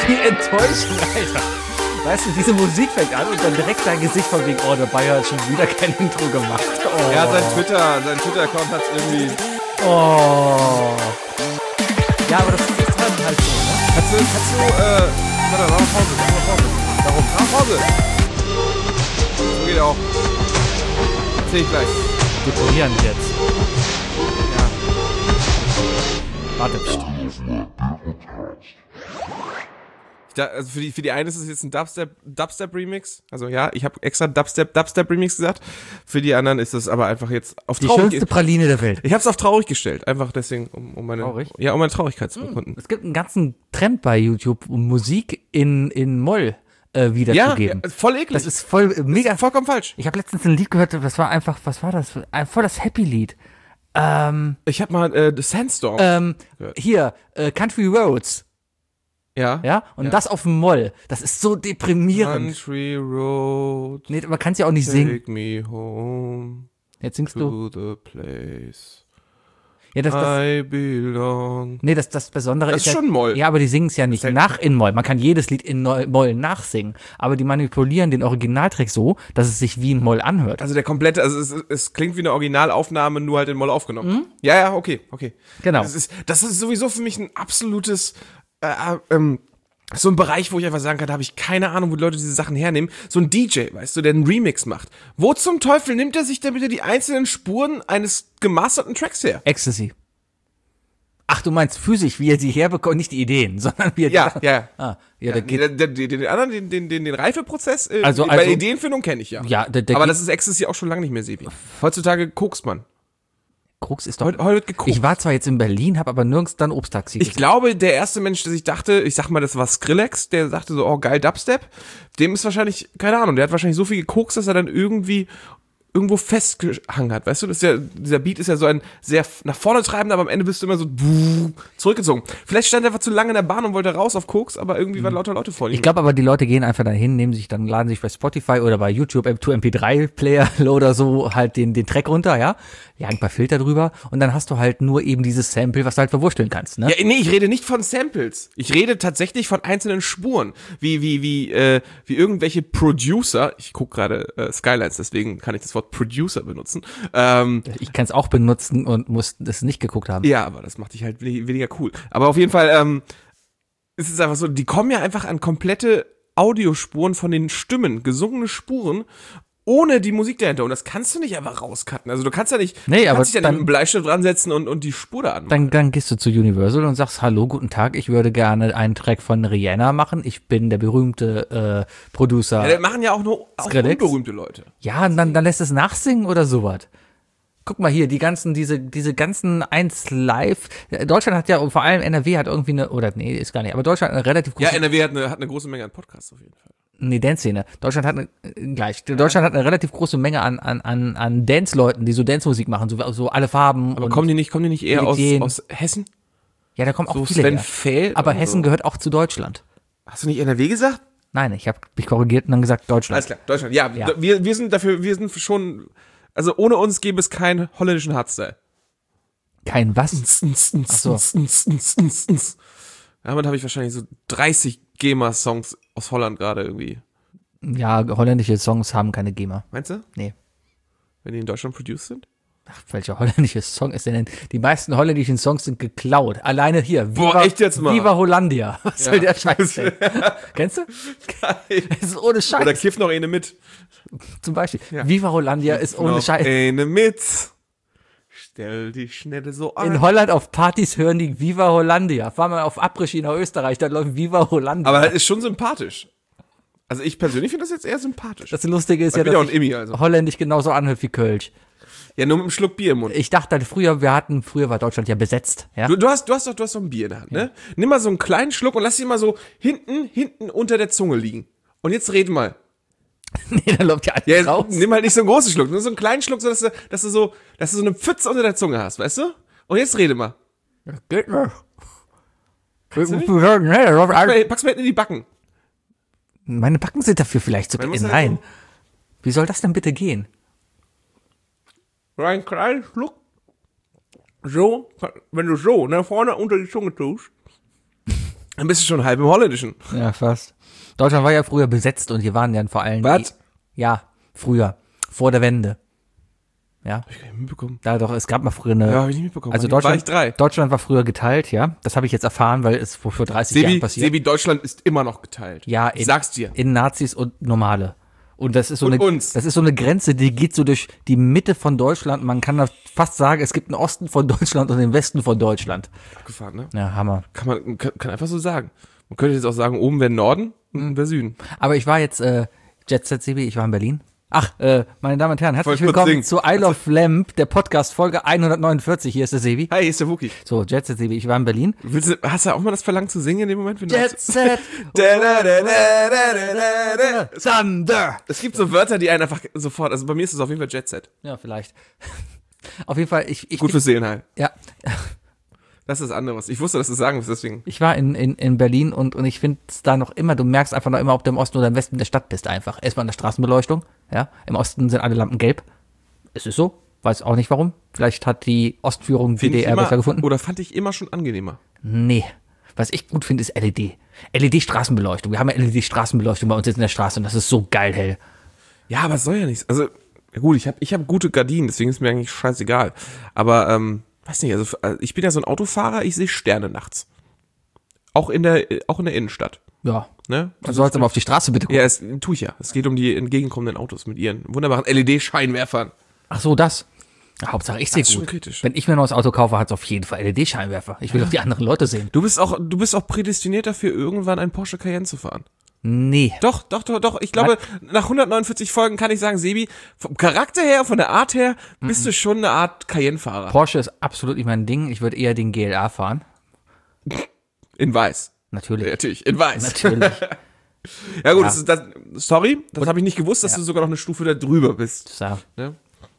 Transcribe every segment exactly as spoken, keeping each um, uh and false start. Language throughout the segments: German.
Wie enttäuschend, Alter. Weißt du, diese Musik fängt an und dann direkt dein Gesicht von wegen, oh, der Bayer hat schon wieder kein Intro gemacht. Oh. Ja, sein Twitter, sein Twitter-Account hat's irgendwie... Oh. Ja, aber das ist halt halt so, ne? Kannst du, kannst du, äh, warte, mach mal Pause, mach mal Pause. Darum, mach Pause. So geht auch. Seh ich gleich. Deponieren jetzt. Ja. Warte, pst. Da, also für die, für die einen ist es jetzt ein Dubstep, Dubstep-Remix. Also ja, ich habe extra Dubstep, Dubstep-Remix gesagt. Für die anderen ist es aber einfach jetzt auf Die traurig. schönste Praline der Welt. Ich habe es auf traurig gestellt. Einfach deswegen, um, um meine, Traurig? ja, um meine Traurigkeit zu bekunden. Es gibt einen ganzen Trend bei YouTube, um Musik in, in Moll äh, Ja, wiederzugeben. ja, voll eklig. Das ist voll äh, mega. Das ist vollkommen falsch. Ich habe letztens ein Lied gehört, das war einfach, was war das? Ein, voll das Happy-Lied. Ähm, Ich habe mal äh, The Sandstorm. ähm, gehört. hier, äh, Country Roads. ja. Ja, und Ja. das auf dem Moll. Das ist so deprimierend. Country Road, Nee, man kann es ja auch nicht singen. take me home Jetzt singst du. to the place Ja, das, das, I belong. nee, das, das Besondere Das ist ist ja, schon Moll. Ja, aber die singen es ja nicht halt- nach in Moll. Man kann jedes Lied in Neu- Moll nachsingen. Aber die manipulieren den Originaltrack so, dass es sich wie in Moll anhört. Also der komplette, also es, es klingt wie eine Originalaufnahme, nur halt in Moll aufgenommen. Ja, ja, okay, okay. Genau. Das ist, das ist sowieso für mich ein absolutes, äh, äh, ähm, so ein Bereich, wo ich einfach sagen kann, da habe ich keine Ahnung, wo die Leute diese Sachen hernehmen. So ein D J, weißt du, der einen Remix macht. Wo zum Teufel nimmt er sich denn bitte die einzelnen Spuren eines gemasterten Tracks her? Ecstasy. Ach, du meinst physisch, wie er sie herbekommt, nicht die Ideen, sondern wie er Ja, die, ja. Ah, ja, da Ja, geht, den, den, den anderen, den, den, den, den Reifeprozess, äh, Also- bei also- Ideenfindung kenne ich ja. ja, der, der Aber geht, das ist Ecstasy auch schon lange nicht mehr, Sebi. Heutzutage kokst man. Krux ist doch, Heute, heute wird gekokst. ich war zwar jetzt in Berlin, habe aber nirgends dann Obsttaxi Ich glaube, der erste Mensch, der sich dachte, ich sag mal, das war Skrillex, der sagte so, oh geil, Dubstep, dem ist wahrscheinlich, keine Ahnung, der hat wahrscheinlich so viel gekokst, dass er dann irgendwie irgendwo festgehangen hat, weißt du? Das ist ja, dieser Beat ist ja so ein sehr nach vorne treibender, aber am Ende bist du immer so zurückgezogen. Vielleicht stand er einfach zu lange in der Bahn und wollte raus auf Koks, aber irgendwie waren lauter Leute vor ihm. Ich glaube aber, die Leute gehen einfach dahin, nehmen sich dann, laden sich bei Spotify oder bei YouTube M zwei M P drei Player oder so halt den, den Track runter, ja, jagen ein paar Filter drüber und dann hast du halt nur eben dieses Sample, was du halt verwursteln kannst, ne? Ja, nee, ich rede nicht von Samples. Ich rede tatsächlich von einzelnen Spuren. Wie, wie, wie, äh, wie irgendwelche Producer, ich gucke gerade äh, Skylines, deswegen kann ich das Wort Producer benutzen. Ähm, Ich kann es auch benutzen und muss das nicht geguckt haben. ja, aber das macht dich halt we- weniger cool. Aber auf jeden Fall, ähm, ist es einfach so, die kommen ja einfach an komplette Audiospuren von den Stimmen, gesungene Spuren, ohne die Musik dahinter. Und das kannst du nicht einfach rauscutten. Also du kannst ja nicht, Nee, du aber kannst dich ja dann- nicht mit einem Bleistift ransetzen und, und die Spur da anmachen. Dann, dann gehst du zu Universal und sagst, hallo, guten Tag, ich würde gerne einen Track von Rihanna machen. Ich bin der berühmte äh, Producer. Ja, das machen ja auch nur auch Skrillex? unberühmte Leute. Ja, und dann, dann lässt es nachsingen oder sowas. Guck mal hier, die ganzen, diese, diese ganzen eins Live. Deutschland hat ja, vor allem N R W hat irgendwie eine, oder nee, ist gar nicht, aber Deutschland hat eine relativ große, Ja, N R W hat eine, hat eine große Menge an Podcasts auf jeden Fall. nee, Dance-Szene. Deutschland hat eine, äh, gleich, Deutschland hat eine relativ große Menge an, an, an, an Dance-Leuten, die so Dance-Musik machen, so, so alle Farben. Aber und, kommen die nicht, kommen die nicht eher aus, Ideen. aus Hessen? ja, da kommen auch So viele Sven her. Fehl? Aber oder Hessen so? gehört auch zu Deutschland. Hast du nicht N R W gesagt? Nein, ich habe mich korrigiert und dann gesagt Deutschland. Alles klar, Deutschland. Ja, Ja. d- Wir, wir sind dafür, wir sind schon, also ohne uns gäbe es keinen holländischen Hardstyle. Kein was? so. Damit habe ich wahrscheinlich so dreißig GEMA-Songs aus Holland gerade irgendwie. Ja, holländische Songs haben keine GEMA. Meinst du? Nee. Wenn die in Deutschland produced sind? Ach, welcher holländische Song ist denn? Die meisten holländischen Songs sind geklaut. Alleine hier. Viva, Boah, echt jetzt mal? Viva Hollandia. Was Ja. soll der Scheiß denn? Kennst du? Geil. Das ist ohne Scheiß. Oder kiff noch eine mit. Zum Beispiel. Ja. Viva Hollandia ist ohne Noch Scheiß. eine mit. Stell dich schnell so an. In Holland auf Partys hören die Viva Hollandia. Fahr mal auf Après-Ski nach Österreich, da läuft Viva Hollandia. Aber das ist schon sympathisch. Also ich persönlich finde das jetzt eher sympathisch. das Lustige ist Ich ja, bin ja auch dass ein Immi, also. holländisch genauso anhört wie Kölsch. Ja, nur mit einem Schluck Bier im Mund. Ich dachte halt früher, wir hatten, früher war Deutschland ja besetzt. Ja? Du, du, hast, du, hast doch, du hast doch ein Bier in der Hand, ne? Nimm mal so einen kleinen Schluck und lass ihn mal so hinten, hinten unter der Zunge liegen. Und jetzt red mal. Nee, dann läuft ja alles Ja, raus. nimm halt nicht so einen großen Schluck, nur so einen kleinen Schluck, so dass du, dass du so, dass du so eine Pfütze unter der Zunge hast, weißt du? Und jetzt rede mal. Geht nicht. Kannst du nicht? Nee, da läuft alles- Hey, pack's mir hinten in die Backen. Meine Backen sind dafür vielleicht zu Man muss klein. halt Nein. Wie soll das denn bitte gehen? So einen kleinen Schluck. So, wenn du so, ne, vorne unter die Zunge tust. Dann bist du schon halb im Holländischen. Ja, fast. Deutschland war ja früher besetzt und hier waren dann vor allem... Was? Ja, früher. Vor der Wende. Ja. Hab ich gar nicht mitbekommen. Ja, doch, es gab mal früher eine... Ja, hab ich nicht mitbekommen. Also War Deutschland, ich drei. Deutschland war früher geteilt, ja. Das habe ich jetzt erfahren, weil es vor vor dreißig Sebi, Jahren passiert. Sebi, Deutschland ist immer noch geteilt. Ja, ich in, sag's dir. in Nazis und Normale. Und das ist so Und eine, uns. das ist so eine Grenze, die geht so durch die Mitte von Deutschland. Man kann da fast sagen, es gibt einen Osten von Deutschland und den Westen von Deutschland. Abgefahren, ne? Ja, Hammer. Kann man kann, kann einfach so sagen. Man könnte jetzt auch sagen, oben wäre Norden, unten wäre Süden. Aber ich war jetzt, äh, Jet Set Sebi, ich war in Berlin. Ach, äh, meine Damen und Herren, herzlich Voll kurz willkommen singen. zu Isle of Lamp, der Podcast, Folge hundertneunundvierzig. Hier ist der Sebi. Hi, hier ist der Wookie. So, Jet Set Sebi, ich war in Berlin. Willst du, hast du auch mal das Verlangen zu singen in dem Moment? Wenn du Jet Set Da, da, da, da, da, da, da. Thunder. Es gibt so Wörter, die einen einfach sofort, also bei mir ist es auf jeden Fall Jet Set. Ja, vielleicht. Auf jeden Fall, ich, ich, Gut fürs Seelenheil. ja, Das ist das andere. Ich wusste, dass du sagen wirst, deswegen. ich war in, in, in Berlin und, und ich finde es da noch immer, du merkst einfach noch immer, ob du im Osten oder im Westen der Stadt bist einfach. Erstmal in der Straßenbeleuchtung, ja. Im Osten sind alle Lampen gelb. Es ist so, weiß auch nicht warum. Vielleicht hat die Ostführung Find D ich D R immer, besser gefunden. Oder fand ich immer schon angenehmer. Nee. Was ich gut finde, ist L E D. L E D-Straßenbeleuchtung. Wir haben ja L E D-Straßenbeleuchtung bei uns jetzt in der Straße und das ist so geil hell. Ja, aber es soll ja nichts. Also, ja gut, ich habe ich hab gute Gardinen, deswegen ist mir eigentlich scheißegal. Aber, ähm, weiß nicht, also ich bin ja so ein Autofahrer, ich sehe Sterne nachts. Auch in der, auch in der Innenstadt. Ja. Ne? Du sollst aber auf die Straße bitte gucken. Ja, das tue ich ja. Es geht um die entgegenkommenden Autos mit ihren wunderbaren L E D-Scheinwerfern. Ach so, das. Hauptsache ich sehe Das ist schon gut. kritisch. Wenn ich mir ein neues Auto kaufe, hat es auf jeden Fall L E D-Scheinwerfer. Ich will doch die anderen Leute sehen. Du bist auch, du bist auch prädestiniert dafür, irgendwann einen Porsche Cayenne zu fahren. Nee. Doch, doch, doch, doch. Ich glaube, nach hundertneunundvierzig Folgen kann ich sagen, Sebi, vom Charakter her, von der Art her, bist du schon eine Art Cayenne-Fahrer. Porsche ist absolut nicht mein Ding. Ich würde eher den G L A fahren. In weiß. Natürlich. Ja, natürlich, in weiß. Natürlich. Ja gut, Ja. Das ist das, sorry, das habe ich nicht gewusst, dass Ja. du sogar noch eine Stufe da drüber bist. So. Ne?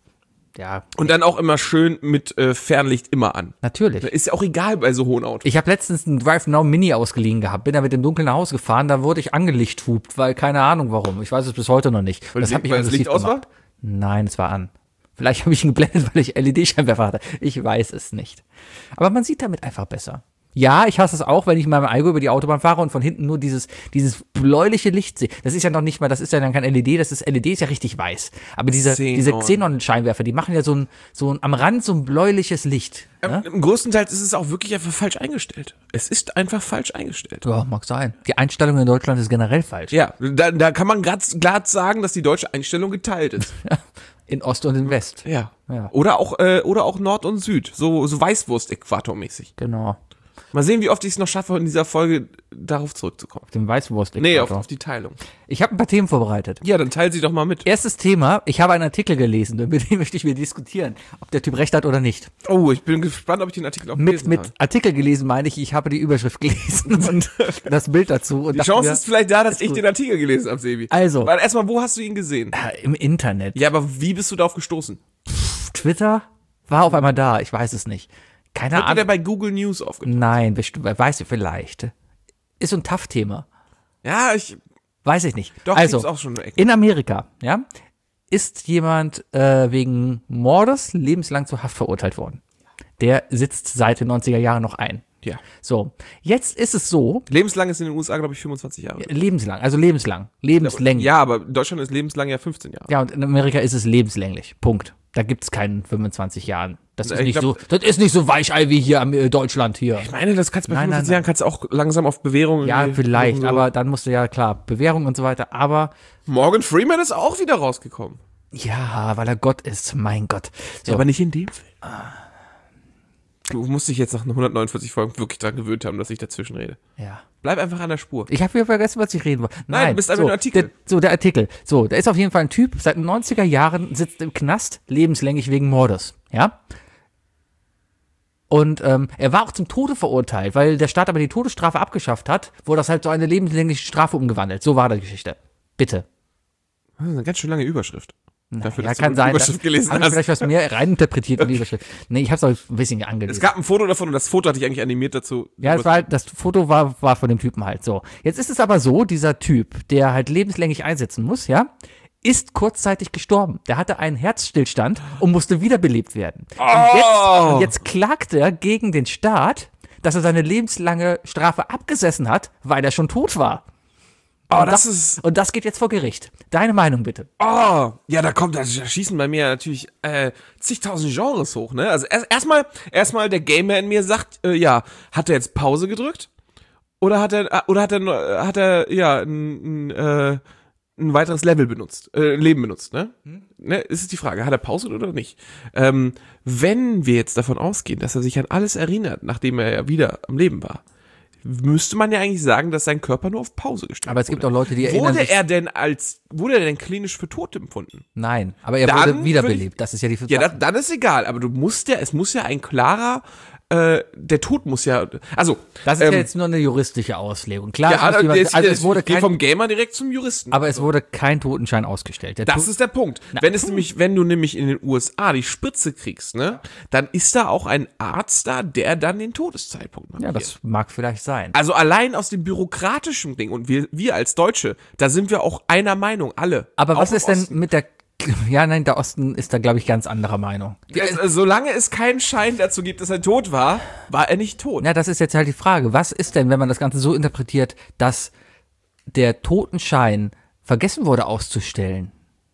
Ja, Und dann auch immer schön mit äh, Fernlicht immer an. natürlich. Ist ja auch egal bei so hohen Autos. Ich habe letztens einen Drive Now Mini ausgeliehen gehabt, bin da mit dem Dunkeln nach Hause gefahren, da wurde ich angelichthupt, weil keine Ahnung warum. Ich weiß es bis heute noch nicht. Weil das die- hat mich weil das aggressiv Licht aus war? gemacht. Nein, es war an. Vielleicht habe ich ihn geblendet, weil ich L E D-Scheinwerfer hatte. Ich weiß es nicht. Aber man sieht damit einfach besser. Ja, ich hasse es auch, wenn ich mal mit Allgäu über die Autobahn fahre und von hinten nur dieses, dieses bläuliche Licht sehe. Das ist ja noch nicht mal, das ist ja dann kein L E D, das ist L E D ist ja richtig weiß. Aber diese, Xenon. diese Xenon-Scheinwerfer, die machen ja so ein, so ein, am Rand so ein bläuliches Licht. Ne? Im größten Teil ist es auch wirklich einfach falsch eingestellt. Es ist einfach falsch eingestellt. Ja, mag sein. Die Einstellung in Deutschland ist generell falsch. Ja, da, da kann man ganz glatt sagen, dass die deutsche Einstellung geteilt ist. In Ost und in West. Ja. Ja. Oder auch äh, oder auch Nord und Süd, so so Weißwurst-Äquator-mäßig. Genau. Mal sehen, wie oft ich es noch schaffe, in dieser Folge darauf zurückzukommen. Dem Weißwurst. Nee, auf, auf die Teilung. Ich habe ein paar Themen vorbereitet. Ja, dann teil sie doch mal mit. Erstes Thema, ich habe einen Artikel gelesen, über den möchte ich mir diskutieren, ob der Typ recht hat oder nicht. Oh, ich bin gespannt, ob ich den Artikel auch Mit, gelesen mit habe. Artikel gelesen meine ich, ich habe die Überschrift gelesen und das Bild dazu. Und Die dachte Chance mir, ist vielleicht da, dass ist ich gut. den Artikel gelesen habe, Sebi. Also. Weil erstmal, wo hast du ihn gesehen? äh, im Internet. Ja, aber wie bist du darauf gestoßen? Twitter war auf einmal da, ich weiß es nicht. Keine Hat der Ahnung. bei Google News aufgetaucht? Nein, bestimmt, weiß ich vielleicht. Ist so ein Tough-Thema. Ja, ich. Weiß ich nicht. Doch, also, gibt's auch schon eine Ecke. in Amerika, ja, ist jemand äh, wegen Mordes lebenslang zur Haft verurteilt worden. Der sitzt seit den neunziger Jahren noch ein. Ja. So, jetzt ist es so, Lebenslang ist in den U S A, glaube ich, fünfundzwanzig Jahre. lebenslang, also lebenslang, lebenslänglich. Ja, aber in Deutschland ist lebenslang ja fünfzehn Jahre. Ja, und in Amerika ist es lebenslänglich. Punkt. Da gibt's keinen fünfundzwanzig Jahren. Das ist Ich nicht glaub- so, das ist nicht so Weichei wie hier am äh, Deutschland hier. Ich meine, das kannst du bei Nein, fünfundvierzig nein, Jahren kannst du auch langsam auf Bewährung. Ja, irgendwie vielleicht, so. aber dann musst du ja, klar, Bewährung und so weiter, aber Morgan Freeman ist auch wieder rausgekommen. ja, weil er Gott ist, mein Gott. So, Ja, aber nicht in dem Film. Du musst dich jetzt nach hundertneunundvierzig Folgen wirklich dran gewöhnt haben, dass ich dazwischen rede. ja. Bleib einfach an der Spur. Ich habe wieder vergessen, was ich reden wollte. Nein, du bist einfach so, nur Artikel. Der, so, der Artikel. So, da ist auf jeden Fall ein Typ, seit den neunziger Jahren sitzt im Knast, lebenslänglich wegen Mordes. Ja? Und ähm, er war auch zum Tode verurteilt, weil der Staat aber die Todesstrafe abgeschafft hat, wurde das halt so eine lebenslängliche Strafe umgewandelt. So war die Geschichte. Bitte. Das ist eine ganz schön lange Überschrift. Dafür, Ja, dass kann du die sein. Überschrift gelesen Habe ich hast. vielleicht was mehr reininterpretiert in die Überschrift. Nee, ich habe es auch ein bisschen Es angelesen. gab ein Foto davon und das Foto hatte ich eigentlich animiert dazu. Ja, es war halt, das Foto war, war von dem Typen halt so. Jetzt ist es aber so, dieser Typ, der halt lebenslänglich einsetzen muss, ja, ist kurzzeitig gestorben. Der hatte einen Herzstillstand und musste wiederbelebt werden. Und, jetzt, und jetzt klagt er gegen den Staat, dass er seine lebenslange Strafe abgesessen hat, weil er schon tot war. Oh, und das, das ist. Und das geht jetzt vor Gericht. Deine Meinung bitte. Oh, ja, da kommt, da schießen bei mir natürlich äh, zigtausend Genres hoch, ne? Also erst erstmal, erstmal der Gamer in mir sagt, äh, ja, hat er jetzt Pause gedrückt? Oder hat er, oder hat er, hat er, ja, ein, ein, äh, ein weiteres Level benutzt, äh, Leben benutzt, ne? Hm? Ne? Ist die Frage, hat er Pause oder nicht? Ähm, wenn wir jetzt davon ausgehen, dass er sich an alles erinnert, nachdem er ja wieder am Leben war, müsste man ja eigentlich sagen, dass sein Körper nur auf Pause gestellt wurde. Aber es gibt auch Leute, die erinnern Wurde sich... er denn als, wurde er denn klinisch für tot empfunden? Nein, aber er Dann wurde wiederbelebt. Das ist ja die Ja, das, dann ist egal, aber du musst ja, es muss ja ein klarer, äh, der Tod muss ja, also. Das ist ähm, ja jetzt nur eine juristische Auslegung. Klar, ja, es muss also, jemand, jetzt, also jetzt, es wurde ich geh kein, vom Gamer direkt zum Juristen. aber es wurde kein Totenschein ausgestellt. Der Das Tod, ist der Punkt. Na, wenn es nämlich, wenn du nämlich in den U S A die Spritze kriegst, ne, dann ist da auch ein Arzt da, der dann den Todeszeitpunkt macht. ja, das mag vielleicht sein. Also allein aus dem bürokratischen Ding und wir, wir als Deutsche, da sind wir auch einer Meinung, alle. Aber Auch was im ist denn Osten. mit der... Ja, nein, der Osten ist da, glaube ich, ganz anderer Meinung. Die, Also, solange es keinen Schein dazu gibt, dass er tot war, war er nicht tot. ja, das ist jetzt halt die Frage. Was ist denn, wenn man das Ganze so interpretiert, dass der Totenschein vergessen wurde auszustellen?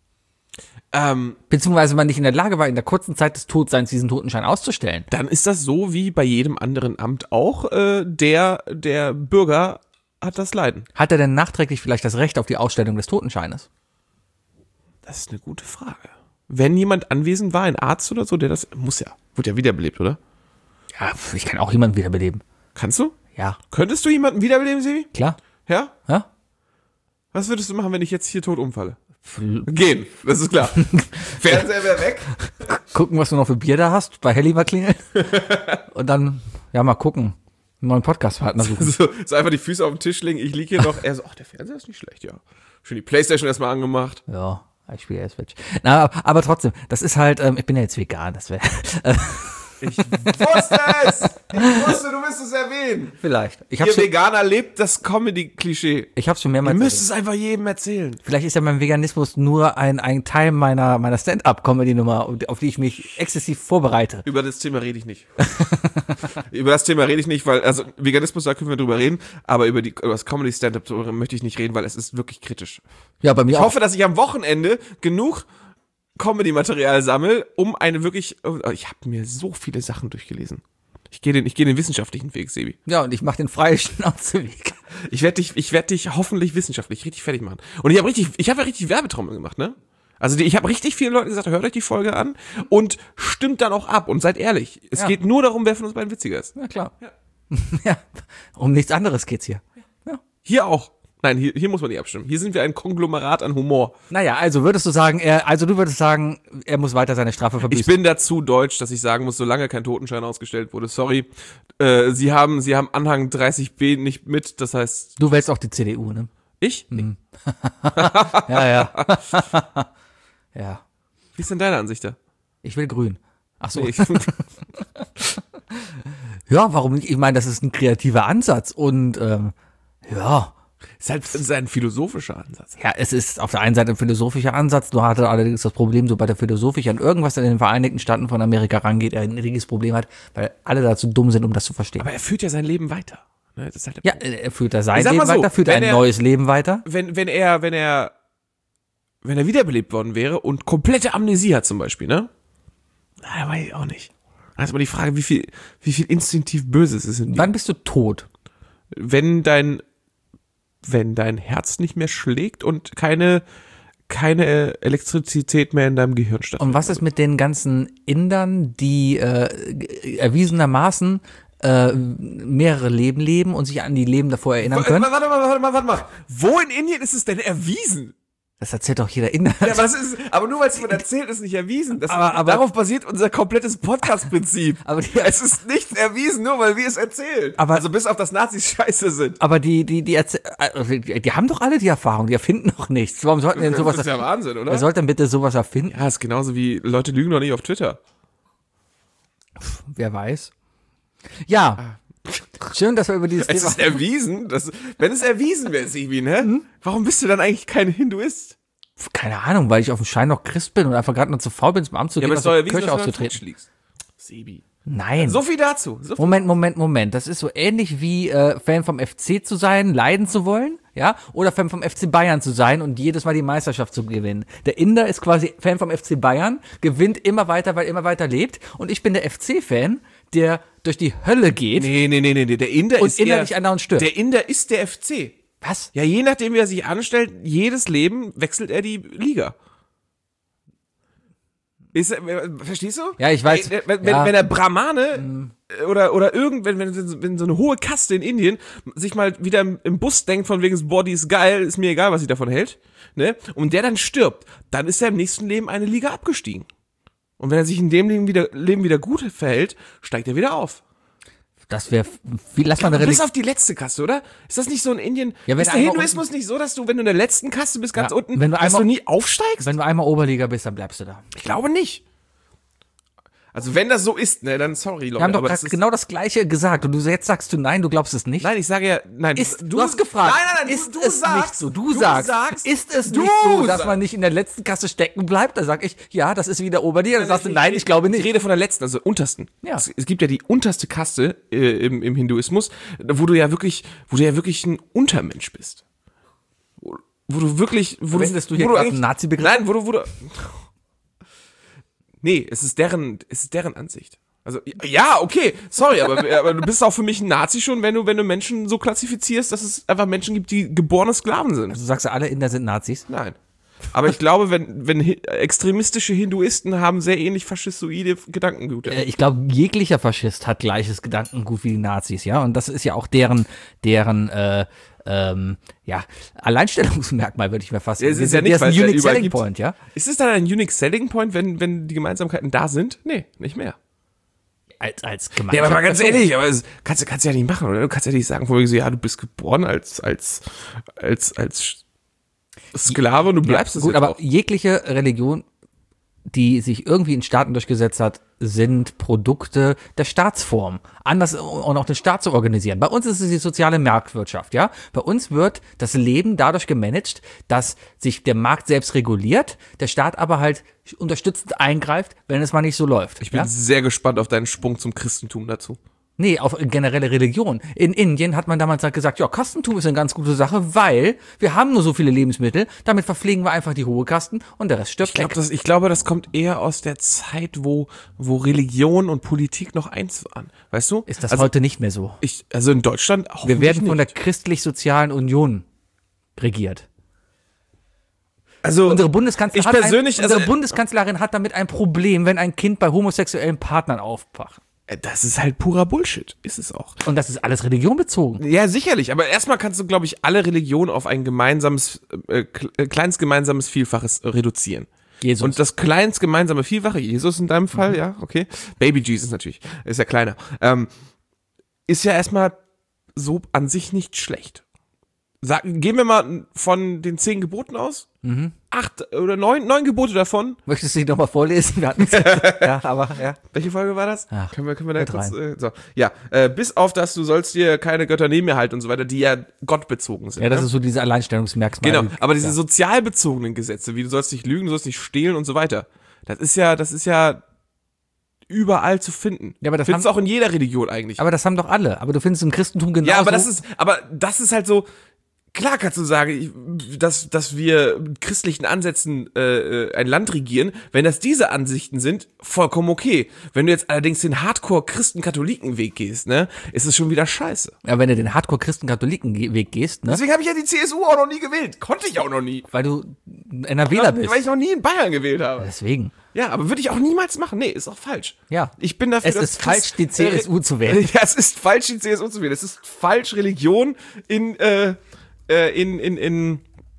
Ähm, Beziehungsweise man nicht in der Lage war, in der kurzen Zeit des Todseins diesen Totenschein auszustellen. dann ist das so wie bei jedem anderen Amt auch. Äh, der, der Bürger hat das Leiden. Hat er denn nachträglich vielleicht das Recht auf die Ausstellung des Totenscheines? Das ist eine gute Frage. Wenn jemand anwesend war, ein Arzt oder so, der das, muss ja, wird ja wiederbelebt, oder? Ja, ich kann auch jemanden wiederbeleben. Kannst du? Ja, Könntest du jemanden wiederbeleben, Sebi? klar. Ja? Ja? Was würdest du machen, wenn ich jetzt hier tot umfalle? Gehen, das ist klar. Fernseher wäre weg. Gucken, was du noch für Bier da hast, bei Helly mal klingeln. Und dann, ja, mal gucken. Einen neuen Podcastpartner suchen. So, so einfach die Füße auf den Tisch legen, ich liege hier noch. Er so, ach, der Fernseher ist nicht schlecht, ja. Schön die Playstation erstmal angemacht. Ja, ich spiele ja Switch. Na, aber, aber trotzdem, das ist halt, ähm, ich bin ja jetzt vegan, das wäre. Äh, Ich wusste es! Ich wusste, du wirst es erwähnen. vielleicht. Ich Ihr hab's, schon, Veganer lebt das Comedy-Klischee. ich hab's schon Ihr mehrmals. müsst es einfach jedem erzählen. Vielleicht ist ja mein Veganismus nur ein, ein Teil meiner, meiner Stand-up-Comedy-Nummer, auf die ich mich exzessiv vorbereite. Über das Thema rede ich nicht. Über das Thema rede ich nicht, weil, also Veganismus, da können wir drüber reden, aber über, die, über das Comedy-Stand-up möchte ich nicht reden, weil es ist wirklich kritisch. Ja, bei mir Ich auch. hoffe, dass ich am Wochenende genug Comedy-Material sammle, um eine wirklich, ich habe mir so viele Sachen durchgelesen. Ich gehe den, ich gehe den wissenschaftlichen Weg, Sebi. Ja, und ich mache den freien Schnauzeweg. Ich werde dich, ich werde dich hoffentlich wissenschaftlich richtig fertig machen. Und ich habe richtig, ich habe ja richtig Werbetrommel gemacht, ne? Also die, ich habe richtig vielen Leuten gesagt, hört euch die Folge an und stimmt dann auch ab und seid ehrlich. Es Ja. geht nur darum, wer von uns beiden witziger ist. Ja, klar. Ja. Ja, um nichts anderes geht's hier. Ja. Hier auch. Nein, hier, hier muss man nicht abstimmen. Hier sind wir ein Konglomerat an Humor. Naja, also würdest du sagen, er, also du würdest sagen, er muss weiter seine Strafe verbüßen. Ich bin dazu deutsch, dass ich sagen muss, solange kein Totenschein ausgestellt wurde, sorry, äh, Sie haben, Sie haben Anhang dreißig b nicht mit, das heißt, Du wählst auch die C D U, ne? ich? Nee. Ja, ja. Ja. Wie ist denn deine Ansicht da? Ich will grün. Ach so. Nee, ich, Ja, warum nicht? Ich meine, das ist ein kreativer Ansatz und ähm, ja. ist halt ist ein philosophischer Ansatz. Ja, es ist auf der einen Seite ein philosophischer Ansatz, nur hatte allerdings das Problem, sobald der Philosophisch an irgendwas in den Vereinigten Staaten von Amerika rangeht, er ein riesiges Problem hat, weil alle dazu dumm sind, um das zu verstehen. Aber er führt ja sein Leben weiter. Ne, das ist halt der Ja, Punkt. er führt da sein Ich sag Leben mal so, weiter, führt wenn ein er- neues Leben weiter. Wenn, wenn er, wenn er, wenn er wiederbelebt worden wäre und komplette Amnesie hat zum Beispiel, ne? Na, weiß ich auch nicht. Da ist aber die Frage, wie viel, wie viel instinktiv Böses ist in dir. Wann bist du tot? Wenn dein, wenn dein Herz nicht mehr schlägt und keine, keine Elektrizität mehr in deinem Gehirn stattfindet. Und was ist mit den ganzen Indern, die äh, erwiesenermaßen äh, mehrere Leben leben und sich an die Leben davor erinnern können? Warte mal, warte mal, warte mal. Wo in Indien ist es denn erwiesen? Das erzählt doch jeder Inder. Ja, aber, das ist, aber nur weil es jemand erzählt, ist nicht erwiesen. Das, Aber- aber- darauf basiert unser komplettes Podcast-Prinzip. Aber die- es ist nichts erwiesen, nur weil wir es erzählen. Aber- also bis auf das Nazis scheiße sind. Aber die, die, die, erzäh- äh, die, die haben doch alle die Erfahrung, die erfinden doch nichts. Warum sollten denn sowas, das ist ja Wahnsinn, oder? wer sollte denn bitte sowas erfinden? Ja, ist genauso wie Leute lügen doch nicht auf Twitter. Wer weiß. Ja. Schön, dass wir über dieses Es Thema... ist erwiesen. Das, wenn es erwiesen wäre, Sibi, ne? Warum bist du dann eigentlich kein Hinduist? Keine Ahnung, weil ich auf dem Schein noch Christ bin und einfach gerade noch zu faul bin, zum Amt zu Ja, gehen, aber es aus ist doch der erwiesen, Kirche dass du dann auszutreten. falsch liegst. Sebi. Nein. So viel dazu. So viel. Moment, Moment, Moment. Das ist so ähnlich wie äh, Fan vom F C zu sein, leiden zu wollen, ja, oder Fan vom F C Bayern zu sein und jedes Mal die Meisterschaft zu gewinnen. Der Inder ist quasi Fan vom F C Bayern, gewinnt immer weiter, weil er immer weiter lebt. Und ich bin der F C-Fan, der durch die Hölle geht Nee, nee, nee, nee, nee. Der Inder und ist innerlich eher, andauernd stirbt. Der Inder ist der F C. Was? Ja, je nachdem, wie er sich anstellt, jedes Leben wechselt er die Liga. Ist, er- verstehst du? Ja, ich weiß. Ey, wenn, Ja. wenn, wenn der Brahmane äh, oder, oder irgend, wenn, wenn, wenn so eine hohe Kaste in Indien sich mal wieder im, im Bus denkt, von wegen, Body ist geil, ist mir egal, was sie davon hält, ne? Und der dann stirbt, dann ist er im nächsten Leben eine Liga abgestiegen. Und wenn er sich in dem Leben wieder, Leben wieder gut verhält, steigt er wieder auf. Das wäre, wie, lass mal eine Bis Religion. auf die letzte Kaste, oder? Ist das nicht so in Indien? Ja, wenn ist der einmal Hinduismus nicht so, dass du, wenn du in der letzten Kaste bist, ganz Ja, unten, wenn du dass einmal- du nie aufsteigst? Wenn du einmal Oberliga bist, dann bleibst du da. Ich glaube nicht. Also wenn das so ist, ne, dann sorry, Leute. Wir haben doch aber grad das ist, genau das Gleiche gesagt und du jetzt sagst du nein, du glaubst es nicht. Nein, ich sage ja, nein. Ist, du, hast gefragt, Nein, nein, nein, ist du, du es sagst, nicht so? Du, sagst, ist es du nicht so, dass sagst. man nicht in der letzten Kasse stecken bleibt? Da sag ich, ja, das ist wieder Oberliga. Dann sagst du, nein, ich glaube Ich nicht. rede von der letzten, also untersten. Ja. Es, es gibt ja die unterste Kaste äh, im, im Hinduismus, wo du ja wirklich, wo du ja wirklich ein Untermensch bist. Wo, wo du wirklich, wo Verwendest du wo hier gerade eigentlich- einen Nazi-Begriff? Nein, wo du, wo du. Nee, es ist deren, es ist deren Ansicht. Also, ja, okay, sorry, aber, aber du bist auch für mich ein Nazi schon, wenn du, wenn du Menschen so klassifizierst, dass es einfach Menschen gibt, die geborene Sklaven sind. Du sagst ja, alle Inder sind Nazis. Nein. Aber ich glaube, wenn, wenn hi- extremistische Hinduisten haben sehr ähnlich faschistoide Gedankengüter. Äh, Ich glaube, jeglicher Faschist hat gleiches Gedankengut wie die Nazis, ja. Und das ist ja auch deren, deren, äh, ähm, ja, Alleinstellungsmerkmal, würde ich mir fast Ja, es sagen. ist ja nicht, das ist weil ein es ja Unique überall Selling gibt. Point, ja. Ist es dann ein Unique Selling Point, wenn, wenn die Gemeinsamkeiten da sind? Nee, nicht mehr. Als, als Ja, Gemeinschaft. aber mal ganz ehrlich, aber es kannst, du- kannst du ja nicht machen, oder? Du kannst ja nicht sagen, wo so, ja, du bist geboren als, als, als, als Sklave und du bleibst Ja, es gut, jetzt aber auch. jegliche Religion, die sich irgendwie in Staaten durchgesetzt hat, sind Produkte der Staatsform. Anders und auch den Staat zu organisieren. Bei uns ist es die soziale Marktwirtschaft, ja. Bei uns wird das Leben dadurch gemanagt, dass sich der Markt selbst reguliert, der Staat aber halt unterstützend eingreift, wenn es mal nicht so läuft. Ich bin ja? sehr gespannt auf deinen Sprung zum Christentum dazu. Nee, auf generelle Religion. In Indien hat man damals halt gesagt, ja, Kastentum ist eine ganz gute Sache, weil wir haben nur so viele Lebensmittel, damit verpflegen wir einfach die hohe Kasten und der Rest stirbt Ich, glaub, weg. das, ich glaube, das kommt eher aus der Zeit, wo, wo Religion und Politik noch eins waren. Weißt du? Ist das also, heute nicht mehr so? ich, also in Deutschland auch. Wir werden von der nicht. christlich-sozialen Union regiert. Also, Unsere Bundeskanzlerin, ich hat persönlich, ein, unsere also, Bundeskanzlerin hat damit ein Problem, wenn ein Kind bei homosexuellen Partnern aufwacht. das ist halt purer Bullshit. Ist es auch. Und das ist alles religionbezogen. Ja, sicherlich. Aber erstmal kannst du, glaube ich, alle Religionen auf ein gemeinsames, äh, äh, kleines gemeinsames Vielfaches reduzieren. Jesus. Und das kleinst gemeinsame Vielfache, Jesus in deinem Fall, ja, okay. Baby Jesus natürlich, ist ja kleiner. Ähm, ist ja erstmal so an sich nicht schlecht. Sag, gehen wir mal von den zehn Geboten aus. Mhm. Acht oder neun, neun Gebote davon. Möchtest du die nochmal vorlesen? Wir hatten's. Ja, aber, ja. Welche Folge war das? Ach, können wir, können wir da hört kurz, rein. äh, so. Ja, äh, bis auf, dass du sollst dir keine Götter neben mir halten und so weiter, die ja gottbezogen sind. Ja, das ne? ist so diese Alleinstellungsmerkmal. Genau, aber diese ja. sozial bezogenen Gesetze, wie du sollst nicht lügen, du sollst nicht stehlen und so weiter, das ist ja, das ist ja überall zu finden. Ja, aber das findest du haben- auch in jeder Religion eigentlich. Aber das haben doch alle. Aber du findest im Christentum genauso. ja, aber das ist, aber das ist halt so. Klar kannst du sagen, ich- dass, dass wir mit christlichen Ansätzen äh, äh, ein Land regieren. Wenn das diese Ansichten sind, vollkommen okay. Wenn du jetzt allerdings den Hardcore-Christen-Katholiken-Weg gehst, ne, ist es schon wieder scheiße. Ja, wenn du den Hardcore-Christen-Katholiken-Weg gehst, ne? Deswegen habe ich ja die C S U auch noch nie gewählt. Konnte ich auch noch nie. Weil du NRWler bist. Weil ich noch nie in Bayern gewählt habe. Deswegen. Ja, aber würde ich auch niemals machen. Nee, ist auch falsch. Ja. Ich bin dafür, Es dass ist falsch, die C S U äh, zu wählen. Ja, es ist falsch, die C S U zu wählen. Es ist falsch, Religion in, äh, äh, in, in, in,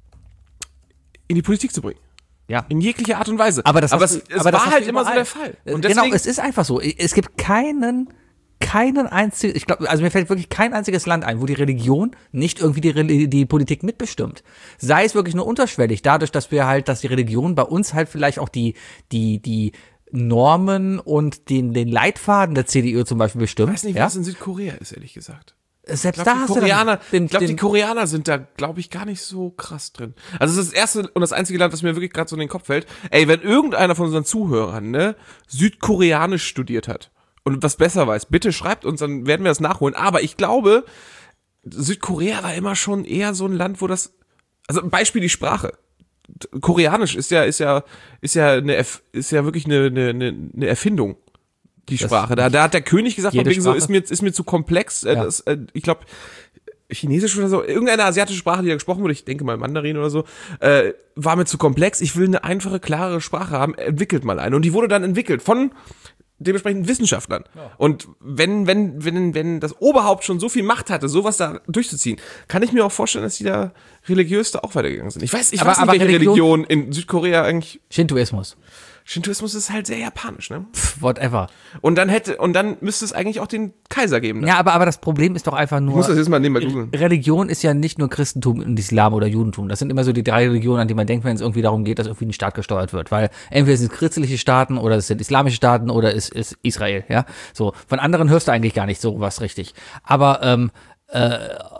in die Politik zu bringen. Ja. In jeglicher Art und Weise. Aber das, aber hast es, du- es aber das war hast halt du immer so überall. der Fall. Und genau, deswegen, es ist einfach so. Es gibt keinen, keinen einzigen, ich glaube, also mir fällt wirklich kein einziges Land ein, wo die Religion nicht irgendwie die, Reli- die Politik mitbestimmt. Sei es wirklich nur unterschwellig, dadurch, dass wir halt, dass die Religion bei uns halt vielleicht auch die, die, die Normen und den, den Leitfaden der C D U zum Beispiel bestimmt. ich weiß nicht, ja? was in Südkorea ist, ehrlich gesagt. Selbst Ich da glaube, die, hast du dann Koreaner, den, ich glaub, die den, Koreaner sind da, glaube ich, gar nicht so krass drin. Also das ist das erste und das einzige Land, was mir wirklich gerade so in den Kopf fällt. Ey, wenn irgendeiner von unseren Zuhörern, ne, südkoreanisch studiert hat und was besser weiß, bitte schreibt uns, dann werden wir das nachholen. Aber ich glaube, Südkorea war immer schon eher so ein Land, wo das, also ein Beispiel die Sprache. Koreanisch ist ja, ist ja, ist ja eine, ist ja wirklich eine, eine, eine Erfindung, die Sprache. Da, da hat der König gesagt, von wegen so, ist mir, ist mir zu komplex. Ja. Das, äh, ich glaube, Chinesisch oder so, irgendeine asiatische Sprache, die da gesprochen wurde, ich denke mal Mandarin oder so, äh, war mir zu komplex. Ich will eine einfache, klare Sprache haben. Entwickelt mal eine. Und die wurde dann entwickelt von dementsprechend Wissenschaftlern. Ja. Und wenn, wenn, wenn, wenn das Oberhaupt schon so viel Macht hatte, sowas da durchzuziehen, kann ich mir auch vorstellen, dass die da religiös da auch weitergegangen sind. Ich weiß, ich aber, weiß nicht, aber welche Religion, Religion in Südkorea eigentlich. Shintoismus. Shintoismus ist halt sehr japanisch, ne? Pff, whatever. Und dann hätte, und dann müsste es eigentlich auch den Kaiser geben. Ne? Ja, aber, aber das Problem ist doch einfach nur. Ich muss das jetzt mal nebenbei googeln. Religion ist ja nicht nur Christentum und Islam oder Judentum. Das sind immer so die drei Religionen, an die man denkt, wenn es irgendwie darum geht, dass irgendwie ein Staat gesteuert wird. Weil entweder sind es christliche Staaten oder es sind islamische Staaten oder es ist Israel, ja. So. Von anderen hörst du eigentlich gar nicht so was richtig. Aber, ähm, äh,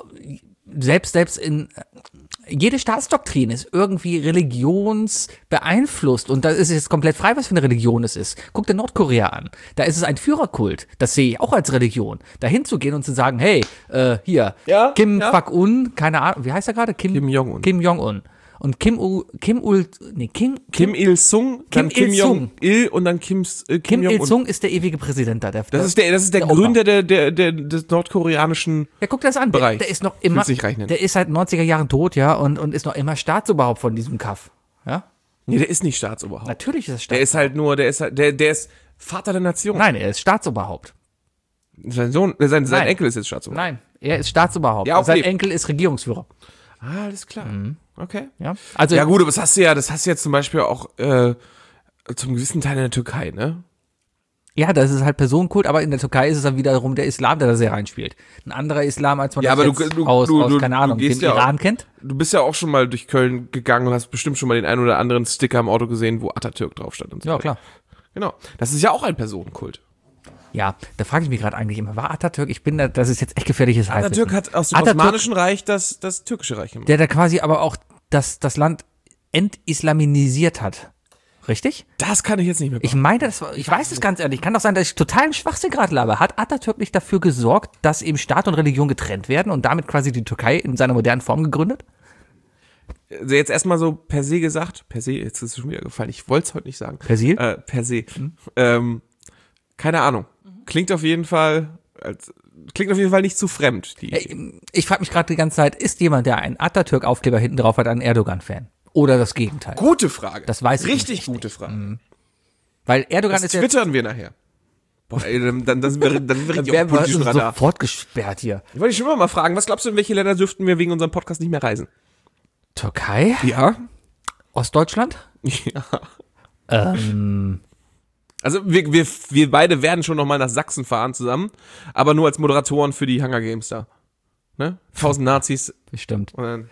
selbst, selbst in, jede Staatsdoktrin ist irgendwie religionsbeeinflusst und da ist es jetzt komplett frei, was für eine Religion es ist. Guck dir Nordkorea an. Da ist es ein Führerkult. Das sehe ich auch als Religion. Da hinzugehen und zu sagen, hey, äh, hier, ja, Kim ja. Kwak-un, keine Ahnung, wie heißt er gerade? Kim, Kim Jong-un. Kim Jong-un. Und Kim U, Kim Ul, nee, Kim, Kim Il-sung, dann Kim Kim Il-sung. Jong-il und dann Kim, äh, Kim Kim Jong-un. Il-sung ist der ewige Präsident da. Der, Das ist der, das ist der, der Gründer der, der, der, des nordkoreanischen. Ja, guck dir das an. Der, Bereich. der ist noch immer, sich rechnen. der ist seit neunziger Jahren tot, ja, und, und ist noch immer Staatsoberhaupt von diesem Kaff. Ja? Nee, der ist nicht Staatsoberhaupt. Natürlich ist er Der Staatsoberhaupt. ist halt nur, der ist halt, der, der ist Vater der Nation. Nein, er ist Staatsoberhaupt. Sein Sohn, äh, sein, sein Nein. Enkel ist jetzt Staatsoberhaupt. Nein, er ist Staatsoberhaupt. Ja, auf Sein Leben. Enkel ist Regierungsführer. Ah, alles klar. Okay. Ja, also Ja gut, aber das hast du ja, das hast du ja zum Beispiel auch äh, zum gewissen Teil in der Türkei, ne? ja, das ist halt Personenkult, aber in der Türkei ist es dann wiederum der Islam, der da sehr reinspielt. Ein anderer Islam, als man Ja, das aber du- jetzt du- aus, du- aus du- keine du Ahnung, dem gehst ja Iran auch- kennt. Du bist ja auch schon mal durch Köln gegangen und hast bestimmt schon mal den einen oder anderen Sticker im Auto gesehen, wo Atatürk drauf stand und so. Ja, weiter. klar. Genau. Das ist ja auch ein Personenkult. Ja, da frage ich mich gerade eigentlich immer, war Atatürk, ich bin da, das ist jetzt echt gefährliches Atatürk Halbwissen. hat aus dem Atatürk- Osmanischen Reich das, das türkische Reich gemacht. Der da quasi aber auch das, das Land entislamisiert hat. Richtig? Das kann ich jetzt nicht mehr Ich meine, das war, ich weiß es ganz ehrlich, kann doch sein, dass ich totalen Schwachsinn gerade laber. Hat Atatürk nicht dafür gesorgt, dass eben Staat und Religion getrennt werden und damit quasi die Türkei in seiner modernen Form gegründet? Also jetzt erstmal so per se gesagt, per se, jetzt ist es schon wieder gefallen, ich wollte es heute nicht sagen. Persil? Äh, per se. Ähm, keine Ahnung. Klingt auf jeden Fall, als, klingt auf jeden Fall nicht zu fremd. Die Ey, Ich frage mich gerade die ganze Zeit, ist jemand, der einen Atatürk-Aufkleber hinten drauf hat, ein Erdogan-Fan? Oder das Gegenteil? Gute Frage. Das weiß ich Richtig nicht. gute Frage. Weil Erdogan Das ist ja twittern wir nachher. Boah, ey, dann, dann, dann sind wir, dann sind wir richtig auf Wer war politischen Radar. sofort gesperrt hier? Ich wollte dich schon immer mal fragen, was glaubst du, in welche Länder dürften wir wegen unserem Podcast nicht mehr reisen? Türkei? Ja. Ostdeutschland? Ja. Ähm, Also wir, wir, wir beide werden schon noch mal nach Sachsen fahren zusammen, aber nur als Moderatoren für die Hunger Games da. Ne? Tausend Nazis bestimmt. und dann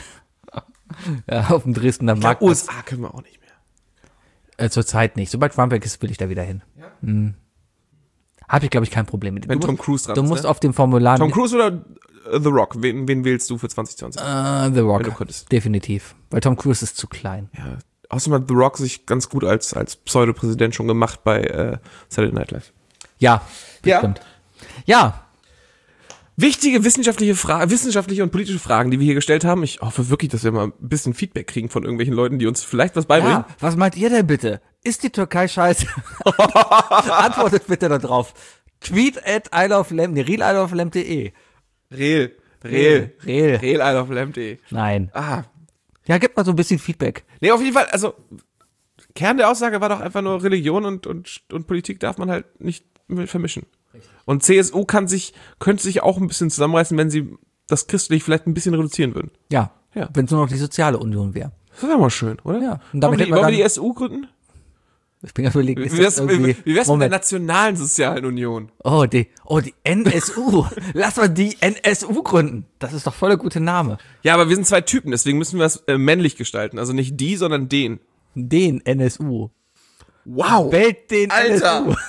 Ja, auf dem Dresdner ja, Markt. U S A können wir auch nicht mehr. Äh, Zurzeit nicht. Sobald Trump weg ist, will ich da wieder hin. Ja. Hm. Habe ich, glaube ich, kein Problem mit. Wenn du Tom musst, Cruise dran Du ist, musst ne? auf dem Formular... Tom Cruise oder äh, The Rock? Wen, wen wählst du für zwanzig zwanzig? Äh, The Wenn du Rock. könntest. Definitiv. Weil Tom Cruise ist zu klein. Ja. Außerdem hat The Rock sich ganz gut als, als Pseudopräsident schon gemacht bei äh, Saturday Night Live. Ja, Ja. bestimmt. Ja, Wichtige wissenschaftliche Fragen, wissenschaftliche und politische Fragen, die wir hier gestellt haben. Ich hoffe wirklich, dass wir mal ein bisschen Feedback kriegen von irgendwelchen Leuten, die uns vielleicht was beibringen. ja. Was meint ihr denn bitte? Ist die Türkei scheiße? Antwortet bitte da drauf. Tweet at isleoflamp, nee, real isleoflamp punkt de. Real. Real. Real. Real Isle of Lamp punkt de. Nein. Ah. Ja, gib mal so ein bisschen Feedback. Nee, auf jeden Fall, also Kern der Aussage war doch einfach nur, Religion und, und, und Politik darf man halt nicht vermischen. Und C S U kann sich, könnte sich auch ein bisschen zusammenreißen, wenn sie das christlich vielleicht ein bisschen reduzieren würden. Ja, Ja. wenn es nur noch die soziale Union wäre. Das wäre mal schön, oder? Ja. Und Wollen damit wir, hätten die, wir wollen wir dann- die S U gründen? Ich bin ja überlegen, Wie ist wär's, das irgendwie... wie wär's mit der Moment. Nationalen Sozialen Union? Oh, die, oh, die N S U. Lass mal die N S U gründen. Das ist doch voll der gute Name. Ja, aber wir sind zwei Typen, deswegen müssen wir es äh, männlich gestalten. Also nicht die, sondern den. Den N S U. Wow. Wählt den Alter. N S U.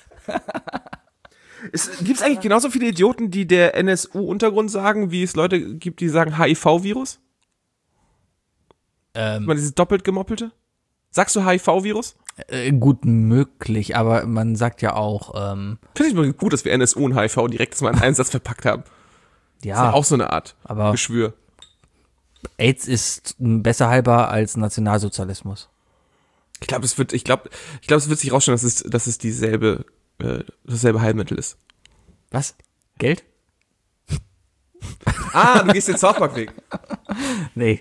Gibt es eigentlich genauso viele Idioten, die der N S U-Untergrund sagen, wie es Leute gibt, die sagen H I V-Virus? Ähm, Mal dieses doppelt gemoppelte? Sagst du H I V-Virus? Äh, gut möglich, aber man sagt ja auch, ähm, Finde ich mal gut, dass wir N S U und H I V direkt mal in einen Satz verpackt haben. ja, Ist ja auch so eine Art aber Geschwür. AIDS ist besser heilbar als Nationalsozialismus. Ich glaube, es wird, ich glaube, ich glaube, es wird sich rausstellen, dass es, dass es dieselbe, äh, dasselbe Heilmittel ist. Was? Geld? Ah, du gehst den South Park Weg. Nee.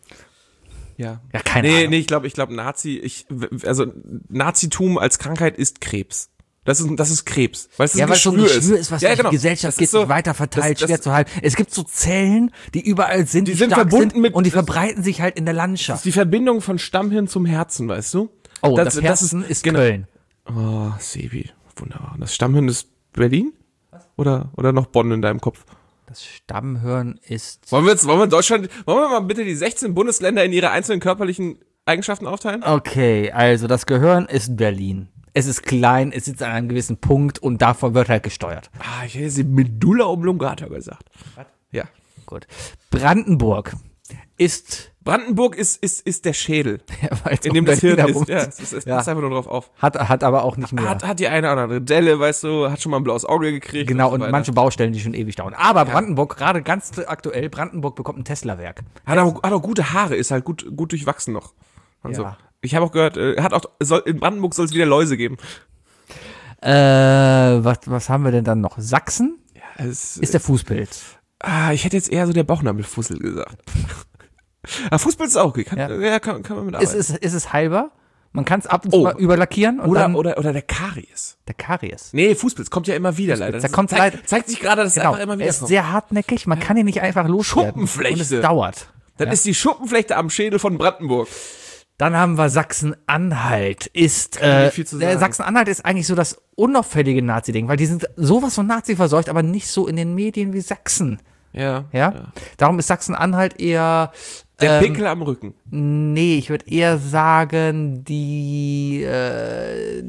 Ja. Ja, keine nee, Ahnung. nee, ich glaube, ich glaube, Nazi, ich, also Nazitum als Krankheit ist Krebs. Das ist, das ist Krebs. Weil es Ja, ein weil es so ein Geschwür Geschwür ist. ist, was ja, durch genau. die Gesellschaft Das geht, ist so, sich weiter verteilt, das- das- schwer zu halten. Es gibt so Zellen, die überall sind, die, Die sind stark verbunden sind mit- und die das- verbreiten sich halt in der Das Landschaft. ist die Verbindung von Stammhirn zum Herzen, weißt du? Oh, das, das Herzen ist, genau. Köln. Oh, Sebi, wunderbar. Und das Stammhirn ist Berlin? Oder, oder noch Bonn in deinem Kopf? Das Stammhirn ist... Wollen wir jetzt, wollen wir in Deutschland, wollen wir mal bitte die sechzehn Bundesländer in ihre einzelnen körperlichen Eigenschaften aufteilen? Okay, also das Gehirn ist Berlin. Es ist klein, es sitzt an einem gewissen Punkt und davon wird halt gesteuert. Ah, ich hätte jetzt die Medulla oblongata gesagt. Was? Ja. Gut. Brandenburg ist... Brandenburg ist, ist, ist der Schädel, weil es in um dem das Berlin Hirn herum ist. Ja, es, ist, es Ja. passt einfach nur drauf auf. Hat, hat aber auch nicht mehr. Hat, hat die eine oder andere Delle, weißt du, hat schon mal ein blaues Auge gekriegt. Genau, so und weiter. manche Baustellen, die schon ewig dauern. Aber Brandenburg, gerade ganz aktuell, Brandenburg bekommt ein Tesla-Werk. Hat auch, hat auch gute Haare, ist halt gut, gut durchwachsen noch. Also, Ja. ich habe auch gehört, äh, hat auch, soll, in Brandenburg soll es wieder Läuse geben. Äh, was, was haben wir denn dann noch? Sachsen Ja, es, ist der Fußpilz. ah, ich hätte jetzt eher so der Bauchnabelfussel gesagt. Aber Fußpilz ist auch okay, kann, Ja. ja. kann, kann man mit Ist arbeiten. es, ist es heilbar? Man kann es ab und zu Oh. mal überlackieren und Oder, dann oder, oder der Karies. der Karies. Nee, Fußpilz kommt ja immer wieder leider. da Das kommt zeigt, leid- zeigt sich gerade, dass Genau, es einfach immer er wieder ist kommt. sehr hartnäckig, man kann ihn nicht einfach loswerden. Schuppenflechte. Und es dauert. Das Ja. ist die Schuppenflechte am Schädel von Brandenburg. Dann haben wir Sachsen-Anhalt. Ist, ich äh, nicht viel zu der sagen. Sachsen-Anhalt ist eigentlich so das unauffällige Nazi-Ding, weil die sind sowas von Nazi verseucht, aber nicht so in den Medien wie Sachsen. Ja. Ja? Darum ist Sachsen-Anhalt eher, Der ähm, Pickel am Rücken. nee, ich würde eher sagen, die, äh,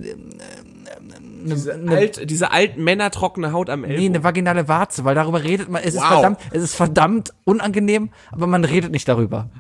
Diese, ne- alt, diese alten Männer trockene Haut am nee, Ellbogen. eine vaginale Warze, weil darüber redet man, es ist Wow. verdammt, es ist verdammt unangenehm, aber man redet nicht darüber.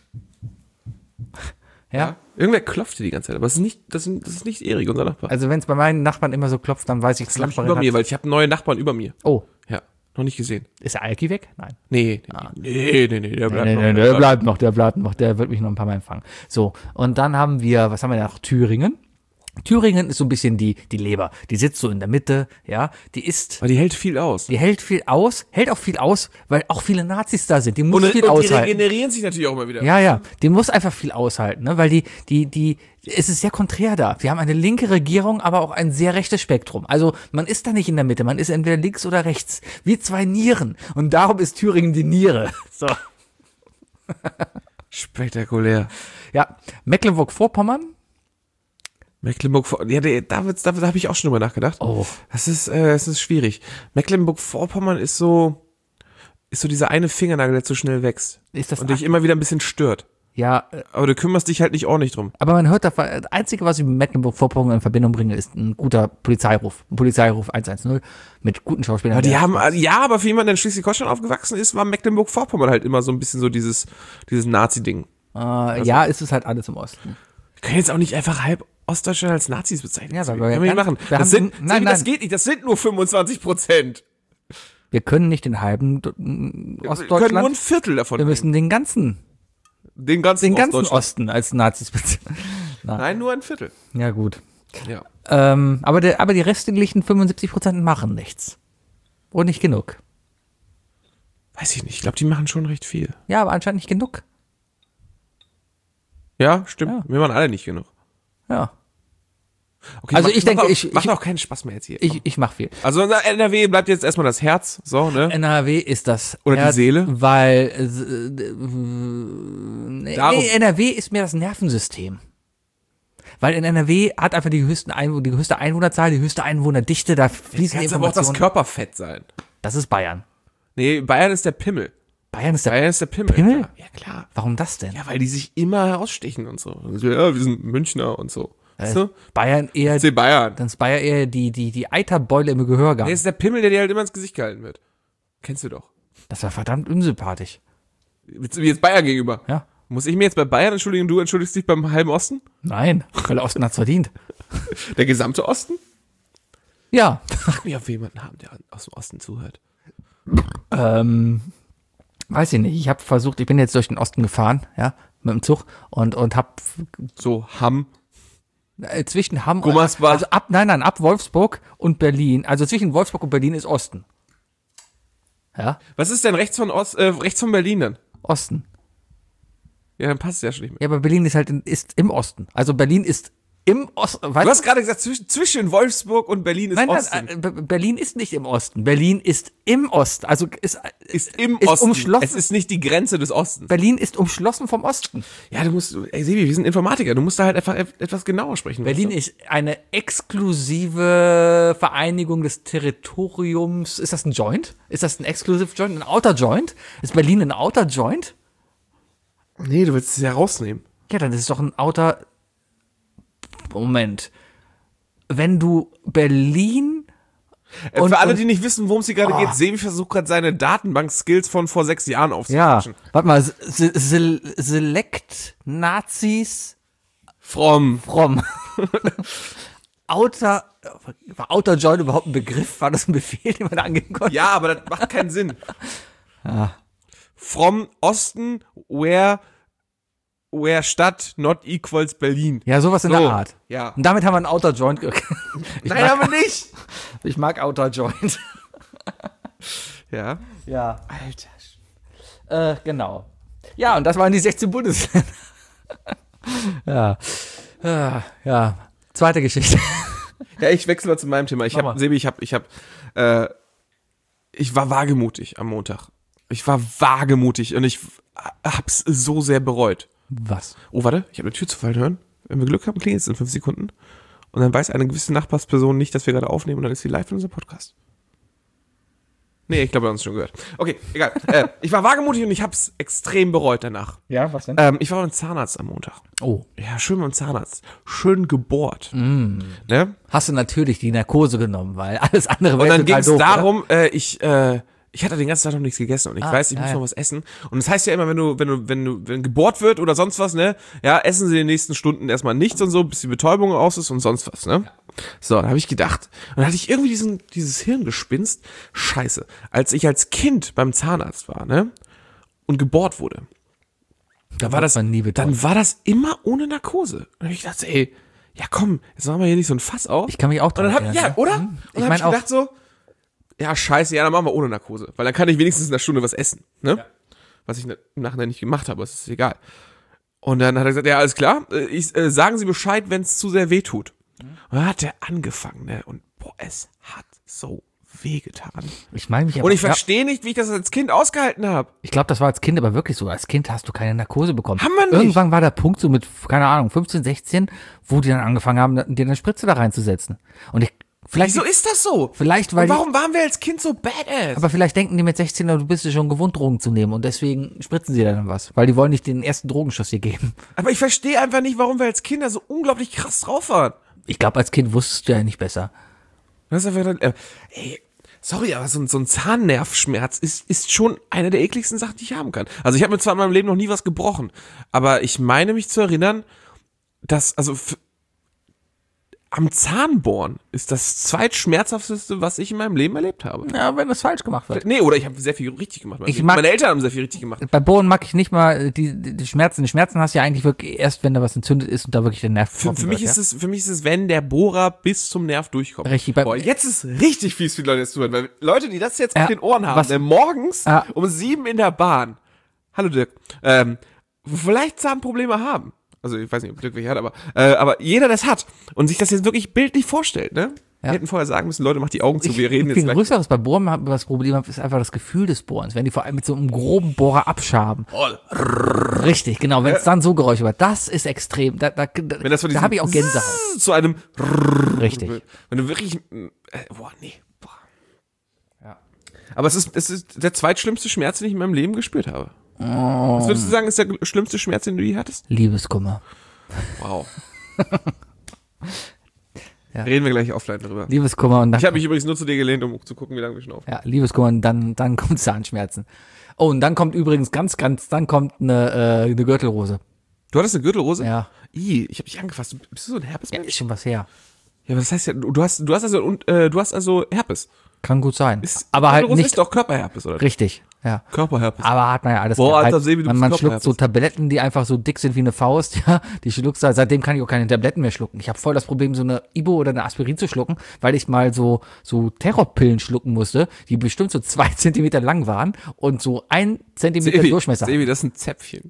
Ja? Ja. Irgendwer klopfte die ganze Zeit, aber das ist nicht, das ist, das ist nicht Erik, unser Nachbar. Also wenn es bei meinen Nachbarn immer so klopft, dann weiß ich, das die ist nicht Nachbarin über mir, hat, weil ich habe neue Nachbarn über mir. oh, Ja, noch nicht gesehen. ist der Alki weg? Nein. Nee, nee, nee, nee, der bleibt Nee, noch. nee, der bleibt noch, der bleibt noch, der wird mich noch ein paar Mal empfangen. So, und dann haben wir, was haben wir noch? Thüringen. Thüringen ist so ein bisschen die, die Leber. Die sitzt so in der Mitte, ja. Die ist, Aber die hält viel aus. die hält viel aus, hält auch viel aus, weil auch viele Nazis da sind. Die muss Und, viel und die aushalten. regenerieren sich natürlich auch immer wieder. Ja, ja, die muss einfach viel aushalten, ne? Weil die, die, die, es ist sehr konträr da. Wir haben eine linke Regierung, aber auch ein sehr rechtes Spektrum. Also man ist da nicht in der Mitte, man ist entweder links oder rechts. Wie zwei Nieren. Und darum ist Thüringen die Niere. So. Spektakulär. Ja, Mecklenburg-Vorpommern. Mecklenburg, ja, der- da, wird's- da, da habe ich auch schon drüber nachgedacht. Oh. Das ist, äh, das ist schwierig. Mecklenburg-Vorpommern ist so, ist so dieser eine Fingernagel, der zu schnell wächst. Ist das und dich immer wieder ein bisschen stört. Ja, äh, Aber du kümmerst dich halt nicht ordentlich drum. aber man hört davon, das Einzige, was ich mit Mecklenburg-Vorpommern in Verbindung bringe, ist ein guter Polizeiruf. Ein Polizeiruf eins eins null mit guten Schauspielern. Aber die Der- haben, ja, aber für jemanden, der in Schleswig-Holstein aufgewachsen ist, war Mecklenburg-Vorpommern halt immer so ein bisschen so dieses, dieses Nazi-Ding. äh, ja, ist es halt alles im Osten. Wir können jetzt auch nicht einfach halb Ostdeutschland als Nazis bezeichnen. Ja, weil das wir können wir nicht ganz- machen. wir Das, haben- sind, nein, das nein. geht nicht, das sind nur fünfundzwanzig Prozent. Wir können nicht den halben Do- Wir können nur ein Ostdeutschland, Viertel davon wir müssen den ganzen, nehmen. den ganzen, den ganzen Ostdeutschland. Osten als Nazis bezeichnen. Nein, nur ein Viertel. Ja, gut. Ja. Ähm, aber, der, aber die restlichen fünfundsiebzig Prozent machen nichts. Und nicht genug. Weiß ich nicht, ich glaube, die machen schon recht viel. Ja, aber anscheinend nicht genug. Ja, stimmt. Ja. Wir machen alle nicht genug. Ja. Okay, Also macht- ich denke, macht auch, ich- macht ich- auch keinen Spaß mehr jetzt hier. Ich, ich mach viel. Also unser N R W bleibt jetzt erstmal das Herz, so, ne? N R W ist das. Oder die Seele? Weil, äh, äh, nee, Darum. nee, N R W ist mehr das Nervensystem. Weil in N R W hat einfach die höchsten Einwohner, die höchste Einwohnerzahl, die höchste Einwohnerdichte, da fließen Kann aber auch das Informationen. Körperfett sein. Das ist Bayern. Nee, Bayern ist der Pimmel. Bayern ist der. Bayern ist der Pimmel. Pimmel? Klar. Ja, klar. Warum das denn? Ja, weil die sich immer herausstechen und so. Und so, ja, wir sind Münchner und so. Weißt Äh, du? Bayern eher, F C Bayern. dann ist Bayern eher die, die, die Eiterbeule im Gehörgang. Nee, ist der Pimmel, der dir halt immer ins Gesicht gehalten wird. Kennst du doch. Das war verdammt unsympathisch. Wie jetzt Bayern gegenüber. Ja. Muss ich mir jetzt bei Bayern entschuldigen, du entschuldigst dich beim halben Osten? Nein, weil der Osten hat's verdient. Der gesamte Osten? Ja. Frag mich, ob wir jemanden haben, der aus dem Osten zuhört. Ähm, weiß ich nicht. Ich habe versucht, ich bin jetzt durch den Osten gefahren, ja, mit dem Zug und und hab So, Hamm. äh, zwischen Hamm Gummersbach. also ab nein, nein, ab Wolfsburg und Berlin. Also zwischen Wolfsburg und Berlin ist Osten. Ja, Was ist denn rechts von Ost, äh, rechts von Berlin dann? Osten. Ja, dann passt es ja schon nicht mehr. Ja, aber Berlin ist halt in, ist im Osten. Also Berlin ist im Osten. Du hast gerade gesagt, zwischen, zwischen Wolfsburg und Berlin ist Nein, Osten. nein, äh, Berlin ist nicht im Osten. Berlin ist im Osten. Also ist, ist im ist Osten. umschlossen. Es ist nicht die Grenze des Ostens. Berlin ist umschlossen vom Osten. Ja, du musst, ey Sebi, wir sind Informatiker, du musst da halt einfach etwas genauer sprechen. Berlin weißt ist eine exklusive Vereinigung des Territoriums. Ist das ein Joint? Ist das ein Exclusive Joint? Ein Outer Joint? Ist Berlin ein Outer Joint? du? Nee, du willst es ja rausnehmen. Ja, dann ist es doch ein Outer. Moment. Wenn du Berlin. Äh, Und- Für alle, und- die nicht wissen, worum es hier gerade geht, Sebi versucht gerade seine Datenbank-Skills von vor sechs Jahren Ja, aufzufrischen. warte mal. Se- Se- Select Nazis Fromm. from. Outer. War Outer Joint überhaupt ein Begriff? War das ein Befehl, den man da angeben konnte? Ja, aber das macht keinen Sinn. From Osten, where, where Stadt not equals Berlin. Ja, sowas in So, der Art. ja. Und damit haben wir einen Outer Joint. ge- Ich, Nein, mag, aber nicht. ich mag Outer Joint. Ja. Ja. Alter. Äh, genau. Ja, und das waren die sechzehn Bundesländer. ja. ja. Ja. Zweite Geschichte. Ja, ich wechsle mal zu meinem Thema. Ich Mach habe, mal. Sebi, ich habe, ich habe, äh, ich war wagemutig am Montag. Ich war wagemutig und ich hab's so sehr bereut. Was? Oh, warte, ich habe eine Tür zu fallen hören. Wenn wir Glück haben, klingelt es in fünf Sekunden. Und dann weiß eine gewisse Nachbarsperson nicht, dass wir gerade aufnehmen und dann ist sie live in unserem Podcast. Nee, ich glaube, wir haben es schon gehört. Okay, egal. äh, ich war wagemutig und ich hab's extrem bereut danach. Ja, was denn? Ähm, ich war beim Zahnarzt am Montag. Oh. Ja, schön beim Zahnarzt. Schön gebohrt. Mm. Ne? Hast du natürlich die Narkose genommen, weil alles andere Und wäre dann total ging es doof, darum, äh, ich, äh, ich hatte den ganzen Tag noch nichts gegessen und ich Ah, weiß, ich ja, muss ja. noch was essen. Und das heißt ja immer, wenn du, wenn du, wenn du, wenn gebohrt wird oder sonst was, ne, ja, essen sie in den nächsten Stunden erstmal nichts und so, bis die Betäubung aus ist und sonst was, ne? So, da habe ich gedacht, und dann hatte ich irgendwie diesen, dieses Hirngespinst, scheiße, als ich als Kind beim Zahnarzt war, ne, und gebohrt wurde, da war das, man nie betäubt. dann war das immer ohne Narkose. Und dann hab ich gedacht, ey, ja komm, jetzt machen wir hier nicht so ein Fass auf. Ich kann mich auch Und dann dran hab, ja, erinnern. oder? Mhm. Und Ich dann hab mein ich auch- gedacht so, ja, scheiße, ja, dann machen wir ohne Narkose. Weil dann kann ich wenigstens in einer Stunde was essen, ne? Was ich im Nachhinein nicht gemacht habe, das ist egal. Und dann hat er gesagt, ja, alles klar, äh, ich, äh, sagen Sie Bescheid, wenn es zu sehr weh tut. Mhm. Und dann hat er angefangen, ne? Und boah, es hat so wehgetan. Ich meine mich Und ich ja, verstehe nicht, wie ich das als Kind ausgehalten habe. ich glaube, das war als Kind aber wirklich so. Als Kind hast du keine Narkose bekommen. Haben wir nicht. Irgendwann war der Punkt so mit, keine Ahnung, fünfzehn, sechzehn, wo die dann angefangen haben, dir eine Spritze da reinzusetzen. Und ich, vielleicht, Wieso ist das so? vielleicht, weil Und die, warum waren wir als Kind so badass? aber vielleicht denken die mit sechzehn, du bist ja schon gewohnt, Drogen zu nehmen und deswegen spritzen sie dann was, weil die wollen nicht den ersten Drogenschuss dir geben. Aber ich verstehe einfach nicht, warum wir als Kinder so unglaublich krass drauf waren. Ich glaube, als Kind wusstest du ja nicht besser. Das ist einfach dann, äh, ey, sorry, aber so, ein- so ein Zahnnervschmerz ist, ist schon eine der ekligsten Sachen, die ich haben kann. Also ich habe mir zwar in meinem Leben noch nie was gebrochen, aber ich meine mich zu erinnern, dass, also f- am Zahnbohren ist das zweitschmerzhafteste, was ich in meinem Leben erlebt habe. Ja, wenn das falsch gemacht wird. Nee, oder ich habe sehr viel richtig gemacht. Ich mag- Meine Eltern haben sehr viel richtig gemacht. Bei Bohren mag ich nicht mal die, die, die Schmerzen. Die Schmerzen hast du ja eigentlich wirklich erst, wenn da was entzündet ist und da wirklich der Nerv Für, getroffen für mich wird, ist es, für mich ist es, wenn der Bohrer bis zum Nerv durchkommt. Richtig, bei- Boah, jetzt ist richtig fies für die Leute, das zuhören, weil Leute, die das jetzt Ja, auf den Ohren haben, was- ne, morgens Ja. um sieben in der Bahn, hallo Dirk, ähm, vielleicht Zahnprobleme haben. Also ich weiß nicht, ob Dirk welche hat, aber, äh, aber jeder das hat und sich das jetzt wirklich bildlich vorstellt, ne? Ja. Wir hätten vorher sagen müssen, Leute, macht die Augen zu, Ich, wir reden viel jetzt gleich. größeres bei Bohren, hab- das Problem hab, ist einfach das Gefühl des Bohrens. Wenn die vor allem mit so einem groben Bohrer abschaben. Oh, Richtig, genau. Wenn es dann so Geräusche wird, das ist extrem. Da, da, da, wenn das von da diesem habe ich auch Gänsehaut. Zzzz zu einem Richtig. Wenn du wirklich, äh, boah, nee, boah. Ja. Aber es ist, es ist der zweitschlimmste Schmerz, den ich in meinem Leben gespürt habe. Oh. Was würdest du sagen, ist der gl- schlimmste Schmerz, den du je hattest? Liebeskummer. Wow. Ja. Reden wir gleich offline drüber. Liebeskummer und dann. Ich habe mich übrigens nur zu dir gelehnt, um zu gucken, wie lange wir schon aufnehmen. Ja, Liebeskummer und dann, dann kommt Zahnschmerzen. Oh, und dann kommt übrigens ganz, ganz, dann kommt eine, äh, eine Gürtelrose. Du hattest eine Gürtelrose? Ja. Ih, ich habe dich angefasst. Du- Bist du so ein Ja, Herpesmensch? ist schon was her. Ja, aber das heißt ja, du hast, du hast also, und, äh, du hast also Herpes. Kann gut sein. Ist, aber halt Gürtelrose nicht ist doch Körperherpes, oder? richtig. Ja. Körperherpes. Aber hat man ja alles. Boah, gehabt. Alter, Sebi, du man bist man schluckt Körperherpes. so Tabletten, die einfach so dick sind wie eine Faust, ja. Die schluckst du, seitdem kann ich auch keine Tabletten mehr schlucken. Ich habe voll das Problem, so eine Ibo oder eine Aspirin zu schlucken, weil ich mal so, so Terrorpillen schlucken musste, die bestimmt so zwei Zentimeter lang waren und so ein Zentimeter Sebi, Durchmesser. Sebi, das ist ein Zäpfchen.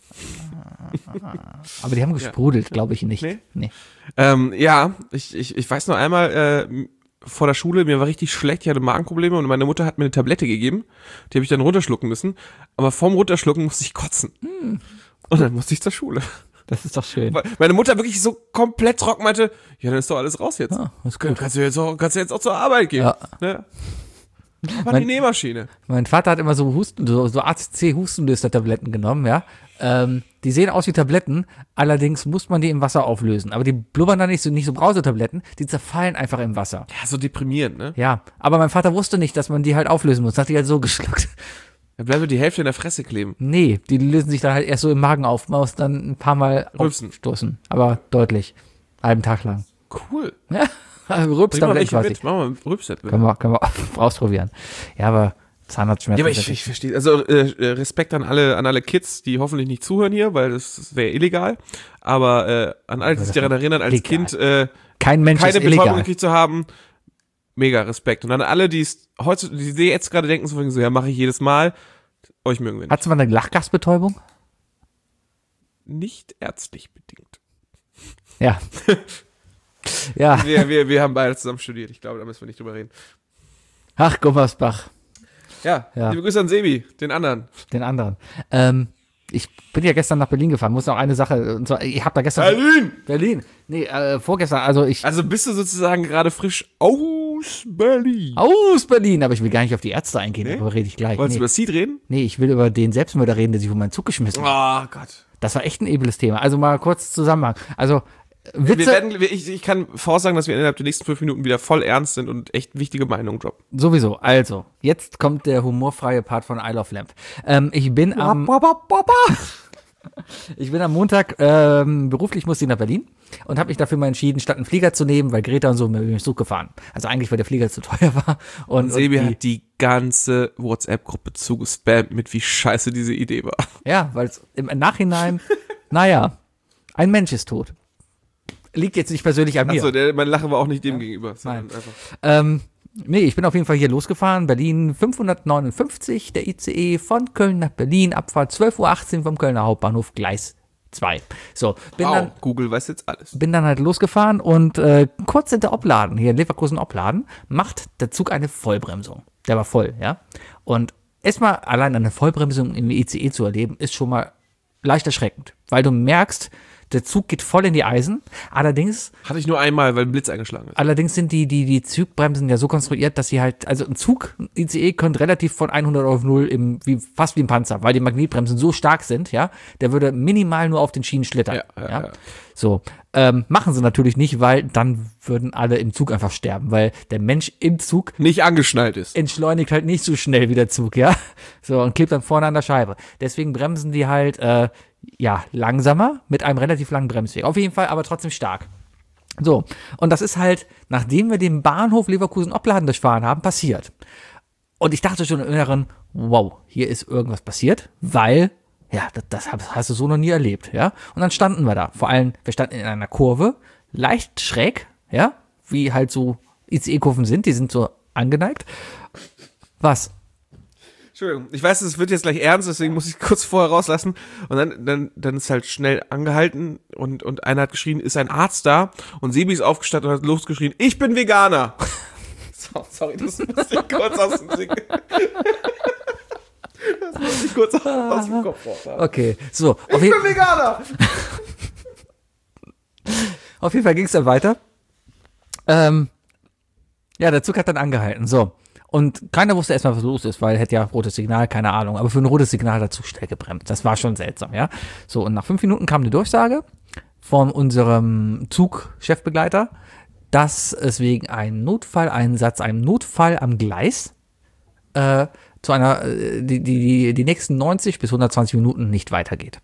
Aber die haben gesprudelt, glaube ich nicht. Nee? Nee. Ähm, ja, ich, ich, ich weiß noch einmal, äh, vor der Schule, mir war richtig schlecht, ich hatte Magenprobleme und meine Mutter hat mir eine Tablette gegeben, die habe ich dann runterschlucken müssen, aber vorm Runterschlucken musste ich kotzen. Hm. Und dann musste ich zur Schule. Das ist doch schön. Weil meine Mutter wirklich so komplett trocken meinte, ja, dann ist doch alles raus jetzt. Ah, ist Dann gut. kannst du jetzt auch, kannst du jetzt auch zur Arbeit gehen. Ja. Ne? Aber Mein- die Nähmaschine. Mein Vater hat immer so Husten, so, so A C C-Hustenlöser-Tabletten genommen, ja. Ähm, die sehen aus wie Tabletten, allerdings muss man die im Wasser auflösen. Aber die blubbern dann nicht so, nicht so Brausetabletten, die zerfallen einfach im Wasser. Ja, so deprimierend, ne? Ja, aber mein Vater wusste nicht, dass man die halt auflösen muss. Hat die halt so geschluckt. Da bleibt mir die Hälfte in der Fresse kleben. Nee, die lösen sich dann halt erst so im Magen auf. Man muss dann ein paar Mal Rülpsen. aufstoßen. Aber deutlich. Einen Tag lang. Cool. Ja, Bring mal Rülpstabletten welche quasi. mit. Mach mal Rübset mit. Können wir, können wir ausprobieren. Ja, aber Zahnarztschmerzen. Ja, aber ich, ich verstehe. Also äh, äh, Respekt an alle, an alle Kids, die hoffentlich nicht zuhören hier, weil das wäre illegal. Aber äh, an alle, die sich daran erinnern, als Illegal. Kind äh, Kein Mensch keine ist Betäubung illegal. gekriegt zu haben, mega Respekt. Und an alle, die es heute, die jetzt gerade denken, so, so ja, mache ich jedes Mal, euch mögen wir nicht. Hattest du mal eine Lachgasbetäubung? Nicht ärztlich bedingt. Ja. Ja. Wir, wir, wir haben beide zusammen studiert. Ich glaube, da müssen wir nicht drüber reden. Ach, Gummersbach, Ja, Ja. liebe Grüße an Sebi, den anderen. den anderen. Ähm, ich bin ja gestern nach Berlin gefahren. Muss noch eine Sache. Und zwar, ich habe da gestern. Berlin! Berlin. Nee, äh, vorgestern. Also ich. Also bist du sozusagen gerade frisch aus Berlin. Aus Berlin. Aber ich will gar nicht auf die Ärzte eingehen. Nee? Darüber rede ich gleich. Wolltest Nee. du über Seed reden? nee, ich will über den Selbstmörder reden, der sich von meinen Zug geschmissen hat. Oh Gott. Das war echt ein übles Thema. Also mal kurz Zusammenhang. Also Wir Witze werden, wir- ich, ich kann voraussagen, dass wir innerhalb der nächsten fünf Minuten wieder voll ernst sind und echt wichtige Meinungen droppen. sowieso. Also, jetzt kommt der humorfreie Part von I Love Lamp. Ähm, ich bin am Ich bin am Montag ähm, beruflich musste ich nach Berlin und habe mich dafür mal entschieden, statt einen Flieger zu nehmen, weil Greta und so mit dem Zug gefahren. Also eigentlich, weil der Flieger zu teuer war. Und, und Sebi die, hat die ganze WhatsApp-Gruppe zugespammt mit, wie scheiße diese Idee war. ja, weil es im Nachhinein, naja, ein Mensch ist tot. Liegt jetzt nicht persönlich an mir. Achso, der, mein Lachen war auch nicht dem gegenüber. sondern Nein. Einfach. Ähm, nee, ich bin auf jeden Fall hier losgefahren. Berlin fünfhundertneunundfünfzig, der I C E von Köln nach Berlin, Abfahrt zwölf Uhr achtzehn vom Kölner Hauptbahnhof, Gleis zwei. So, bin Wow, dann Google weiß jetzt alles. bin dann halt losgefahren und äh, kurz hinter Opladen, hier in Leverkusen Opladen, macht der Zug eine Vollbremsung. Der war voll, ja. Und erstmal allein eine Vollbremsung im I C E zu erleben, ist schon mal leicht erschreckend, weil du merkst, der Zug geht voll in die Eisen. Allerdings Hatte ich nur einmal, weil ein Blitz eingeschlagen ist. Allerdings sind die, die, die Zugbremsen ja so konstruiert, dass sie halt, also ein Zug, ein I C E, könnte relativ von hundert auf null im, wie, fast wie ein Panzer, weil die Magnetbremsen so stark sind, ja, der würde minimal nur auf den Schienen schlittern. Ja, ja, ja. So, ähm, machen sie natürlich nicht, weil dann würden alle im Zug einfach sterben, weil der Mensch im Zug Nicht angeschnallt ist. entschleunigt halt nicht so schnell wie der Zug, ja. So, und klebt dann vorne an der Scheibe. Deswegen bremsen die halt, äh, ja, langsamer mit einem relativ langen Bremsweg. Auf jeden Fall, aber trotzdem stark. So, und das ist halt, nachdem wir den Bahnhof Leverkusen-Opladen durchfahren haben, passiert. Und ich dachte schon im Inneren, wow, hier ist irgendwas passiert, weil, ja, das, das hast hast du so noch nie erlebt, ja. Und dann standen wir da. Vor allem, wir standen in einer Kurve, leicht schräg, ja, wie halt so I C E-Kurven sind, die sind so angeneigt. Was? Entschuldigung, ich weiß, es wird jetzt gleich ernst, deswegen muss ich kurz vorher rauslassen. Und dann, dann, dann ist halt schnell angehalten und, und einer hat geschrien, ist ein Arzt da? Und Sebi ist aufgestanden und hat losgeschrien, ich bin Veganer. So, sorry, das muss ich kurz aus dem Singen. Das muss ich kurz aus, aus dem Kopf raus haben. Okay, so. Ich Auf, bin je Veganer! auf jeden Fall ging es dann weiter. Ähm, ja, der Zug hat dann angehalten, so. Und keiner wusste erstmal, was los ist, weil hätte ja rotes Signal, keine Ahnung. Aber für ein rotes Signal hat der Zug schnell gebremst. Das war schon seltsam, ja. So, und nach fünf Minuten kam eine Durchsage von unserem Zugchefbegleiter, dass es wegen einem Notfalleinsatz, einem Notfall am Gleis, äh, zu einer, äh, die, die, die nächsten neunzig bis hundertzwanzig Minuten nicht weitergeht.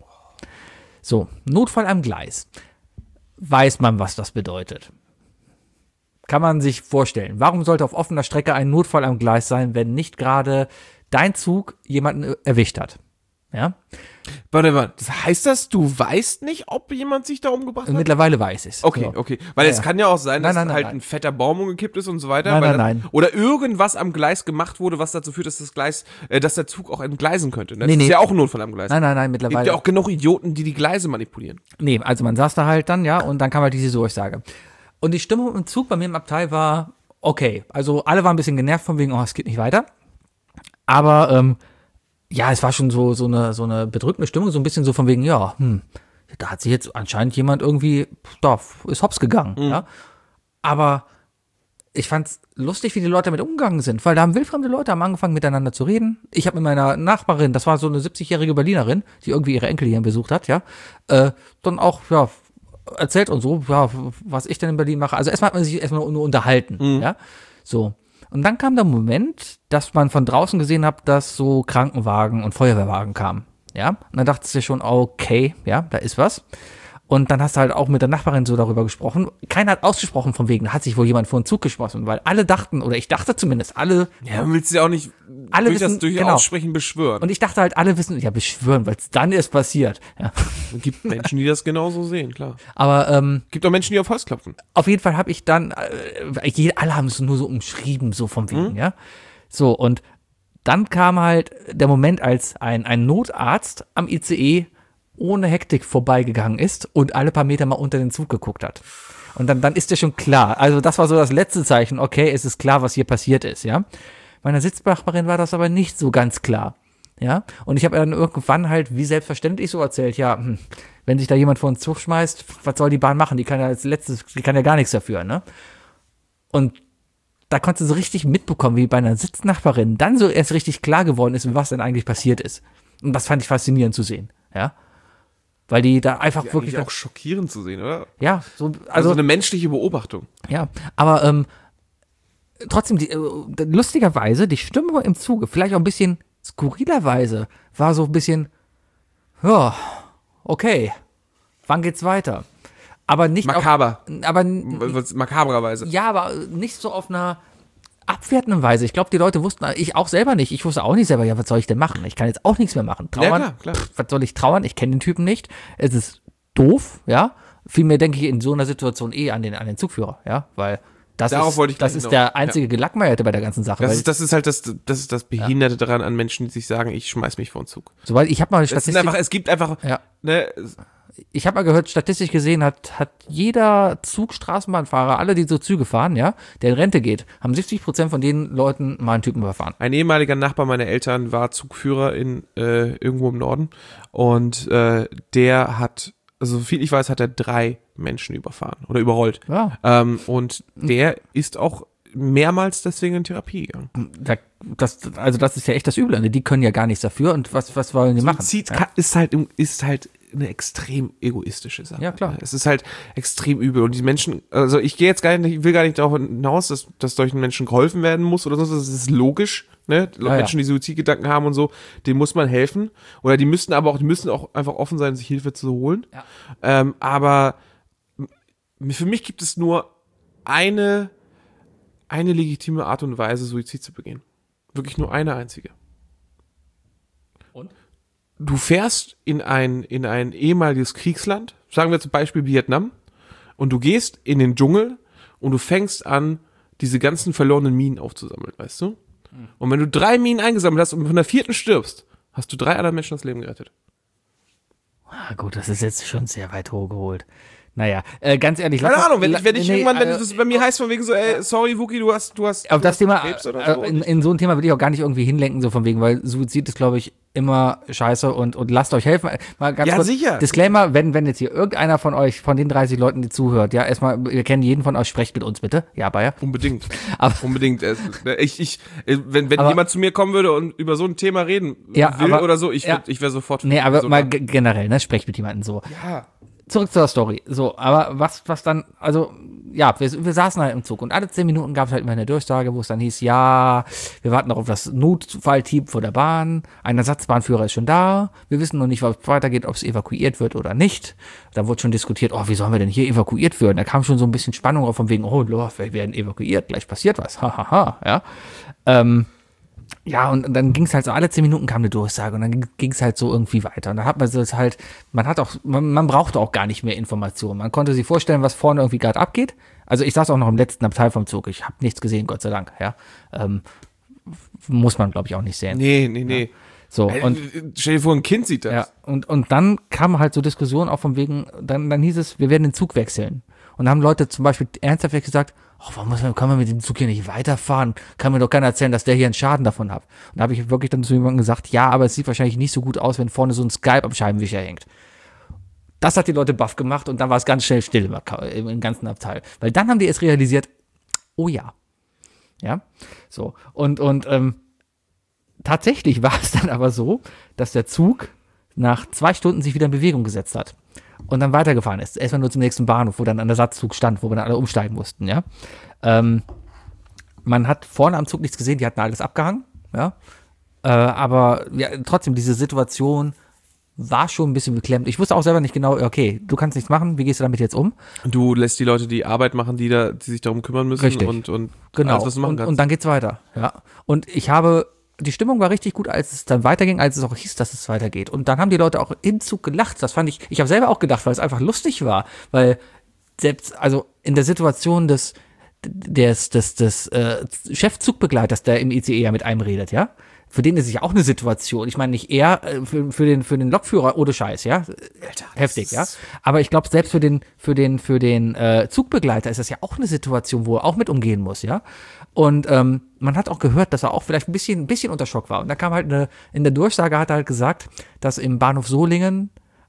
So, Notfall am Gleis. Weiß man, was das bedeutet? Kann man sich vorstellen. Warum sollte auf offener Strecke ein Notfall am Gleis sein, wenn nicht gerade dein Zug jemanden erwischt hat? Ja? Warte, warte, das heißt das, du weißt nicht, ob jemand sich da umgebracht hat? Mittlerweile weiß ich es. Okay, so. okay. Weil Ja, es ja. kann ja auch sein, dass Nein, nein, halt nein, ein fetter Baum umgekippt ist und so weiter. Nein, weil nein, das, nein. Oder irgendwas am Gleis gemacht wurde, was dazu führt, dass das Gleis, äh, dass der Zug auch entgleisen könnte. Das Nee, ist nee. ja auch ein Notfall am Gleis. Nein, nein, nein, Es gibt mittlerweile. ja auch genug Idioten, die die Gleise manipulieren. Nee, also man saß da halt dann, ja, und dann kam halt diese Durchsage. Und die Stimmung im Zug bei mir im Abteil war okay. Also alle waren ein bisschen genervt von wegen, oh, es geht nicht weiter. Aber, ähm, ja, es war schon so, so eine, so eine bedrückende Stimmung, so ein bisschen so von wegen, ja, hm, da hat sich jetzt anscheinend jemand irgendwie, da ist hops gegangen, Mhm. ja. Aber ich fand's lustig, wie die Leute damit umgegangen sind, weil da haben wildfremde Leute haben angefangen miteinander zu reden. Ich habe mit meiner Nachbarin, das war so eine siebzigjährige Berlinerin, die irgendwie ihre Enkel hier besucht hat, ja, äh, dann auch, ja, erzählt und so, ja, was ich denn in Berlin mache. Also erstmal hat man sich erstmal nur unterhalten, Mhm. ja, so. Und dann kam der Moment, dass man von draußen gesehen hat, dass so Krankenwagen und Feuerwehrwagen kamen, ja. Und dann dachte ich schon, okay, ja, da ist was. Und dann hast du halt auch mit der Nachbarin so darüber gesprochen. Keiner hat ausgesprochen von wegen, da hat sich wohl jemand vor den Zug geschmissen, weil alle dachten, oder ich dachte zumindest, alle, Ja, man will es ja auch nicht Alle durch das wissen- durch genau. Aussprechen beschwören. und ich dachte halt, alle wissen, ja, beschwören, weil es dann erst passiert. Ja. Es gibt Menschen, die das genauso sehen, klar. Aber ähm, Es gibt auch Menschen, die auf Holz klopfen. auf jeden Fall habe ich dann, äh, jede, alle haben es nur so umschrieben, so vom wegen, ja. So, und dann kam halt der Moment, als ein, ein Notarzt am I C E ohne Hektik vorbeigegangen ist und alle paar Meter mal unter den Zug geguckt hat. Und dann, dann ist ja schon klar. Also das war so das letzte Zeichen. Okay, es ist klar, was hier passiert ist, ja. Meiner Sitznachbarin war das aber nicht so ganz klar, ja. Und ich habe dann irgendwann halt wie selbstverständlich so erzählt, ja, hm, wenn sich da jemand vor den Zug schmeißt, was soll die Bahn machen? Die kann ja als letztes, die kann ja gar nichts dafür, ne? Und da konntest du so richtig mitbekommen, wie bei einer Sitznachbarin dann so erst richtig klar geworden ist, was denn eigentlich passiert ist. Und das fand ich faszinierend zu sehen, ja. Weil die da einfach Ja, wirklich, eigentlich auch schockierend zu sehen, oder? ja, so, Also, also, eine menschliche Beobachtung. ja, aber ähm, trotzdem, die, äh, lustigerweise, die Stimmung im Zuge, vielleicht auch ein bisschen skurrilerweise, war so ein bisschen, ja, okay, wann geht's weiter? Aber nicht Makaber. auf, aber Was- Makabrerweise. ja, aber nicht so auf einer abwertenden Weise. Ich glaube, die Leute wussten, ich auch selber nicht, ich wusste auch nicht selber, ja, was soll ich denn machen? Ich kann jetzt auch nichts mehr machen. Trauern, Ja, klar, klar. Pff, was soll ich trauern? Ich kenne den Typen nicht. Es ist doof, ja. Vielmehr denke ich in so einer Situation eh an den, an den Zugführer, ja, weil das Darauf ist, wollte ich das gleich ist hinaus. der einzige Gelackmeierte bei der ganzen Sache. Das weil, ist, das ist halt das, das ist das Behinderte daran an Menschen, die sich sagen, ich schmeiß mich vor den Zug. soweit ich habe mal Es, sind Statistik, einfach, es gibt einfach, ja, ne, ich habe mal gehört, statistisch gesehen hat, hat jeder Zug-Straßenbahnfahrer, alle, die so Züge fahren, ja, der in Rente geht, haben siebzig Prozent von den Leuten mal einen Typen überfahren. ein ehemaliger Nachbar meiner Eltern war Zugführer in äh, irgendwo im Norden und äh, der hat, also so viel ich weiß, hat er drei Menschen überfahren oder überrollt. Ja. Ähm, und der ist auch mehrmals deswegen in Therapie gegangen. Da, das, also das ist ja echt das Üble. Ne? Die können ja gar nichts dafür und was, was wollen die machen? Suizid Ja? kann, ist halt ist halt eine extrem egoistische Sache. Ja, klar. Es ist halt extrem übel und die Menschen, also ich gehe jetzt gar nicht, ich will gar nicht darauf hinaus, dass, dass solchen Menschen geholfen werden muss oder sonst was. Das ist logisch, ne? Ja, Menschen, die Suizidgedanken haben und so, denen muss man helfen oder die müssen aber auch, die müssen auch einfach offen sein, sich Hilfe zu holen. Ja. Ähm, aber m- für mich gibt es nur eine eine legitime Art und Weise, Suizid zu begehen. Wirklich nur eine einzige. Und? Du fährst in ein, in ein ehemaliges Kriegsland, sagen wir zum Beispiel Vietnam, und du gehst in den Dschungel und du fängst an, diese ganzen verlorenen Minen aufzusammeln, weißt du? Und wenn du drei Minen eingesammelt hast und von der vierten stirbst, hast du drei anderen Menschen das Leben gerettet. Ah, gut, das ist jetzt schon sehr weit hochgeholt. Naja, äh, ganz ehrlich. Keine lass- Ahnung, wenn la- ich, wenn ich nee, irgendwann, wenn äh, es bei mir heißt von wegen so, ey, sorry Wookie, du hast, du hast, auf du das hast Thema, Krebs oder äh, so. in, in so ein Thema will ich auch gar nicht irgendwie hinlenken, so von wegen, weil Suizid ist, glaube ich, immer scheiße und, und lasst euch helfen. Mal ganz Ja, kurz, sicher. Disclaimer, wenn, wenn jetzt hier irgendeiner von euch, von den dreißig Leuten, die zuhört, ja, erstmal, wir kennen jeden von euch, sprecht mit uns bitte. Ja, Bayer. Unbedingt. Aber- Unbedingt. Es- Ich, ich, wenn, wenn Aber- jemand zu mir kommen würde und über so ein Thema reden Ja, will aber- oder so, ich, ja. würd- ich wäre sofort. Nee, aber so mal da. ge- generell, ne, sprecht mit jemandem so. Ja. zurück zur Story. So, aber was, was dann, also, ja, wir, wir saßen halt im Zug und alle zehn Minuten gab es halt immer eine Durchsage, wo es dann hieß, ja, wir warten noch auf das Notfallteam vor der Bahn, ein Ersatzbahnführer ist schon da, wir wissen noch nicht, was weitergeht, ob es evakuiert wird oder nicht. Da wurde schon diskutiert, oh, wie sollen wir denn hier evakuiert werden? Da kam schon so ein bisschen Spannung auf, von wegen, oh, wir werden evakuiert, gleich passiert was, hahaha, ha, ha, ja. Ähm, Ja, und dann ging es halt so, alle zehn Minuten kam eine Durchsage und dann ging es halt so irgendwie weiter. Und dann hat man das halt, man hat auch, man, man brauchte auch gar nicht mehr Informationen. Man konnte sich vorstellen, was vorne irgendwie gerade abgeht. Also ich saß auch noch im letzten Abteil vom Zug. Ich habe nichts gesehen, Gott sei Dank, ja. Ähm, muss man, glaube ich, auch nicht sehen. Nee, nee, nee. Ja. So, und stell dir vor, ein Kind sieht das. Ja, und, und dann kam halt so Diskussion auch von wegen, dann, dann hieß es, wir werden den Zug wechseln. Und dann haben Leute zum Beispiel ernsthaft gesagt, oh, warum muss man, kann man mit dem Zug hier nicht weiterfahren? Kann mir doch keiner erzählen, dass der hier einen Schaden davon hat. Und da habe ich wirklich dann zu jemandem gesagt, ja, aber es sieht wahrscheinlich nicht so gut aus, wenn vorne so ein Skype am Scheibenwischer hängt. Das hat die Leute baff gemacht und dann war es ganz schnell still im, im ganzen Abteil. Weil dann haben die es realisiert, oh ja. Ja, so. Und, und ähm, tatsächlich war es dann aber so, dass der Zug nach zwei Stunden sich wieder in Bewegung gesetzt hat. Und dann weitergefahren ist. Erstmal nur zum nächsten Bahnhof, wo dann ein Ersatzzug stand, wo wir dann alle umsteigen mussten, ja. Ähm, man hat vorne am Zug nichts gesehen, die hatten alles abgehangen, ja. Äh, aber ja, trotzdem, diese Situation war schon ein bisschen beklemmt. Ich wusste auch selber nicht genau, okay, du kannst nichts machen, wie gehst du damit jetzt um? Du lässt die Leute die Arbeit machen, die da, die sich darum kümmern müssen. Richtig. und, und genau. alles, was du machen und, kannst. Und dann geht's weiter, ja. Und ich habe die Stimmung war richtig gut, als es dann weiterging, als es auch hieß, dass es weitergeht. Und dann haben die Leute auch im Zug gelacht. Das fand ich, ich habe selber auch gedacht, weil es einfach lustig war. Weil selbst, also in der Situation des, des, des, des äh, Chefzugbegleiters, der im I C E ja mit einem redet, ja, für den ist es ja auch eine Situation. Ich meine, nicht er, äh, für, für, den, für den Lokführer, ohne Scheiß, ja. Alter, heftig, ja. Aber ich glaube, selbst für den, für den, für den äh, Zugbegleiter ist das ja auch eine Situation, wo er auch mit umgehen muss, ja. Und ähm, man hat auch gehört, dass er auch vielleicht ein bisschen, ein bisschen unter Schock war. Und da kam halt eine, in der Durchsage hat er halt gesagt, dass im Bahnhof Solingen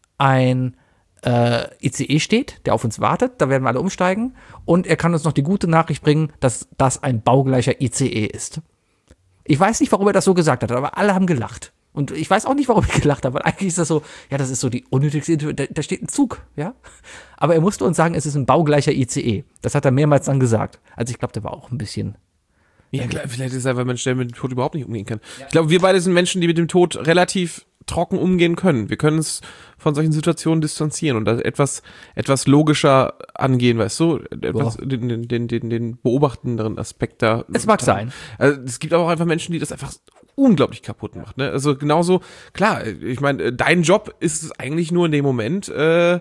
ein äh, I C E steht, der auf uns wartet. Da werden wir alle umsteigen. Und er kann uns noch die gute Nachricht bringen, dass das ein baugleicher I C E ist. Ich weiß nicht, warum er das so gesagt hat, aber alle haben gelacht. Und ich weiß auch nicht, warum ich gelacht habe, weil eigentlich ist das so, ja, das ist so die unnötigste, da, da steht ein Zug, ja. Aber er musste uns sagen, es ist ein baugleicher I C E. Das hat er mehrmals dann gesagt. Also ich glaube, der war auch ein bisschen. Ja, klar, vielleicht ist es einfach ein Mensch, der mit dem Tod überhaupt nicht umgehen kann. Ja. Ich glaube, wir beide sind Menschen, die mit dem Tod relativ trocken umgehen können. Wir können es von solchen Situationen distanzieren und das etwas, etwas logischer angehen, weißt du? Etwas, den, den, den, den, den beobachtenderen Aspekt da. Es mag sein. Also, es gibt aber auch einfach Menschen, die das einfach unglaublich kaputt macht. Ne? Also genauso, klar, ich meine, dein Job ist es eigentlich nur in dem Moment, äh,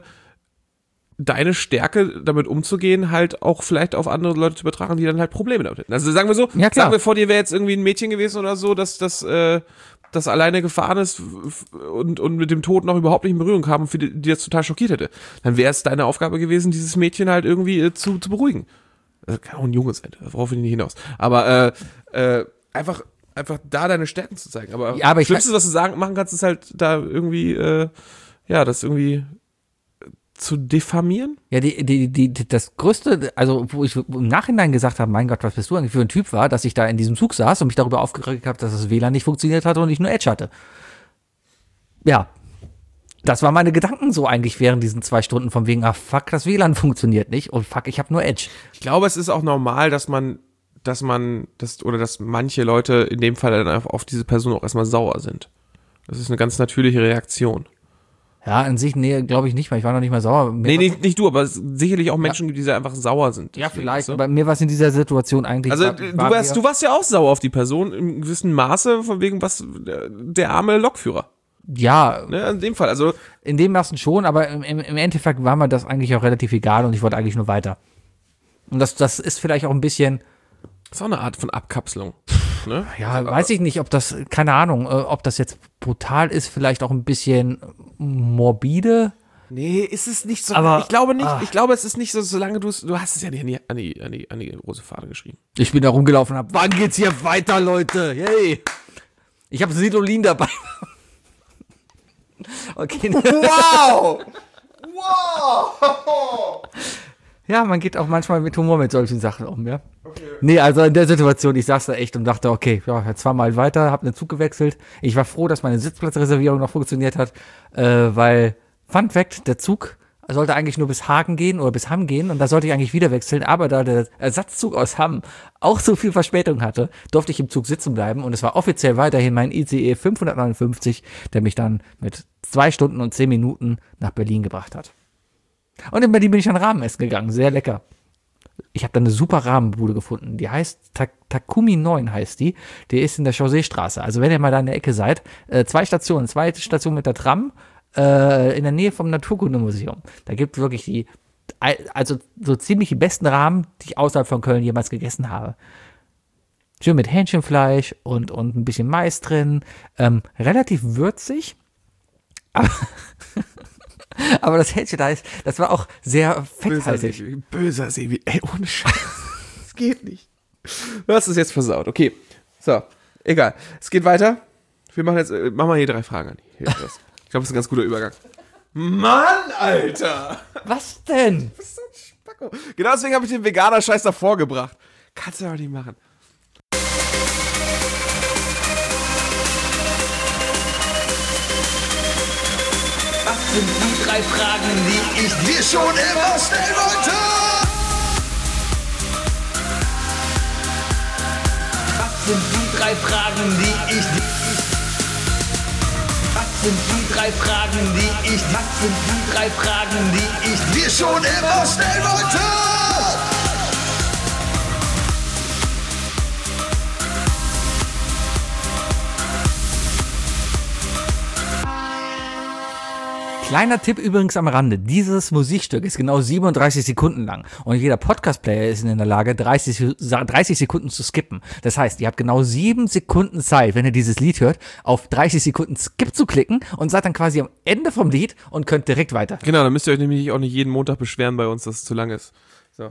deine Stärke, damit umzugehen, halt auch vielleicht auf andere Leute zu übertragen, die dann halt Probleme damit hätten. Also sagen wir so, ja, sagen wir vor dir wäre jetzt irgendwie ein Mädchen gewesen oder so, dass das äh, das alleine gefahren ist und, und mit dem Tod noch überhaupt nicht in Berührung kam und für die, die das total schockiert hätte. Dann wäre es deine Aufgabe gewesen, dieses Mädchen halt irgendwie äh, zu, zu beruhigen. Das kann auch ein Junge sein, worauf will ich nicht hinaus. Aber äh, äh, einfach einfach da deine Stärken zu zeigen. Aber, ja, aber das Schlimmste, was du sagen, machen kannst, ist halt da irgendwie, äh, ja, das irgendwie zu diffamieren? Ja, die, die, die, die, das Größte, also wo ich im Nachhinein gesagt habe, mein Gott, was bist du eigentlich für ein Typ war, dass ich da in diesem Zug saß und mich darüber aufgeregt habe, dass das W L A N nicht funktioniert hatte und ich nur Edge hatte. Ja, das waren meine Gedanken so eigentlich während diesen zwei Stunden von wegen, ah fuck, das W L A N funktioniert nicht und fuck, ich habe nur Edge. Ich glaube, es ist auch normal, dass man, dass man, das oder dass manche Leute in dem Fall dann einfach auf diese Person auch erstmal sauer sind. Das ist eine ganz natürliche Reaktion. Ja, an sich, nee, glaube ich nicht, weil ich war noch nicht mal sauer. Mir nee, nicht, nicht du, aber es sicherlich auch Menschen, ja. die einfach sauer sind. Ja, vielleicht, so. Bei mir war es in dieser Situation eigentlich. Also, war, du, war warst, du warst ja auch sauer auf die Person, im gewissen Maße, von wegen was, der arme Lokführer. Ja. Ne, in dem Fall, also. In dem Maßen schon, aber im, im Endeffekt war mir das eigentlich auch relativ egal und ich wollte eigentlich nur weiter. Und das, das ist vielleicht auch ein bisschen. Das ist auch eine Art von Abkapselung. Ne? Ja, also, weiß ich nicht, ob das, keine Ahnung, ob das jetzt brutal ist, vielleicht auch ein bisschen morbide. Nee, ist es nicht so. Aber, ich glaube nicht, ach. ich glaube, es ist nicht so, solange du es, du hast es ja nicht an die, an die, an die, an die große Fahne geschrieben. Ich bin da rumgelaufen und hab, wann geht's hier weiter, Leute? Hey! Ich habe Sidolin dabei. Okay. Wow! Wow! Ja, man geht auch manchmal mit Humor mit solchen Sachen um, ja. Okay. Nee, also in der Situation, ich saß da echt und dachte, okay, ja, jetzt fahr mal weiter, hab einen Zug gewechselt. Ich war froh, dass meine Sitzplatzreservierung noch funktioniert hat, äh, weil, Fun Fact, der Zug, sollte eigentlich nur bis Hagen gehen oder bis Hamm gehen und da sollte ich eigentlich wieder wechseln, aber da der Ersatzzug aus Hamm auch so viel Verspätung hatte, durfte ich im Zug sitzen bleiben und es war offiziell weiterhin mein I C E fünfhundertneunundfünfzig, der mich dann mit zwei Stunden und zehn Minuten nach Berlin gebracht hat. Und in Berlin bin ich an Ramen essen gegangen, sehr lecker. Ich habe da eine super Rahmenbude gefunden, die heißt Ta- Takumi neun heißt die, die ist in der Chausseestraße, also wenn ihr mal da in der Ecke seid, äh, zwei Stationen, zwei Stationen mit der Tram, äh, in der Nähe vom Naturkundemuseum, da gibt es wirklich die, also so ziemlich die besten Ramen, die ich außerhalb von Köln jemals gegessen habe. Schön mit Hähnchenfleisch und, und ein bisschen Mais drin, ähm, relativ würzig, aber Aber das Hähnchen da ist, das war auch sehr fetthaltig. Böser Sebi, böser Sebi. Ey, ohne Scheiß. Das geht nicht. Du hast es jetzt versaut. Okay. So, egal. Es geht weiter. Wir machen jetzt, äh, machen wir hier drei Fragen an. Hier, ich glaube, das ist ein ganz guter Übergang. Mann, Alter! Was denn? Du bist so ein Spacko. Genau deswegen habe ich den Veganer-Scheiß davor gebracht. Kannst du doch nicht machen. Was sind die drei Fragen, die ich dir schon immer stellen wollte? Was sind die drei Fragen, die ich dir... Was sind die drei Fragen, die ich... Was sind die drei Fragen, die ich dir schon immer stellen wollte? Kleiner Tipp übrigens am Rande, dieses Musikstück ist genau siebenunddreißig Sekunden lang und jeder Podcast-Player ist in der Lage, dreißig, dreißig Sekunden zu skippen. Das heißt, ihr habt genau sieben Sekunden Zeit, wenn ihr dieses Lied hört, auf dreißig Sekunden Skip zu klicken und seid dann quasi am Ende vom Lied und könnt direkt weiter. Genau, dann müsst ihr euch nämlich auch nicht jeden Montag beschweren bei uns, dass es zu lang ist. So.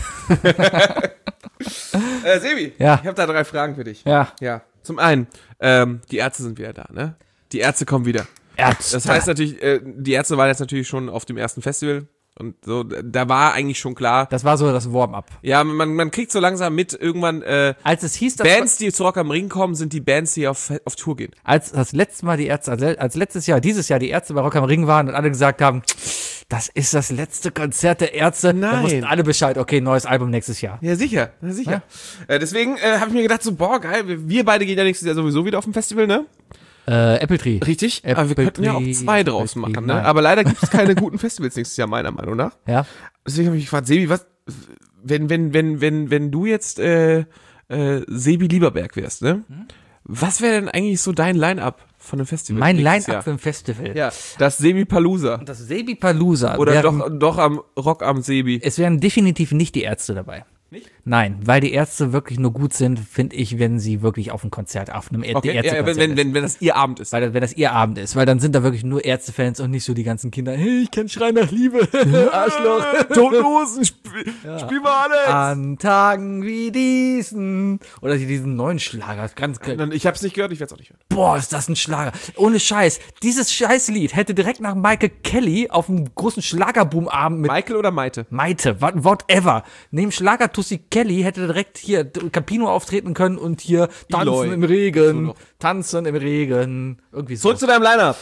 äh, Sebi, Ja. ich habe da drei Fragen für dich. Ja. Ja. Zum einen, ähm, die Ärzte sind wieder da, ne? Die Ärzte kommen wieder. Ärzte. Das heißt natürlich, äh, die Ärzte waren jetzt natürlich schon auf dem ersten Festival und so, da war eigentlich schon klar. Das war so das Warm-up. Ja, man, man kriegt so langsam mit, irgendwann äh, Als es hieß, dass Bands, die zu Rock am Ring kommen, sind die Bands, die auf, auf Tour gehen. als das letzte Mal die Ärzte, als, als letztes Jahr, dieses Jahr die Ärzte bei Rock am Ring waren und alle gesagt haben, das ist das letzte Konzert der Ärzte, Nein. dann wussten alle Bescheid, okay, neues Album nächstes Jahr. Ja, sicher, ja, sicher. Äh, deswegen äh, habe ich mir gedacht, so, boah, geil, wir, wir beide gehen ja nächstes Jahr sowieso wieder auf dem Festival, ne? Äh, Apple Tree. Richtig, Apple aber wir könnten ja auch Tree, zwei draus Apple Tree, machen, ne? nein. Aber leider gibt es keine guten Festivals nächstes Jahr, meiner Meinung nach. Ja. Deswegen habe ich mich gefragt, Sebi, was, wenn, wenn, wenn, wenn, wenn du jetzt äh, äh, Sebi Lieberberg wärst, ne? Hm? Was wäre denn eigentlich so dein Line-Up von einem Festival? Mein nächstes Line-Up Jahr? für ein Festival. Ja, das Sebi Palooza. Das Sebi Palooza. Oder wären, doch, doch am Rock am Sebi. Es wären definitiv nicht die Ärzte dabei. Nicht? Nein, weil die Ärzte wirklich nur gut sind, finde ich, wenn sie wirklich auf einem Konzert, auf einem Ä- Okay, ja, Ärztekonzert wenn, wenn, ist. wenn, wenn das ihr Abend ist. Weil das, wenn das ihr Abend ist, weil dann sind da wirklich nur Ärztefans und nicht so die ganzen Kinder, hey, ich kenn Schrei nach Liebe, Arschloch. Totenhosen, spiel, spiel mal Alex. An Tagen wie diesen. Oder diesen neuen Schlager. Ganz, Ich hab's nicht gehört, ich werd's auch nicht hören. boah, ist das ein Schlager. Ohne Scheiß. Dieses Scheißlied hätte direkt nach Michael Kelly auf einem großen Schlagerboom-Abend mit Michael oder Maite? Maite, what- whatever. Neben Schlager Tussi Kelly hätte direkt hier Campino auftreten können und hier Tanzen Eloy. im So Regen, noch. Tanzen im Regen, irgendwie so. Zurück zu deinem Line-Up.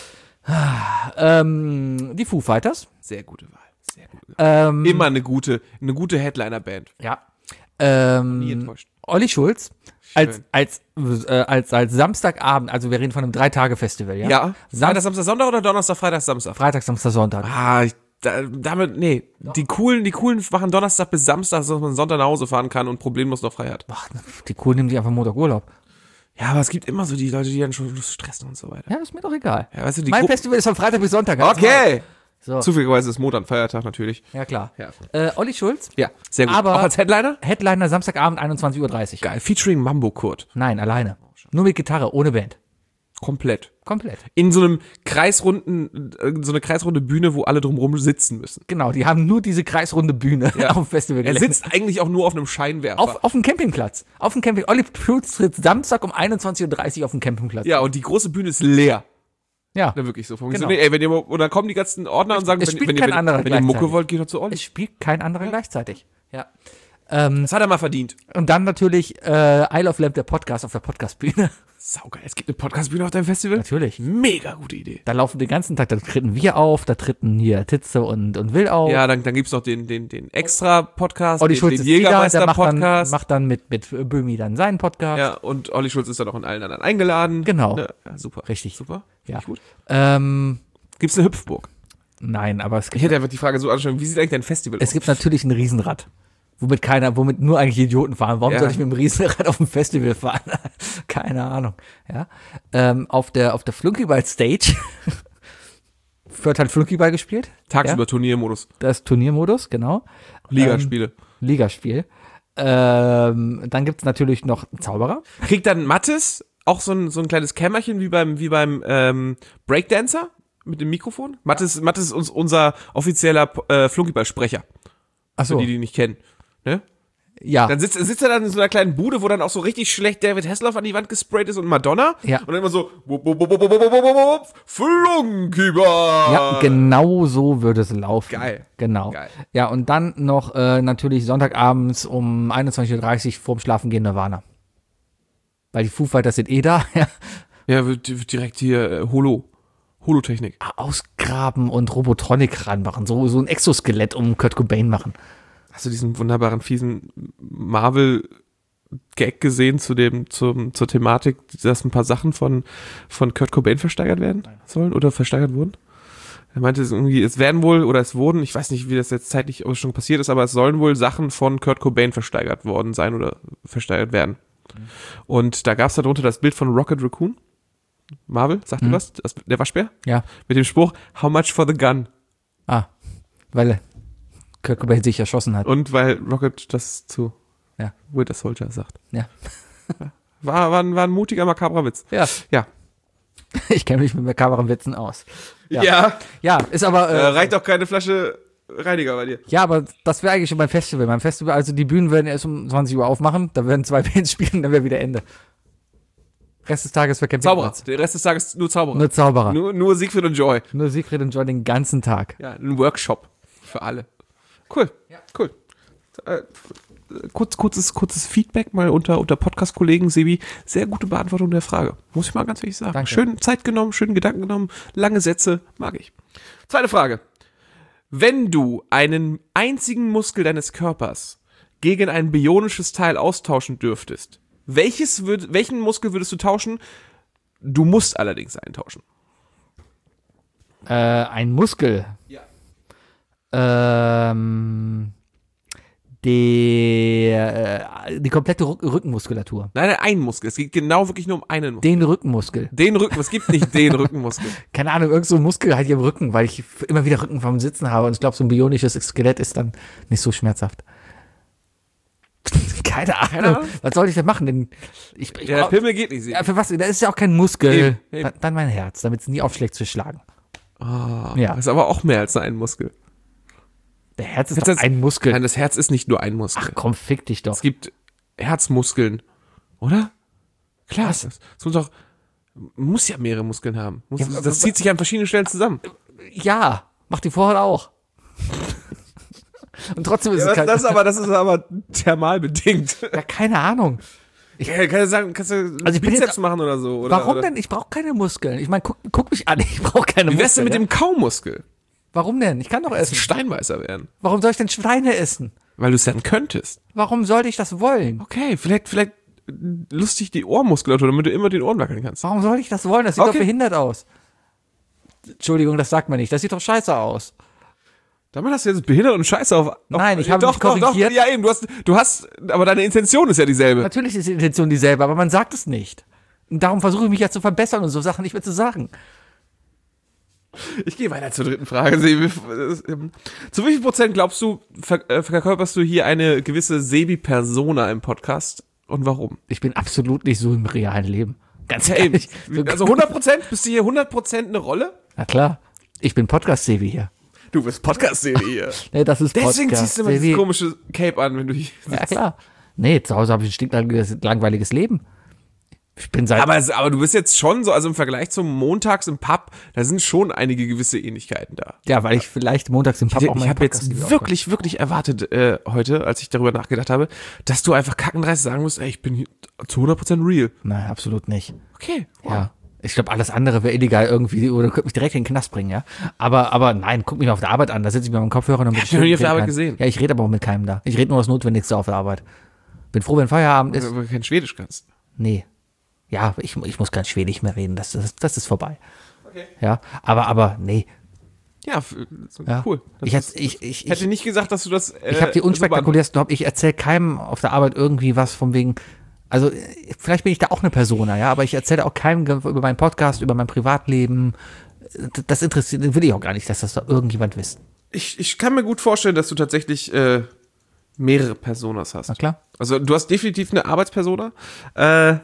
Ähm, die Foo Fighters. Sehr gute Wahl. Sehr gute Wahl. Ähm, Immer eine gute, eine gute Headliner-Band. Ja. Nie Ähm, enttäuscht. Olli Schulz. Als, Schön. als, äh, als, als Samstagabend, also wir reden von einem Drei-Tage-Festival, ja? Ja. Sam Freitag, Samstag, Sonntag oder Donnerstag, Freitag, Samstag? Freitag, Samstag, Sonntag. Ah, ich, da, damit, nee. Die coolen, die coolen machen Donnerstag bis Samstag, dass man Sonntag nach Hause fahren kann und problemlos noch frei hat. Ach, die Coolen nehmen sich einfach Montag Urlaub. Ja, aber es gibt immer so die Leute, die dann schon stressen und so weiter. Ja, ist mir doch egal. Ja, weißt du, die mein Gru- Festival ist von Freitag bis Sonntag. ganz Okay. normal. So, Zufälligerweise ist Montag, Feiertag natürlich. ja klar. Ja. Äh, Olli Schulz, Ja, sehr gut. Aber- Auch als Headliner? Headliner Samstagabend einundzwanzig Uhr dreißig. Geil. Featuring Mambo Kurt. Nein, alleine. Nur mit Gitarre, ohne Band. Komplett. Komplett. In so einem kreisrunden, äh, so eine kreisrunde Bühne, wo alle drumrum sitzen müssen. Genau, die haben nur diese kreisrunde Bühne Ja. auf dem Festival. Er sitzt eigentlich auch nur auf einem Scheinwerfer. auf, auf dem Campingplatz. Auf dem Camping. Olli Schulz tritt Samstag um einundzwanzig Uhr dreißig auf dem Campingplatz. ja, und die große Bühne ist leer. Ja. Ja, wirklich so. Vom Genau. Ey, wenn ihr, und dann kommen die ganzen Ordner und sagen, es wenn, spielt wenn, ihr- kein wenn, anderer wenn ihr Mucke gleichzeitig. wollt, geht doch zu Olli. Es spielt kein anderer gleichzeitig. Ja. Ähm, Das hat er mal verdient. und dann natürlich äh, Isle of Lamp, der Podcast auf der Podcastbühne. Saugeil. Es gibt eine Podcastbühne auf deinem Festival? Natürlich. Mega gute Idee. Da laufen den ganzen Tag, da treten wir auf, da treten hier Titze und, und Will auf. Ja, dann, dann gibt's noch den, den, den Extra-Podcast, Olli den, Schulz den ist wieder, der macht dann, Jägermeister-Podcast. macht dann mit, mit Böhmi dann seinen Podcast. Ja, und Olli Schulz ist dann auch in allen anderen eingeladen. Genau. Ne? Ja, super. Richtig. Super. Ja. Finde ich gut. Ähm, Gibt's eine Hüpfburg? nein, aber es Ich gibt, hätte einfach die Frage so anschauen, wie sieht eigentlich dein Festival es aus? gibt natürlich ein Riesenrad. Womit keiner, womit nur eigentlich Idioten fahren. Warum Ja. soll ich mit dem Riesenrad auf dem Festival fahren? Keine Ahnung. Ja. Ähm, auf der, auf der Flunkyball-Stage wird halt Flunkyball gespielt. Tagsüber Ja. Turniermodus. Das ist Turniermodus, genau. Ligaspiele. Ähm, Ligaspiel. Ähm, dann gibt's natürlich noch einen Zauberer. Kriegt dann Mathis auch so ein, so ein kleines Kämmerchen wie beim, wie beim ähm, Breakdancer mit dem Mikrofon? Mathis, Mathis ist uns, unser offizieller äh, Flunkyball-Sprecher, Achso, für die, die ihn nicht kennen. Ne? ja. Dann sitzt, sitzt er dann in so einer kleinen Bude, wo dann auch so richtig schlecht David Hasselhoff an die Wand gesprayt ist und Madonna. Ja. Und dann immer so, wupp, wupp, wupp, wupp, wupp, wupp, wupp, Flunkyball. Ja, genau so würde es laufen. Geil. Genau. Geil. Ja, und dann noch äh, natürlich Sonntagabends um einundzwanzig Uhr dreißig vorm Schlafengehen Nirvana. Weil die Foo Fighters sind eh da. Ja. Ja, wird, wird direkt hier äh, Holo. Holotechnik. Ausgraben und Robotronik ranmachen. So, so ein Exoskelett um Kurt Cobain machen. Hast du diesen wunderbaren, fiesen Marvel-Gag gesehen zu dem, zum, zur Thematik, dass ein paar Sachen von, von Kurt Cobain versteigert werden sollen oder versteigert wurden? Er meinte, es irgendwie, es werden wohl oder es wurden, ich weiß nicht, wie das jetzt zeitlich schon passiert ist, aber es sollen wohl Sachen von Kurt Cobain versteigert worden sein oder versteigert werden. Mhm. Und da gab es darunter das Bild von Rocket Raccoon. Marvel, sagt ihr Mhm. was? Das, der Waschbär? Ja. Mit dem Spruch, how much for the gun? Ah. Weil Kurt Cobain sich erschossen hat. Und weil Rocket das zu Ja. Winter Soldier sagt. Ja. War, war, ein, war ein mutiger, makabrer Witz. Ja. Ja. Ich kenne mich mit makaberen Witzen aus. Ja. Ja. Ja, ist aber. Äh, Äh, reicht doch keine Flasche Reiniger bei dir. Ja, aber das wäre eigentlich schon beim Festival. Beim Festival, also die Bühnen werden erst um zwanzig Uhr aufmachen, da werden zwei Bands spielen, dann wäre wieder Ende. Rest des Tages für Zauberer. Campingplatz. Der Rest des Tages nur Zauberer. Nur Zauberer. Nur, Nur, nur Siegfried und Joy. Siegfried und Joy den ganzen Tag. Ja, ein Workshop für alle. Cool. Cool. Äh, kurz, kurzes, kurzes Feedback mal unter, unter Podcast-Kollegen, Sebi. Sehr gute Beantwortung der Frage. Muss ich mal ganz ehrlich sagen. Danke. Schön Zeit genommen, schön Gedanken genommen, lange Sätze, mag ich. Zweite Frage. Wenn du einen einzigen Muskel deines Körpers gegen ein bionisches Teil austauschen dürftest, welches würd, welchen Muskel würdest du tauschen? Du musst allerdings eintauschen. Äh, ein Muskel. Ja. Ähm, der, äh, die komplette Rück- Rückenmuskulatur. Nein, nein, ein Muskel. Es geht genau wirklich nur um einen Muskel. Den Rückenmuskel. Den Rücken, es gibt nicht den Rückenmuskel. Keine Ahnung, irgend so ein Muskel halt hier im Rücken, weil ich immer wieder Rücken vom Sitzen habe und ich glaube, so ein bionisches Skelett ist dann nicht so schmerzhaft. Keine Ahnung. Ahnung. Was soll ich denn machen? Denn ich, ich Ja, der brauch- Pimmel geht nicht. ja, für was? Da ist ja auch kein Muskel. Eben, eben. Dann, dann mein Herz, damit es nie aufschlägt zu schlagen. Oh, Ja. Das ist aber auch mehr als ein Muskel. Der Herz ist Jetzt doch das- ein Muskel. Nein, das Herz ist nicht nur ein Muskel. Ach komm, fick dich doch. Es gibt Herzmuskeln, oder? Klar. Was? Das, das muss doch, muss ja mehrere Muskeln haben. Muss, Ja, das aber- zieht sich an verschiedenen Stellen zusammen. Ja, macht die Vorhaut auch. Und trotzdem ist Ja, es das, kein, das, ist aber, das ist aber thermal bedingt. ja, keine Ahnung. Ja, kannst du sagen, kannst du Also ich bin Bizeps jetzt- machen oder so? Oder, Warum oder? denn? Ich brauche keine Muskeln. Ich meine, guck, guck mich an, ich brauche keine Wie wär's denn Muskeln. mit dem Kaumuskel? ja? Warum denn? Ich kann doch essen. Steinbeißer werden. Warum soll ich denn Schweine essen? Weil du es dann könntest. Warum sollte ich das wollen? Okay, vielleicht, vielleicht lustig die Ohrmuskulatur, damit du immer den Ohren wackeln kannst. Warum soll ich das wollen? Das sieht Okay. doch behindert aus. Entschuldigung, das sagt man nicht. Das sieht doch scheiße aus. Damit hast du jetzt behindert und scheiße auf. auf Nein, ich habe doch, mich doch, korrigiert. Doch, ja, eben, du hast, du hast, aber deine Intention ist ja dieselbe. Natürlich ist die Intention dieselbe, aber man sagt es nicht. Und darum versuche ich mich ja zu verbessern und so Sachen nicht mehr zu sagen. Ich gehe weiter zur dritten Frage. Sebi. Zu wie viel Prozent glaubst du, ver äh, verkörperst du hier eine gewisse Sebi-Persona im Podcast? Und warum? Ich bin absolut nicht so im realen Leben. Ganz Ja, eben. ehrlich. Also hundert Prozent? Bist du hier hundert Prozent eine Rolle? Na klar. Ich bin Podcast-Sebi hier. Du bist Podcast-Sebi hier. Nee, das ist Deswegen Podcast. ziehst du immer dieses Sebi. komische Cape an, wenn du hier Ja, klar. Nee, zu Hause habe ich ein stinklangweiliges langweiliges Leben. Ich bin seit Aber, es- aber du bist jetzt schon so, also im Vergleich zum Montags im Pub, da sind schon einige gewisse Ähnlichkeiten da. ja, weil ich vielleicht montags im Pub Ich, auch ich meinen habe Podcast jetzt wieder wirklich, wirklich erwartet äh, heute, als ich darüber nachgedacht habe, dass du einfach kackendreist sagen musst, ey, ich bin hier zu hundert Prozent real. aufnehme. Nein, absolut nicht. Okay. Wow. Ja. Ich glaube, alles andere wäre illegal irgendwie oder könnte mich direkt in den Knast bringen, ja. Aber, aber nein, guck mich mal auf der Arbeit an. Da sitze ich mit meinem Kopfhörer und Ich hab dich noch nie auf der Arbeit gesehen. Ja, ich rede aber auch mit keinem da. Ich rede nur das Notwendigste auf der Arbeit. Bin froh, wenn Feierabend ist. Weil du kein Schwedisch kannst. Nee. Ja, ich, ich muss kein Schwedisch mehr reden. Das, das, das ist vorbei. Okay. Ja, aber, aber, nee. Ja, f- so Ja. cool. Das Ich, ist- hätte- ich, ich, hätte ich, nicht gesagt, dass du das. Äh, ich habe die so unspektakulärsten Haupt. Ich erzähle keinem auf der Arbeit irgendwie was von wegen. Also, äh, vielleicht bin ich da auch eine Persona, ja, aber ich erzähle auch keinem ge- über meinen Podcast, über mein Privatleben. D- Das interessiert, will ich auch gar nicht, dass das da irgendjemand wisst. Ich, ich kann mir gut vorstellen, dass du tatsächlich äh, mehrere Personas hast. Na klar. Also du hast definitiv eine Arbeitspersona. Äh,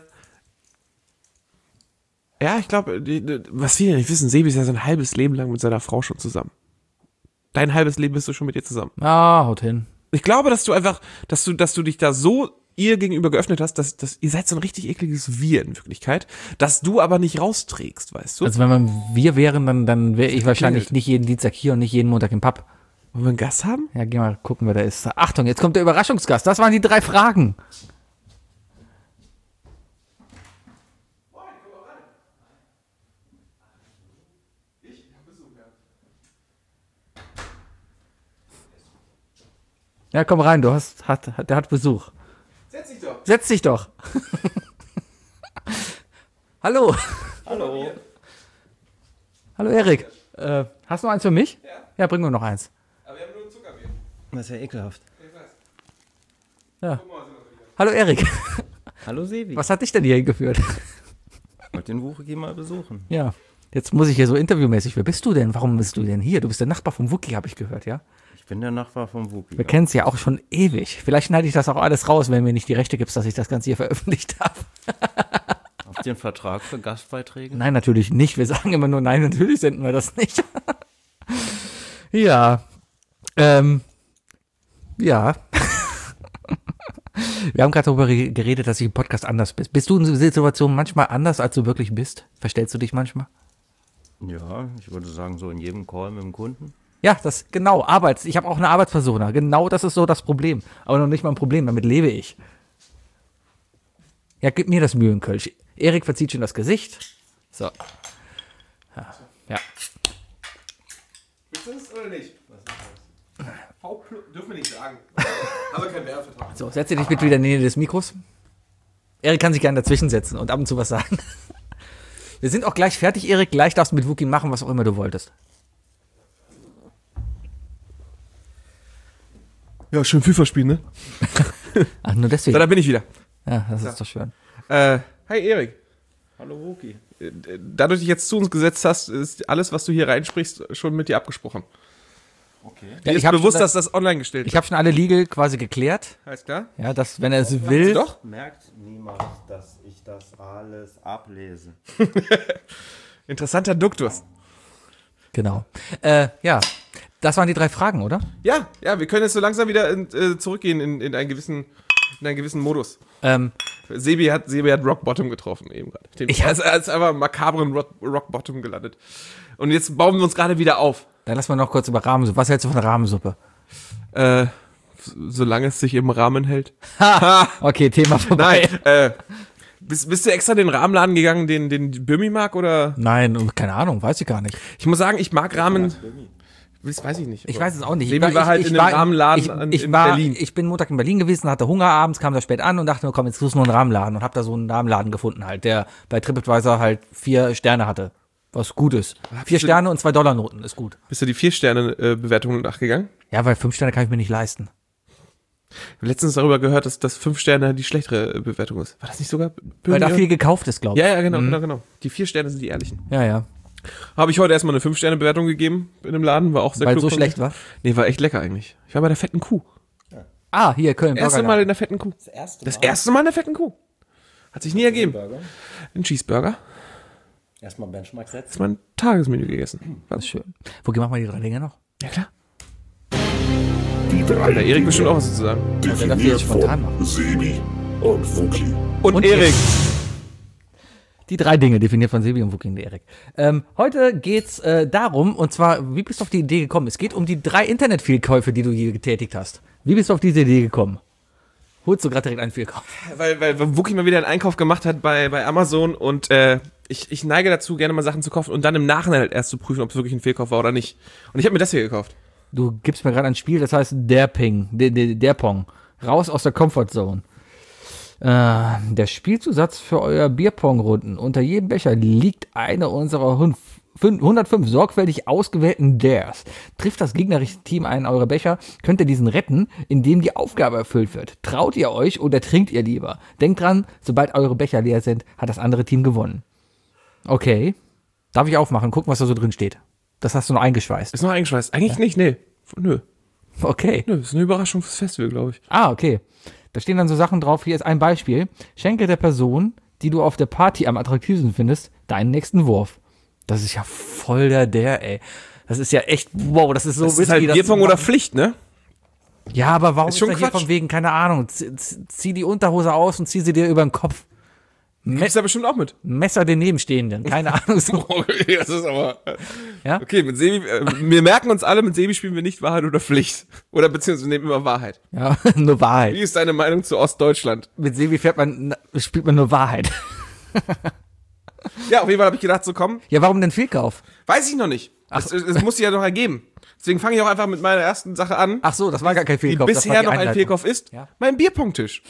ja, ich glaube, was viele nicht wissen, Sebi ist ja sein halbes Leben lang mit seiner Frau schon zusammen. Dein halbes Leben bist du schon mit ihr zusammen. Ah, haut hin. Ich glaube, dass du einfach, dass du, dass du dich da so ihr gegenüber geöffnet hast, dass, dass ihr seid so ein richtig ekliges Wir in Wirklichkeit, dass du aber nicht rausträgst, weißt du? Also, wenn wir wir wären, dann, dann wäre ich wahrscheinlich klingelt. nicht jeden Dienstag hier und nicht jeden Montag im Pub. Wollen wir einen Gast haben? Ja, geh mal gucken, wer da ist. Achtung, jetzt kommt der Überraschungsgast. Das waren die drei Fragen. Ja, komm rein, du hast, hat, hat, der hat Besuch. Setz dich doch. Setz dich doch. Hallo. Hallo. Hallo Erik. Äh, hast du noch eins für mich? Ja. Ja, bring mir noch eins. Aber wir haben nur Zuckerbier. Das ist ja ekelhaft. Ich weiß. Ja. Hallo Erik. Hallo Sevi. Was hat dich denn hier hingeführt? Ich wollte den Wuchiki mal besuchen. Ja. Jetzt muss ich hier so interviewmäßig. Wer bist du denn? Warum bist du denn hier? Du bist der Nachbar vom Wookie, habe ich gehört, ja? Ich bin der Nachbar vom Wuki. Wir kennen es ja auch schon ewig. Vielleicht schneide ich das auch alles raus, wenn mir nicht die Rechte gibst, dass ich das Ganze hier veröffentlicht habe. Habt ihr einen Vertrag für Gastbeiträge? Nein, natürlich nicht. Wir sagen immer nur, nein, natürlich senden wir das nicht. Ja. Ähm. Ja. Wir haben gerade darüber re- geredet, dass ich im Podcast anders bist. Bist du in Situationen manchmal anders, als du wirklich bist? Verstellst du dich manchmal? Ja, ich würde sagen, so in jedem Call mit dem Kunden. Ja, das, genau, Arbeits, ich habe auch eine Arbeitspersona. Genau das ist so das Problem. Aber noch nicht mal ein Problem, damit lebe ich. Ja, gib mir das Mühlenkölsch. Erik verzieht schon das Gesicht. So. Ja. ja. Willst du das oder nicht? V plus, dürfen wir nicht sagen. Aber kein Werbevertrag. So, setze dich bitte wieder in die Nähe des Mikros. Erik kann sich gerne dazwischen setzen und ab und zu was sagen. Wir sind auch gleich fertig, Erik. Gleich darfst du mit Wookie machen, was auch immer du wolltest. Ja, schön FIFA spielen, ne? Ach, nur So, deswegen. da bin ich wieder. Ja, das ist doch schön. Äh, hi Erik. Hallo Wuki. Äh, Da du dich jetzt zu uns gesetzt hast, ist alles, was du hier reinsprichst, schon mit dir abgesprochen. Okay. Ja, Dir ich ist habe bewusst, schon, dass das online gestellt ich hab schon alle Legal quasi geklärt. Alles klar? Ja, dass, wenn er es will. Doch? Merkt niemand, dass ich das alles ablese. Interessanter Duktus. Genau. Äh, ja, das waren die drei Fragen, oder? Ja, ja, wir können jetzt so langsam wieder in, äh, zurückgehen in, in, einen gewissen, in einen gewissen Modus. Ähm, Sebi hat, Sebi hat Rock Bottom getroffen eben gerade. Den- Ich hab- Er ist, er ist einfach makabren Rock, Rock Bottom gelandet. Und jetzt bauen wir uns gerade wieder auf. dann lass mal noch kurz über Rahmensuppe. Was hältst du von Rahmensuppe? Äh, solange es sich im Rahmen hält. Okay, Thema vorbei. Nein, äh, bist, bist du extra den Rahmenladen gegangen, den, den Birmi mag, oder? Nein, keine Ahnung, weiß ich gar nicht. Ich muss sagen, ich mag Rahmen. Das weiß ich nicht. Ich weiß es auch nicht. Sebi Ich war halt ich, in ich einem war- Rahmenladen ich, an- ich in war, Berlin. Ich bin Montag in Berlin gewesen, hatte Hunger abends, kam da spät an und dachte mir, komm, jetzt suchst du nur einen Rahmenladen und hab da so einen Rahmenladen gefunden halt, der bei TripAdvisor halt vier Sterne hatte. Was gut ist. Vier du- Sterne und zwei Dollar Noten ist gut. Bist du die Vier-Sterne-Bewertung nachgegangen? Ja, weil fünf Sterne kann ich mir nicht leisten. Ich habe letztens darüber gehört, dass das fünf Sterne die schlechtere äh, Bewertung ist. War das nicht sogar Weil Birmi? da viel gekauft ist, glaube ich. Ja, ja, genau, genau, genau. Die vier Sterne sind die ehrlichen. Ja, ja. Habe ich heute erstmal eine Fünf-Sterne-Bewertung gegeben in dem Laden, war auch sehr Weil klug so von schlecht mir. war. Nee, war echt lecker eigentlich. Ich war bei der fetten Kuh. Ah, hier, Köln. Erste Burgerladen. Mal in der fetten Kuh. Das erste Das erste Mal in der fetten Kuh. Hat sich nie ergeben. Ein Cheeseburger. Erstmal Benchmark Das setzen. ist mein Tagesmenü gegessen. Das ist schön. Wo machen wir die drei Dinge noch? Ja, klar. Die drei Der Erik bestimmt auch was zu sagen. darf definiert jetzt spontan von machen. Sebi und Wookie. Und, Und Erik. Die drei Dinge, definiert von Sebi und Wookie und Erik. Ähm, heute geht's äh, darum, und zwar, wie bist du auf die Idee gekommen? Es geht um die drei Internetfehlkäufe, die du je getätigt hast. Wie bist du auf diese Idee gekommen? Holst du gerade direkt einen Fehlkauf? Weil, weil, weil Wookie mal wieder einen Einkauf gemacht hat bei, bei Amazon und äh, ich, ich neige dazu, gerne mal Sachen zu kaufen und dann im Nachhinein halt erst zu prüfen, ob es wirklich ein Fehlkauf war oder nicht. Und ich habe mir das hier gekauft. Du gibst mir gerade ein Spiel, das heißt der Ping, der, der, der Pong. Raus aus der Comfortzone. Äh, der Spielzusatz für euer Bierpong-Runden. Unter jedem Becher liegt eine unserer hundertfünf sorgfältig ausgewählten Dares. Trifft das gegnerische Team einen eurer Becher, könnt ihr diesen retten, indem die Aufgabe erfüllt wird. Traut ihr euch oder trinkt ihr lieber? Denkt dran, sobald eure Becher leer sind, hat das andere Team gewonnen. Okay. Darf ich aufmachen? Gucken, was da so drin steht. Das hast du noch eingeschweißt. Ist noch eingeschweißt? Eigentlich nicht, nee. Nö. Okay. Nö, ist eine Überraschung fürs Festival, glaube ich. Ah, okay. Da stehen dann so Sachen drauf. Hier ist ein Beispiel. Schenke der Person, die du auf der Party am attraktivsten findest, deinen nächsten Wurf. Das ist ja voll der der, ey. Das ist ja echt, wow, das ist so Das ist witzig, halt das Bierpong zu oder machen. Pflicht, ne? Ja, aber warum Ist ist, schon da hier Quatsch. von wegen, keine Ahnung, zieh, zieh die Unterhose aus und zieh sie dir über den Kopf. Gibt's da bestimmt auch mit. Messer den Nebenstehenden, keine Ahnung. So. Okay, das ist aber... Ja? Okay, mit Sebi, äh, wir merken uns alle, mit Sebi spielen wir nicht Wahrheit oder Pflicht. Oder beziehungsweise nehmen immer Wahrheit. Ja, nur Wahrheit. Wie ist deine Meinung zu Ostdeutschland? Mit Sebi fährt man, spielt man nur Wahrheit. Ja, auf jeden Fall habe ich gedacht, so komm, Ja, warum denn Fehlkauf? weiß ich noch nicht. Es, es muss sich ja noch ergeben. Deswegen fange ich auch einfach mit meiner ersten Sache an, Ach so, das war gar kein die Fehlkauf. das war bisher die noch ein Einleitung. Fehlkauf ist. Ja. Mein Bierpongtisch.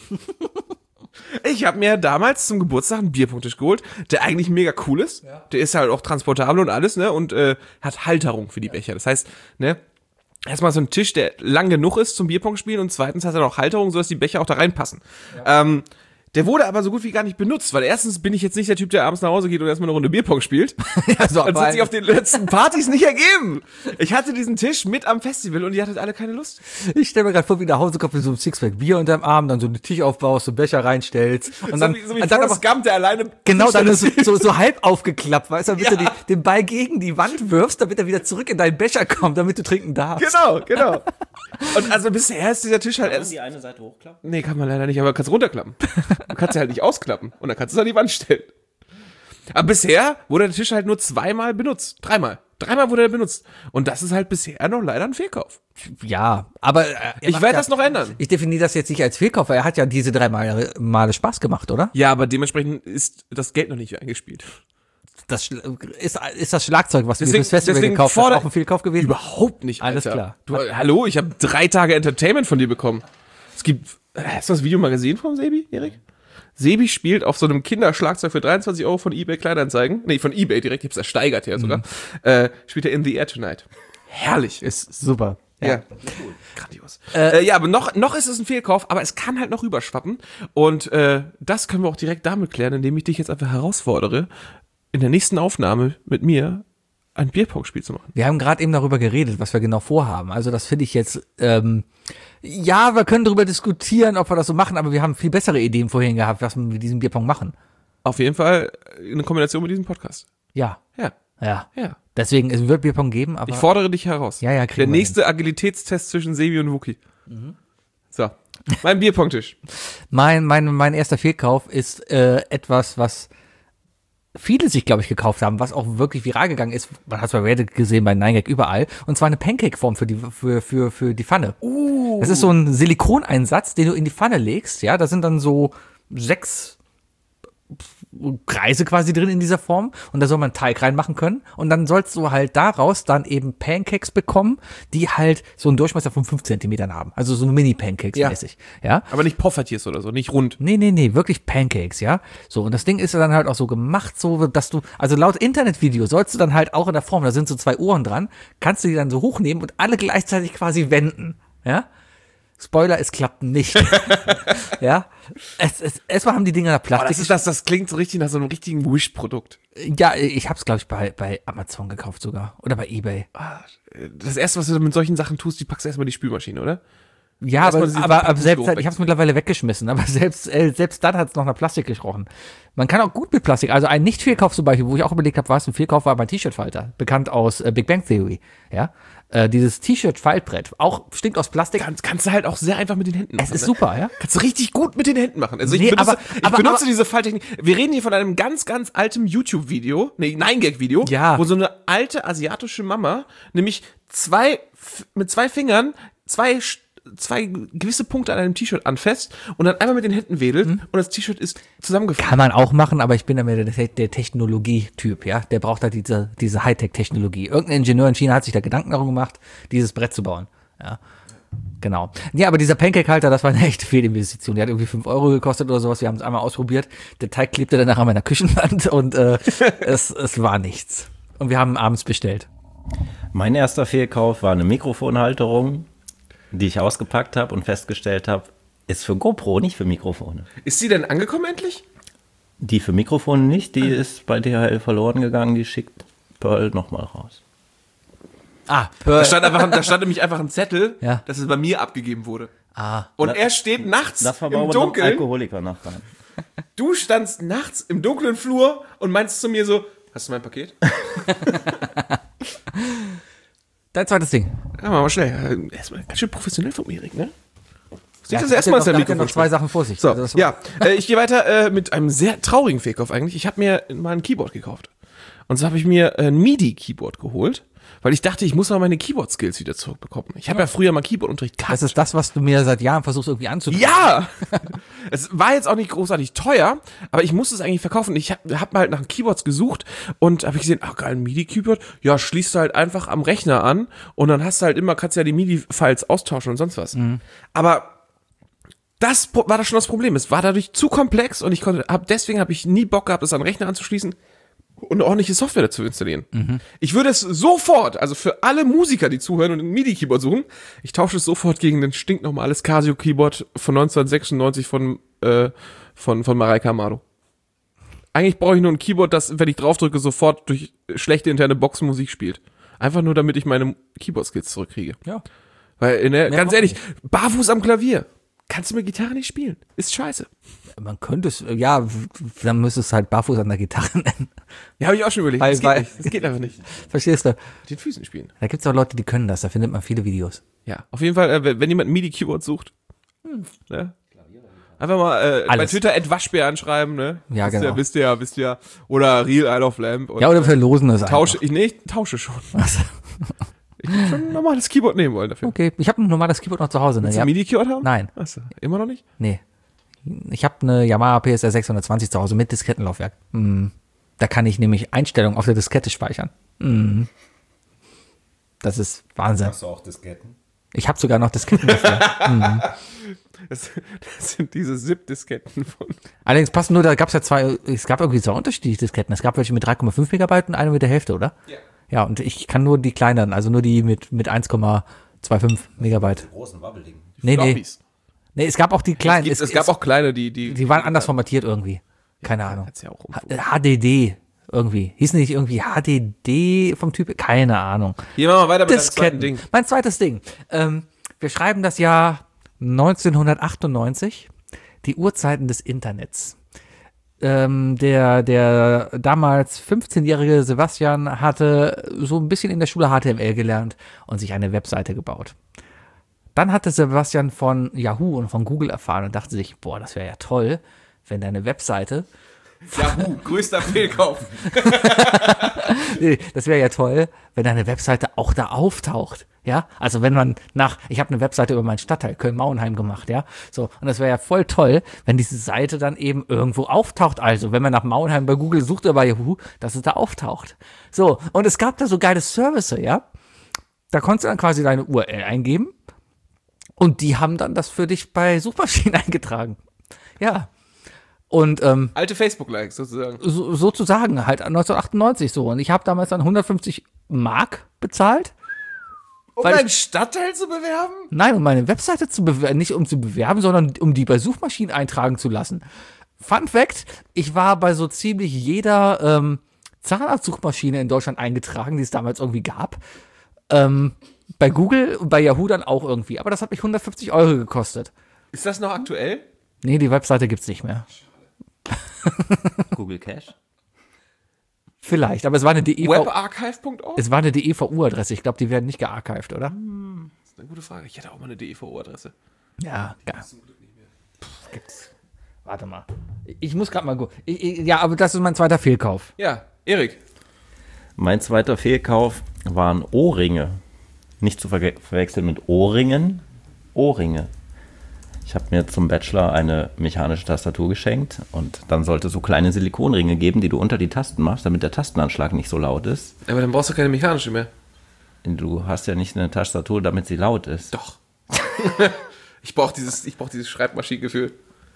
Ich habe mir damals zum Geburtstag einen Bierpongtisch geholt, der eigentlich mega cool ist. Der ist halt auch transportabel und alles, ne? Und äh, hat Halterung für die Becher. Das heißt, ne? Erstmal so ein Tisch, der lang genug ist zum Bierpong spielen und zweitens hat er noch Halterung, sodass die Becher auch da reinpassen. Ähm, der wurde aber so gut wie gar nicht benutzt, weil erstens bin ich jetzt nicht der Typ, der abends nach Hause geht und erstmal eine Runde Bierpong spielt. Ja, so, Das hat sich auf den letzten Partys nicht ergeben. Ich hatte diesen Tisch mit am Festival und die hattet alle keine Lust. Ich stelle mir gerade vor, wie du nach Hause kommst mit so einem Sixpack Bier unterm Arm, dann so einen Tisch aufbaust, so einen Becher reinstellst und dann, so wie, so wie und dann Forrest aber, Gump, der alleine... genau, dann ist so, so, so halb aufgeklappt, weißt du, damit Ja. du die, den Ball gegen die Wand wirfst, damit er wieder zurück in deinen Becher kommt, damit du trinken darfst. Genau, genau. Und also bisher ist dieser Tisch halt Kann erst... die eine Seite hochklappen? Nee, kann man leider nicht, aber kannst runterklappen. Du kannst sie halt nicht ausklappen und dann kannst du es an die Wand stellen. Aber bisher wurde der Tisch halt nur zweimal benutzt. Dreimal. Dreimal wurde er benutzt. Und das ist halt bisher noch leider ein Fehlkauf. Ja, aber äh, er Ich macht werde ja, das noch ändern. Ich definiere das jetzt nicht als Fehlkauf, weil er hat ja diese drei Male, Male Spaß gemacht, oder? Ja, aber dementsprechend ist das Geld noch nicht eingespielt. Das Schla- ist, ist das Schlagzeug, was Deswegen- du fürs Festival deswegen gekauft hast, fordere- auch ein Fehlkauf gewesen? Überhaupt nicht, Alles Alter. klar. Du, hallo, ich habe drei Tage Entertainment von dir bekommen. Es gibt... Hast du das Video mal gesehen vom Sebi, Erik? Sebi spielt auf so einem Kinderschlagzeug für dreiundzwanzig Euro von eBay Kleinanzeigen. Nee, von eBay direkt, ich hab's ersteigert ja sogar. Äh, spielt er In the Air Tonight. Herrlich. Ist super. Ja. Grandios. Äh, ja, aber noch, noch ist es ein Fehlkauf, aber es kann halt noch rüberschwappen. Und äh, das können wir auch direkt damit klären, indem ich dich jetzt einfach herausfordere, in der nächsten Aufnahme mit mir ein Bierpong-Spiel zu machen. Wir haben gerade eben darüber geredet, was wir genau vorhaben. Also das finde ich jetzt, ähm, ja, wir können darüber diskutieren, ob wir das so machen, aber wir haben viel bessere Ideen vorhin gehabt, was wir mit diesem Bierpong machen. Auf jeden Fall in Kombination mit diesem Podcast. Ja, Ja, ja. ja. Deswegen, es wird Bierpong geben, aber Ich fordere dich heraus. Ja, ja, kriegen Der wir nächste Agilitätstest zwischen Sebi und Wookie. So, mein Bierpongtisch. mein, mein, mein erster Fehlkauf ist äh, etwas, was viele sich, glaube ich, gekauft haben, was auch wirklich viral gegangen ist. Man hat es bei Reddit gesehen, bei neun gag, überall. Und zwar eine Pancake-Form für die, für, für, für die Pfanne. Uh. Das ist so ein Silikoneinsatz, den du in die Pfanne legst. Ja, da sind dann so sechs Kreise quasi drin in dieser Form und da soll man Teig reinmachen können und dann sollst du halt daraus dann eben Pancakes bekommen, die halt so einen Durchmesser von fünf Zentimetern haben, also so Mini-Pancakes Ja. mäßig, ja. Aber nicht Poffertiers oder so, nicht rund. Nee, nee, nee, wirklich Pancakes, ja. So, und das Ding ist dann halt auch so gemacht, so, dass du, also laut Internetvideo sollst du dann halt auch in der Form, da sind so zwei Ohren dran, kannst du die dann so hochnehmen und alle gleichzeitig quasi wenden, ja. Spoiler, es klappt nicht. Ja. Es, es, erstmal haben die Dinger da Oh, Plastik. das, ist, das, das klingt so richtig nach so einem richtigen Wish-Produkt. Ja, ich hab's, glaube ich, bei, bei Amazon gekauft sogar. Oder bei eBay. Das erste, was du mit solchen Sachen tust, die packst du erstmal in die Spülmaschine, oder? Ja, Erstmal aber, diese aber, aber Verpackungsgeruch selbst, weg. ich habe es mittlerweile weggeschmissen, aber selbst äh, selbst dann hat es noch nach Plastik gerochen. Man kann auch gut mit Plastik, also ein Nicht-Fehlkauf zum Beispiel, wo ich auch überlegt habe, was ein Fehlkauf war, mein T-Shirt-Falter, bekannt aus äh, Big Bang Theory, ja. Äh, dieses T-Shirt-Faltbrett, auch stinkt aus Plastik. Kannst, kannst du halt auch sehr einfach mit den Händen machen. Es ist ne? super, ja. Kannst du richtig gut mit den Händen machen. Also ich Nee, benutze, aber- ich aber- benutze aber- diese Falttechnik. Wir reden hier von einem ganz, ganz alten YouTube-Video, nee, Nein-Gag-Video, Ja. wo so eine alte asiatische Mama nämlich zwei, f- mit zwei Fingern zwei, Sch- zwei gewisse Punkte an einem T-Shirt anfasst und dann einmal mit den Händen wedelt und das T-Shirt ist zusammengefallen. Kann man auch machen, aber ich bin ja mehr der, der Technologie-Typ, ja. Der braucht halt diese, diese Hightech-Technologie. Irgendein Ingenieur in China hat sich da Gedanken darum gemacht, dieses Brett zu bauen, ja. Genau. Ja, aber dieser Pancake-Halter, das war eine echte Fehlinvestition. Der hat irgendwie fünf Euro gekostet oder sowas. Wir haben es einmal ausprobiert. Der Teig klebte danach an meiner Küchenwand und äh, es, es war nichts. Und wir haben abends bestellt. Mein erster Fehlkauf war eine Mikrofonhalterung, die ich ausgepackt habe und festgestellt habe, ist für GoPro, nicht für Mikrofone. Ist sie denn angekommen endlich? Die für Mikrofone nicht, die ist bei D H L verloren gegangen, die schickt Pearl nochmal raus. Ah, Da stand, einfach, da stand nämlich einfach ein Zettel, Ja. dass es bei mir abgegeben wurde. ah. Und Das- er steht nachts Das war bei im unserem Dunkeln. Alkoholiker-Nachbarn. Du standst nachts im dunklen Flur und meinst zu mir so, hast du mein Paket? Dein zweites Ding. Ja, machen wir schnell. Erstmal ganz schön professionell vom Erik, ne? Ja, das ich erstmal hatte ist der noch- hatte noch Mikrofon. zwei Sachen vor sich. So, Also das- ja, äh, ich gehe weiter äh, mit einem sehr traurigen Fehlkauf eigentlich. Ich habe mir mal ein Keyboard gekauft. Und so habe ich mir ein MIDI-Keyboard geholt, weil ich dachte, ich muss mal meine Keyboard-Skills wieder zurückbekommen. Ich habe ja früher mal Keyboardunterricht gehabt. Das ist das, was du mir seit Jahren versuchst irgendwie anzutun. Ja! Es war jetzt auch nicht großartig teuer, aber ich musste es eigentlich verkaufen. Ich habe hab mal halt nach Keyboards gesucht und habe gesehen, ach geil, ein MIDI-Keyboard. Ja, schließt du halt einfach am Rechner an und dann hast du halt immer, kannst du ja die MIDI-Files austauschen und sonst was. Aber das pro- war da schon das Problem. Es war dadurch zu komplex und ich konnte, hab, deswegen habe ich nie Bock gehabt, das an den Rechner anzuschließen und eine ordentliche Software dazu installieren. Ich würde es sofort, also für alle Musiker, die zuhören und ein MIDI-Keyboard suchen, ich tausche es sofort gegen ein stinknormales Casio-Keyboard von neunzehnhundertsechsundneunzig von, äh, von, von Mareike Amado. Eigentlich brauche ich nur ein Keyboard, das, wenn ich draufdrücke, sofort durch schlechte interne Boxmusik spielt. Einfach nur, damit ich meine Keyboard-Skills zurückkriege. Ja. Weil, ne, ganz warum ehrlich, barfuß am Klavier. Kannst du mit Gitarre nicht spielen. Ist scheiße. Man könnte es, ja, w- dann müsste es halt barfuß an der Gitarre nennen. Ja, habe ich auch schon überlegt. Weil- das, geht weil- nicht. das geht einfach nicht. Verstehst du? Mit den Füßen spielen. Da gibt es auch Leute, die können das, da findet man viele Videos. Ja, auf jeden Fall, äh, wenn wenn jemand ein MIDI-Keyboard sucht, ne? Einfach mal äh, bei Alles. Twitter at Waschbär anschreiben, ne? Ja, wisst genau. Ihr, wisst ihr ja, wisst ihr ja. Oder Real Isle of Lamp. Und Ja, oder verlosen es tausche, einfach. ich, nee, ich tausche schon. Ich würde schon ein normales Keyboard nehmen wollen dafür. Okay, ich habe ein normales Keyboard noch zu Hause. Ne? Willst du Ja, ein MIDI-Keyboard haben? Nein. Achso, immer noch nicht? nee. Ich habe eine Yamaha P S R sechshundertzwanzig zu Hause mit Diskettenlaufwerk. Hm. Da kann ich nämlich Einstellungen auf der Diskette speichern. Hm. Das ist Wahnsinn. Hast du auch Disketten? Ich habe sogar noch Disketten dafür. Das, das sind diese Zip-Disketten von. Allerdings passen nur, da gab es ja zwei, es gab irgendwie zwei unterschiedliche Disketten. Es gab welche mit drei Komma fünf Megabyte und eine mit der Hälfte, oder? Ja. Ja, und ich kann nur die kleineren, also nur die mit, mit eins Komma fünfundzwanzig Megabyte. Großen Wabbeligen. Nee, nee. Floppies. Nee, es gab auch die kleinen. Es, es gab auch kleine, die, die. Die waren anders formatiert irgendwie. Keine Ahnung. Hat's ja auch H- H D D irgendwie. Hießen nicht irgendwie H D D vom Typ? Keine Ahnung. Hier machen wir weiter mit dem zweiten Disketten. Ding. Mein zweites Ding. Ähm, wir schreiben das Jahr neunzehnhundertachtundneunzig. Die Uhrzeiten des Internets. Ähm, der, der damals fünfzehnjährige Sebastian hatte so ein bisschen in der Schule H T M L gelernt und sich eine Webseite gebaut. Dann hatte Sebastian von Yahoo und von Google erfahren und dachte sich, boah, das wäre ja toll, wenn deine Webseite, Yahoo, größter Fehlkauf. nee, das wäre ja toll, wenn deine Webseite auch da auftaucht. Ja, also wenn man nach, ich habe eine Webseite über meinen Stadtteil Köln-Mauenheim gemacht, ja, so, und das wäre ja voll toll, wenn diese Seite dann eben irgendwo auftaucht, also wenn man nach Mauenheim bei Google sucht oder bei Yahoo, dass es da auftaucht. So, und es gab da so geile Services, ja, da konntest du dann quasi deine U R L eingeben und die haben dann das für dich bei Suchmaschinen eingetragen. Ja, und ähm, Alte Facebook-Likes sozusagen. so, sozusagen halt neunzehnhundertachtundneunzig so, und ich habe damals dann hundertfünfzig Mark bezahlt. Um Weil deinen ich- Stadtteil zu bewerben? Nein, um meine Webseite zu bewerben, nicht um zu bewerben, sondern um die bei Suchmaschinen eintragen zu lassen. Fun Fact, ich war bei so ziemlich jeder ähm, Zahnarztsuchmaschine in Deutschland eingetragen, die es damals irgendwie gab. Ähm, bei Google und bei Yahoo dann auch irgendwie. Aber das hat mich hundertfünfzig Euro gekostet. Ist das noch aktuell? Nee, die Webseite gibt's nicht mehr. Google Cache? Vielleicht, aber es war eine D E V webarchive punkt org? es war eine D E V U-Adresse. Ich glaube, die werden nicht gearchived, oder? Das ist eine gute Frage. Ich hätte auch mal eine D E V U-Adresse. Ja, ja. Pff, gibt's. Warte mal. Ich muss gerade mal gucken. Ich, ich, ja, aber das ist mein zweiter Fehlkauf. Ja, Erik. Mein zweiter Fehlkauf waren Ohrringe. Nicht zu verge- verwechseln mit Ohrringen. Ohrringe. Ich habe mir zum Bachelor eine mechanische Tastatur geschenkt und dann sollte es so kleine Silikonringe geben, die du unter die Tasten machst, damit der Tastenanschlag nicht so laut ist. Aber dann brauchst du keine mechanische mehr. Du hast ja nicht eine Tastatur, damit sie laut ist. Doch. ich brauche dieses, ich brauch dieses Schreibmaschinengefühl.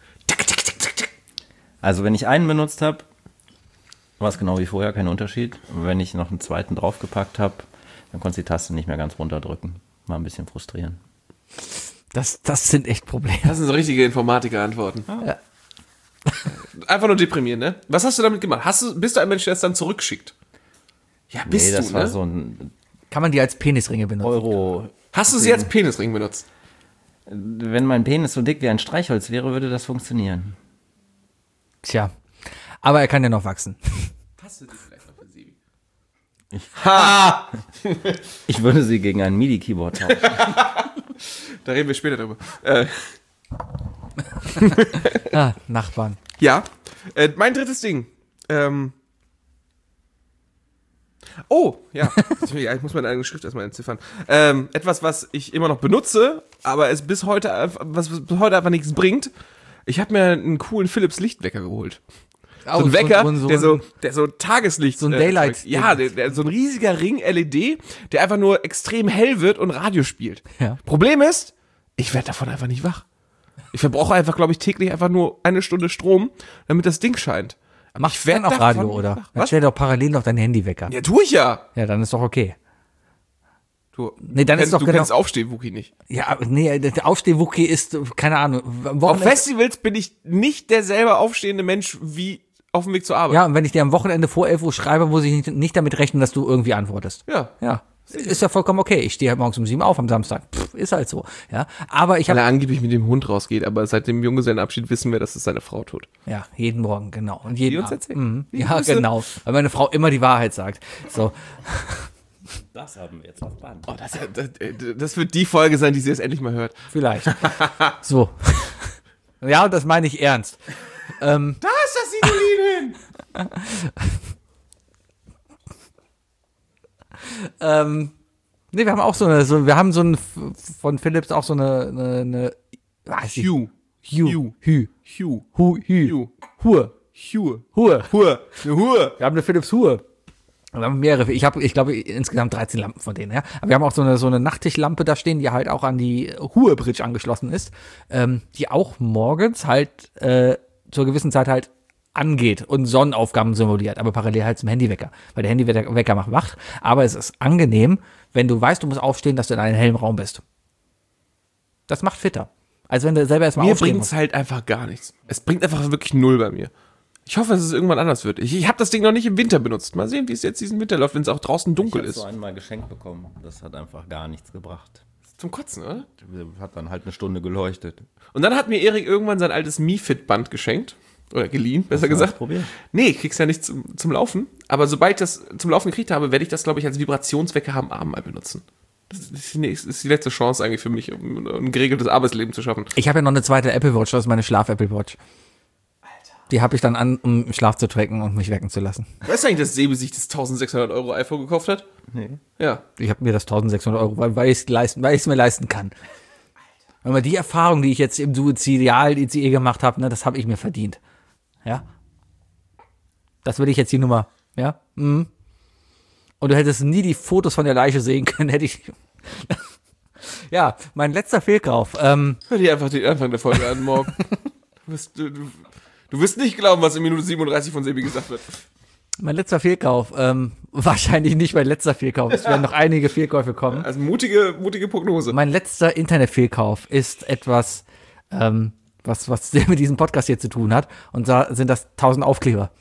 Also wenn ich einen benutzt habe, war es genau wie vorher, kein Unterschied. Wenn ich noch einen zweiten draufgepackt habe, dann konntest du die Taste nicht mehr ganz runterdrücken. War ein bisschen frustrierend. Das, das sind echt Probleme. Das sind so richtige Informatiker-Antworten. Ja. Einfach nur deprimieren, ne? Was hast du damit gemacht? Hast du, bist du ein Mensch, der es dann zurückschickt? Ja, bist Nee, das du, war ne? so ein Kann man die als Penisringe benutzen? Euro. Hast du sie als Penisring benutzt? Wenn mein Penis so dick wie ein Streichholz wäre, würde das funktionieren. Tja. Aber er kann ja noch wachsen. Hast du die vielleicht noch für Sebi? Ich würde sie gegen ein MIDI-Keyboard tauschen. Da reden wir später drüber. Äh, Ah, Nachbarn. ja, äh, mein drittes Ding. Ähm. Oh, ja. ja. Ich muss meine eigene Schrift erstmal entziffern. Ähm, etwas, was ich immer noch benutze, aber es bis heute, einfach- was bis heute einfach nichts bringt. Ich habe mir einen coolen Philips Lichtwecker geholt. So ein Wecker, der so, der so Tageslicht. So ein äh, Daylight- Ja, der, der, so ein riesiger Ring L E D, der einfach nur extrem hell wird und Radio spielt. Ja. Problem ist, ich werde davon einfach nicht wach. Ich verbrauche einfach, glaube ich, täglich einfach nur eine Stunde Strom, damit das Ding scheint. Aber Machst ich du werd dann auch davon Radio, nicht oder? wach. Dann Was? stell doch parallel noch dein Handywecker. Ja, tu ich ja. Ja, dann ist doch okay. Du, Nee, dann du ist doch du genau- kennst Aufstehen, Wookie nicht. Ja, aber nee, der Aufsteh-Wookie ist, keine Ahnung, am Auf Wochenende. Festivals bin ich nicht derselbe aufstehende Mensch wie auf dem Weg zur Arbeit. Ja, und wenn ich dir am Wochenende vor elf Uhr schreibe, muss ich nicht, nicht damit rechnen, dass du irgendwie antwortest. Ja. Ja. Ist ja vollkommen okay. Ich stehe halt morgens um sieben auf am Samstag. Pff, ist halt so. Ja. Aber ich Weil habe er angeblich mit dem Hund rausgeht, aber seit dem Junggesellenabschied wissen wir, dass es seine Frau tut. ja, jeden Morgen, genau. Und jeden Die uns Abend. erzählt. Mhm. Liebe Ja, Grüße. genau. Weil meine Frau immer die Wahrheit sagt. So. Das haben wir jetzt auf Band. Oh, das, das, das wird die Folge sein, die sie jetzt endlich mal hört. Vielleicht. So. Ja, und das meine ich ernst. Ähm, Da ist das Sidolin hin! ähm, nee, wir haben auch so eine, so, wir haben so ein, von Philips auch so eine, eine, eine weiß ich- Hugh. Hugh. Hugh. Hugh. Hugh. Hu, Hugh. Hugh. Hur. Hugh. Hur. Hur. Eine Hur. Wir haben eine Philips Hue. Wir haben mehrere. Ich habe, ich glaube, insgesamt dreizehn Lampen von denen. Ja, aber wir haben auch so eine so eine Nachttischlampe da stehen, die halt auch an die Hue Bridge angeschlossen ist, ähm, die auch morgens halt äh, zur gewissen Zeit halt angeht und Sonnenaufgaben simuliert, aber parallel halt zum Handywecker, weil der Handywecker Wecker macht wach. Aber es ist angenehm, wenn du weißt, du musst aufstehen, dass du in einem hellen Raum bist. Das macht fitter. Also wenn du selber erstmal Mir aufstehen bringt's musst. halt einfach gar nichts. Es bringt einfach wirklich null bei mir. Ich hoffe, dass es irgendwann anders wird. Ich, ich habe das Ding noch nicht im Winter benutzt. Mal sehen, wie es jetzt diesen Winter läuft, wenn es auch draußen dunkel Ich habe ist. so einmal geschenkt bekommen. Das hat einfach gar nichts gebracht. Zum Kotzen, oder? Hat dann halt eine Stunde geleuchtet. Und dann hat mir Erik irgendwann sein altes Mi Fit-Band geschenkt. Oder geliehen, besser gesagt. Probiert. Nee, kriegst ja nicht zum, zum Laufen. Aber sobald ich das zum Laufen gekriegt habe, werde ich das, glaube ich, als Vibrationswecker am Abend mal benutzen. Das ist die, nächste, ist die letzte Chance eigentlich für mich, um ein geregeltes Arbeitsleben zu schaffen. Ich habe ja noch eine zweite Apple Watch, das ist meine Schlaf-Apple Watch. Die habe ich dann an, um im Schlaf zu tracken und mich wecken zu lassen. Weißt du eigentlich, dass Sebi sich das eintausendsechshundert Euro iPhone gekauft hat? Nee. Ja. Ich habe mir das eintausendsechshundert Euro, weil, weil ich es leisten, weil ich es mir leisten kann. Wenn man die Erfahrung, die ich jetzt im Suizidal-I C E gemacht habe, ne, das habe ich mir verdient. Ja. Das will ich jetzt die Nummer. Ja. Mhm. Und du hättest nie die Fotos von der Leiche sehen können, hätte ich. Ja, mein letzter Fehlkauf. Ähm, Hör dir einfach den Anfang der Folge an, morgen. Du wirst, du, du, du wirst nicht glauben, was in Minute siebenunddreißig von Sebi gesagt wird. mein letzter Fehlkauf. Ähm, wahrscheinlich nicht mein letzter Fehlkauf. Es werden noch einige Fehlkäufe kommen. Also mutige, mutige Prognose. Mein letzter Internetfehlkauf ist etwas, ähm, was, was mit diesem Podcast hier zu tun hat. Und da sind das tausend Aufkleber.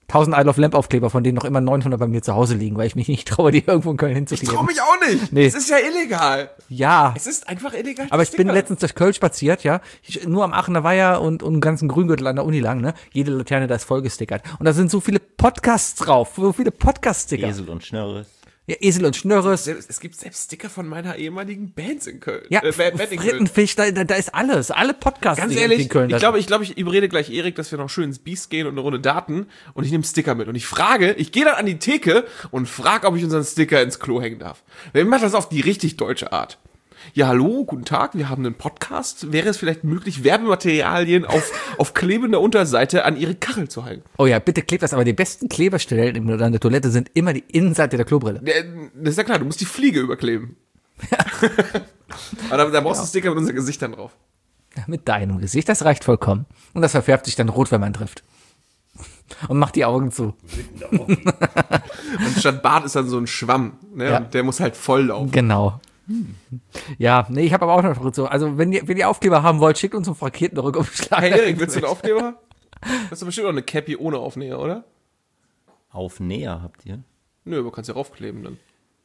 tausend I Love Lamp Aufkleber, von denen noch immer neunhundert bei mir zu Hause liegen, weil ich mich nicht traue, die irgendwo in Köln Ich hinzukleben. trau mich auch nicht. Nee. Es ist ja illegal. Ja, Es ist einfach illegal. aber ich bin Sticker. letztens durch Köln spaziert, ja, ich, nur am Aachener Weiher und, und einen ganzen Grüngürtel an der Uni lang, ne, jede Laterne da ist vollgestickert. Und da sind so viele Podcasts drauf, so viele Podcast-Sticker. Esel und Schnörres. Ja, Esel und Schnörres. Selbst, es gibt selbst Sticker von meiner ehemaligen Bands in Köln. Ja, äh, Band, Band in Köln. Frittenfisch, da, da, da ist alles, alle Podcasts, Ganz die ehrlich, in Köln ich da glaube, ich glaube, ich überrede gleich Erik, dass wir noch schön ins Biest gehen und eine Runde Daten und ich nehme Sticker mit und ich frage, ich gehe dann an die Theke und frage, ob ich unseren Sticker ins Klo hängen darf. Wir machen das auf die richtig deutsche Art. Ja, hallo, guten Tag, wir haben einen Podcast. Wäre es vielleicht möglich, Werbematerialien auf, auf klebender Unterseite an Ihre Kachel zu hängen? Oh ja, bitte klebt das, aber die besten Kleberstellen an der Toilette sind immer die Innenseite der Klobrille. Der- Das ist ja klar, du musst die Fliege überkleben. Aber da, da brauchst du einen Sticker mit unseren Gesichtern drauf. Mit deinem Gesicht, das reicht vollkommen. Und das verfärbt sich dann rot, wenn man trifft. Und macht die Augen zu. Und statt Bart ist dann so ein Schwamm, ne? Ja. Und der muss halt voll laufen. Genau. Ja, nee, ich habe aber auch noch so. Also, wenn ihr, wenn ihr Aufkleber haben wollt, schickt uns einen frankierten Rückumschlag. Hey Erik, willst du einen Aufkleber? Das ist doch bestimmt auch eine Cappy ohne Aufnäher, oder? Aufnäher habt ihr? Nö, aber kannst ja raufkleben dann.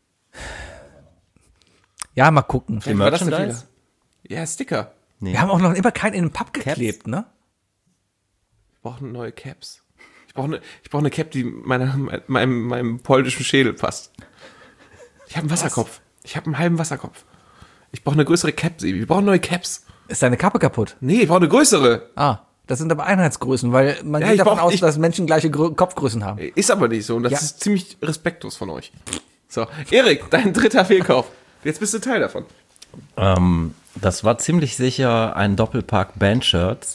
Ja, mal gucken. Die War das der Merchandise? Fehler? Ja, Sticker. Nee. Wir haben auch noch immer keinen in den Papp geklebt, ne? Ich brauche neue Caps. Ich brauche eine, ich brauche eine Cap, die meiner, meinem, meinem polnischen Schädel passt. Ich habe einen Wasserkopf. Ich habe einen halben Wasserkopf. Ich brauche eine größere Cap, Sebi. Wir brauchen neue Caps. Ist deine Kappe kaputt? Nee, ich brauche eine größere. Ah, das sind aber Einheitsgrößen, weil man Ja, geht ich davon brauch- aus, ich- dass Menschen gleiche Grö Kopfgrößen haben. Ist aber nicht so und das Ja. ist ziemlich respektlos von euch. So, Erik, dein dritter Fehlkauf. Jetzt bist du Teil davon. Ähm, das war ziemlich sicher ein Doppelpack Bandshirts.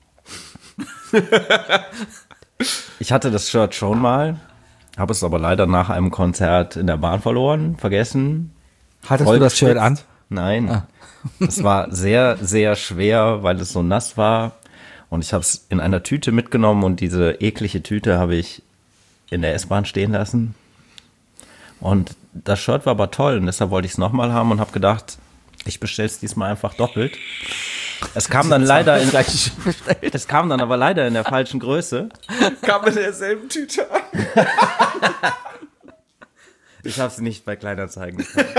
Ich hatte das Shirt schon mal, habe es aber leider nach einem Konzert in der Bahn verloren, vergessen. Hattest du das Shirt an? Nein. Es war sehr, sehr schwer, weil es so nass war. Und ich habe es in einer Tüte mitgenommen und diese eklige Tüte habe ich in der S-Bahn stehen lassen. Und das Shirt war aber toll und deshalb wollte ich es nochmal haben und habe gedacht, ich bestelle es diesmal einfach doppelt. Es kam dann leider in, es kam dann aber leider in der falschen Größe. Kam in derselben Tüte an. Ich habe es nicht bei Kleinanzeigen gekauft.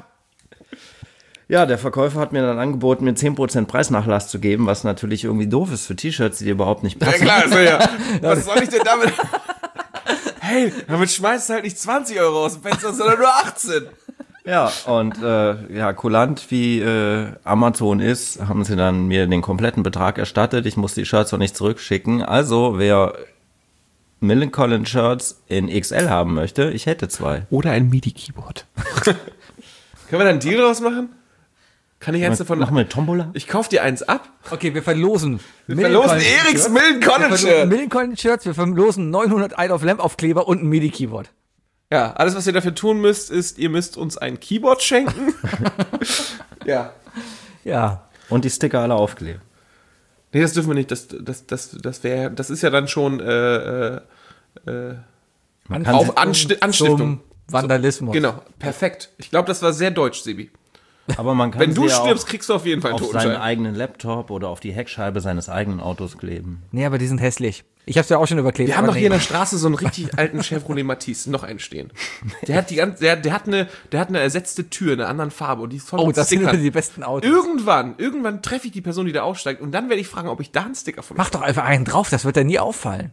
Ja, der Verkäufer hat mir dann angeboten, mir zehn Prozent Preisnachlass zu geben, was natürlich irgendwie doof ist für T-Shirts, die dir überhaupt nicht Ja passen. klar, also ja. Was soll ich denn damit? Hey, damit schmeißt du halt nicht zwanzig Euro aus dem Fenster, sondern nur achtzehn. Ja, und äh, ja, kulant wie äh, Amazon ist, haben sie dann mir den kompletten Betrag erstattet. Ich muss die Shirts auch nicht zurückschicken. Also, wer Millencolin Shirts in X L haben möchte, ich hätte zwei. Oder ein MIDI-Keyboard. Können wir da einen Deal draus machen? Kann ich eins davon... Machen wir eine Tombola? Ich kauf dir eins ab. Okay, wir verlosen. Wir verlosen Eriks Millen-College-Shirt. Millen-College-Shirts, wir verlosen neunhundert I Love Lamp Aufkleber und ein MIDI-Keyboard. Ja, alles, was ihr dafür tun müsst, ist, ihr müsst uns ein Keyboard schenken. Ja. Ja. Und die Sticker alle aufkleben. Nee, das dürfen wir nicht. Das, das, das, das wäre, das ist ja dann schon äh, äh, kann auf sich- Anst Anstiftung. Zum Vandalismus. Genau, perfekt. Ich glaube, das war sehr deutsch, Sebi. Aber man kann Wenn du sie ja stirbst, auch kriegst du auf jeden Fall einen auf seinen Totenschein. eigenen Laptop oder auf die Heckscheibe seines eigenen Autos kleben. Nee, aber die sind hässlich. Ich hab's ja auch schon überklebt. Wir haben aber doch nee. hier in der Straße so einen richtig alten Chevrolet Matisse, noch einen stehen. Der hat die ganze, der, der hat eine, der hat eine ersetzte Tür, in einer anderen Farbe und die ist voll Oh, mit das sind Stickern. immer die besten Autos. Irgendwann, irgendwann treffe ich die Person, die da aussteigt und dann werde ich fragen, ob ich da einen Sticker von Mach doch einfach einen drauf, das wird dir nie auffallen.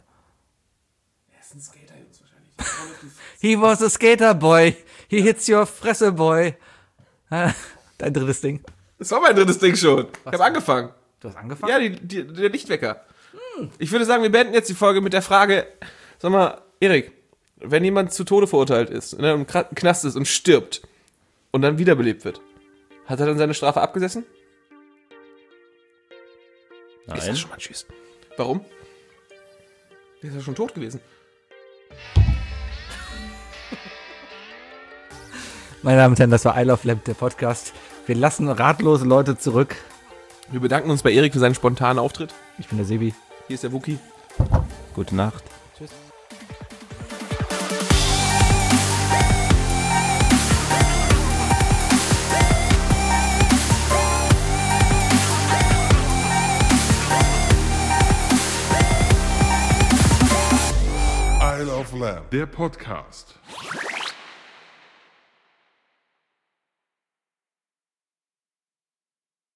He was a skater boy. He hits your Fresse boy. Ah, dein drittes Ding. Das war mein drittes Ding schon. Ich habe angefangen. Du hast angefangen? Ja, die, die, der Lichtwecker. Ich würde sagen, wir beenden jetzt die Folge mit der Frage, sag mal, Erik, wenn jemand zu Tode verurteilt ist, ne, im Kra- Knast ist und stirbt und dann wiederbelebt wird, hat er dann seine Strafe abgesessen? Ich Nein. sag schon mal tschüss. Warum? Der ist ja schon tot gewesen. Meine Damen und Herren, das war I Love Lamp, der Podcast. Wir lassen ratlose Leute zurück. Wir bedanken uns bei Erik für seinen spontanen Auftritt. Ich bin der Sebi. Hier ist der Wookie. Gute Nacht. Love Lamb, der Podcast.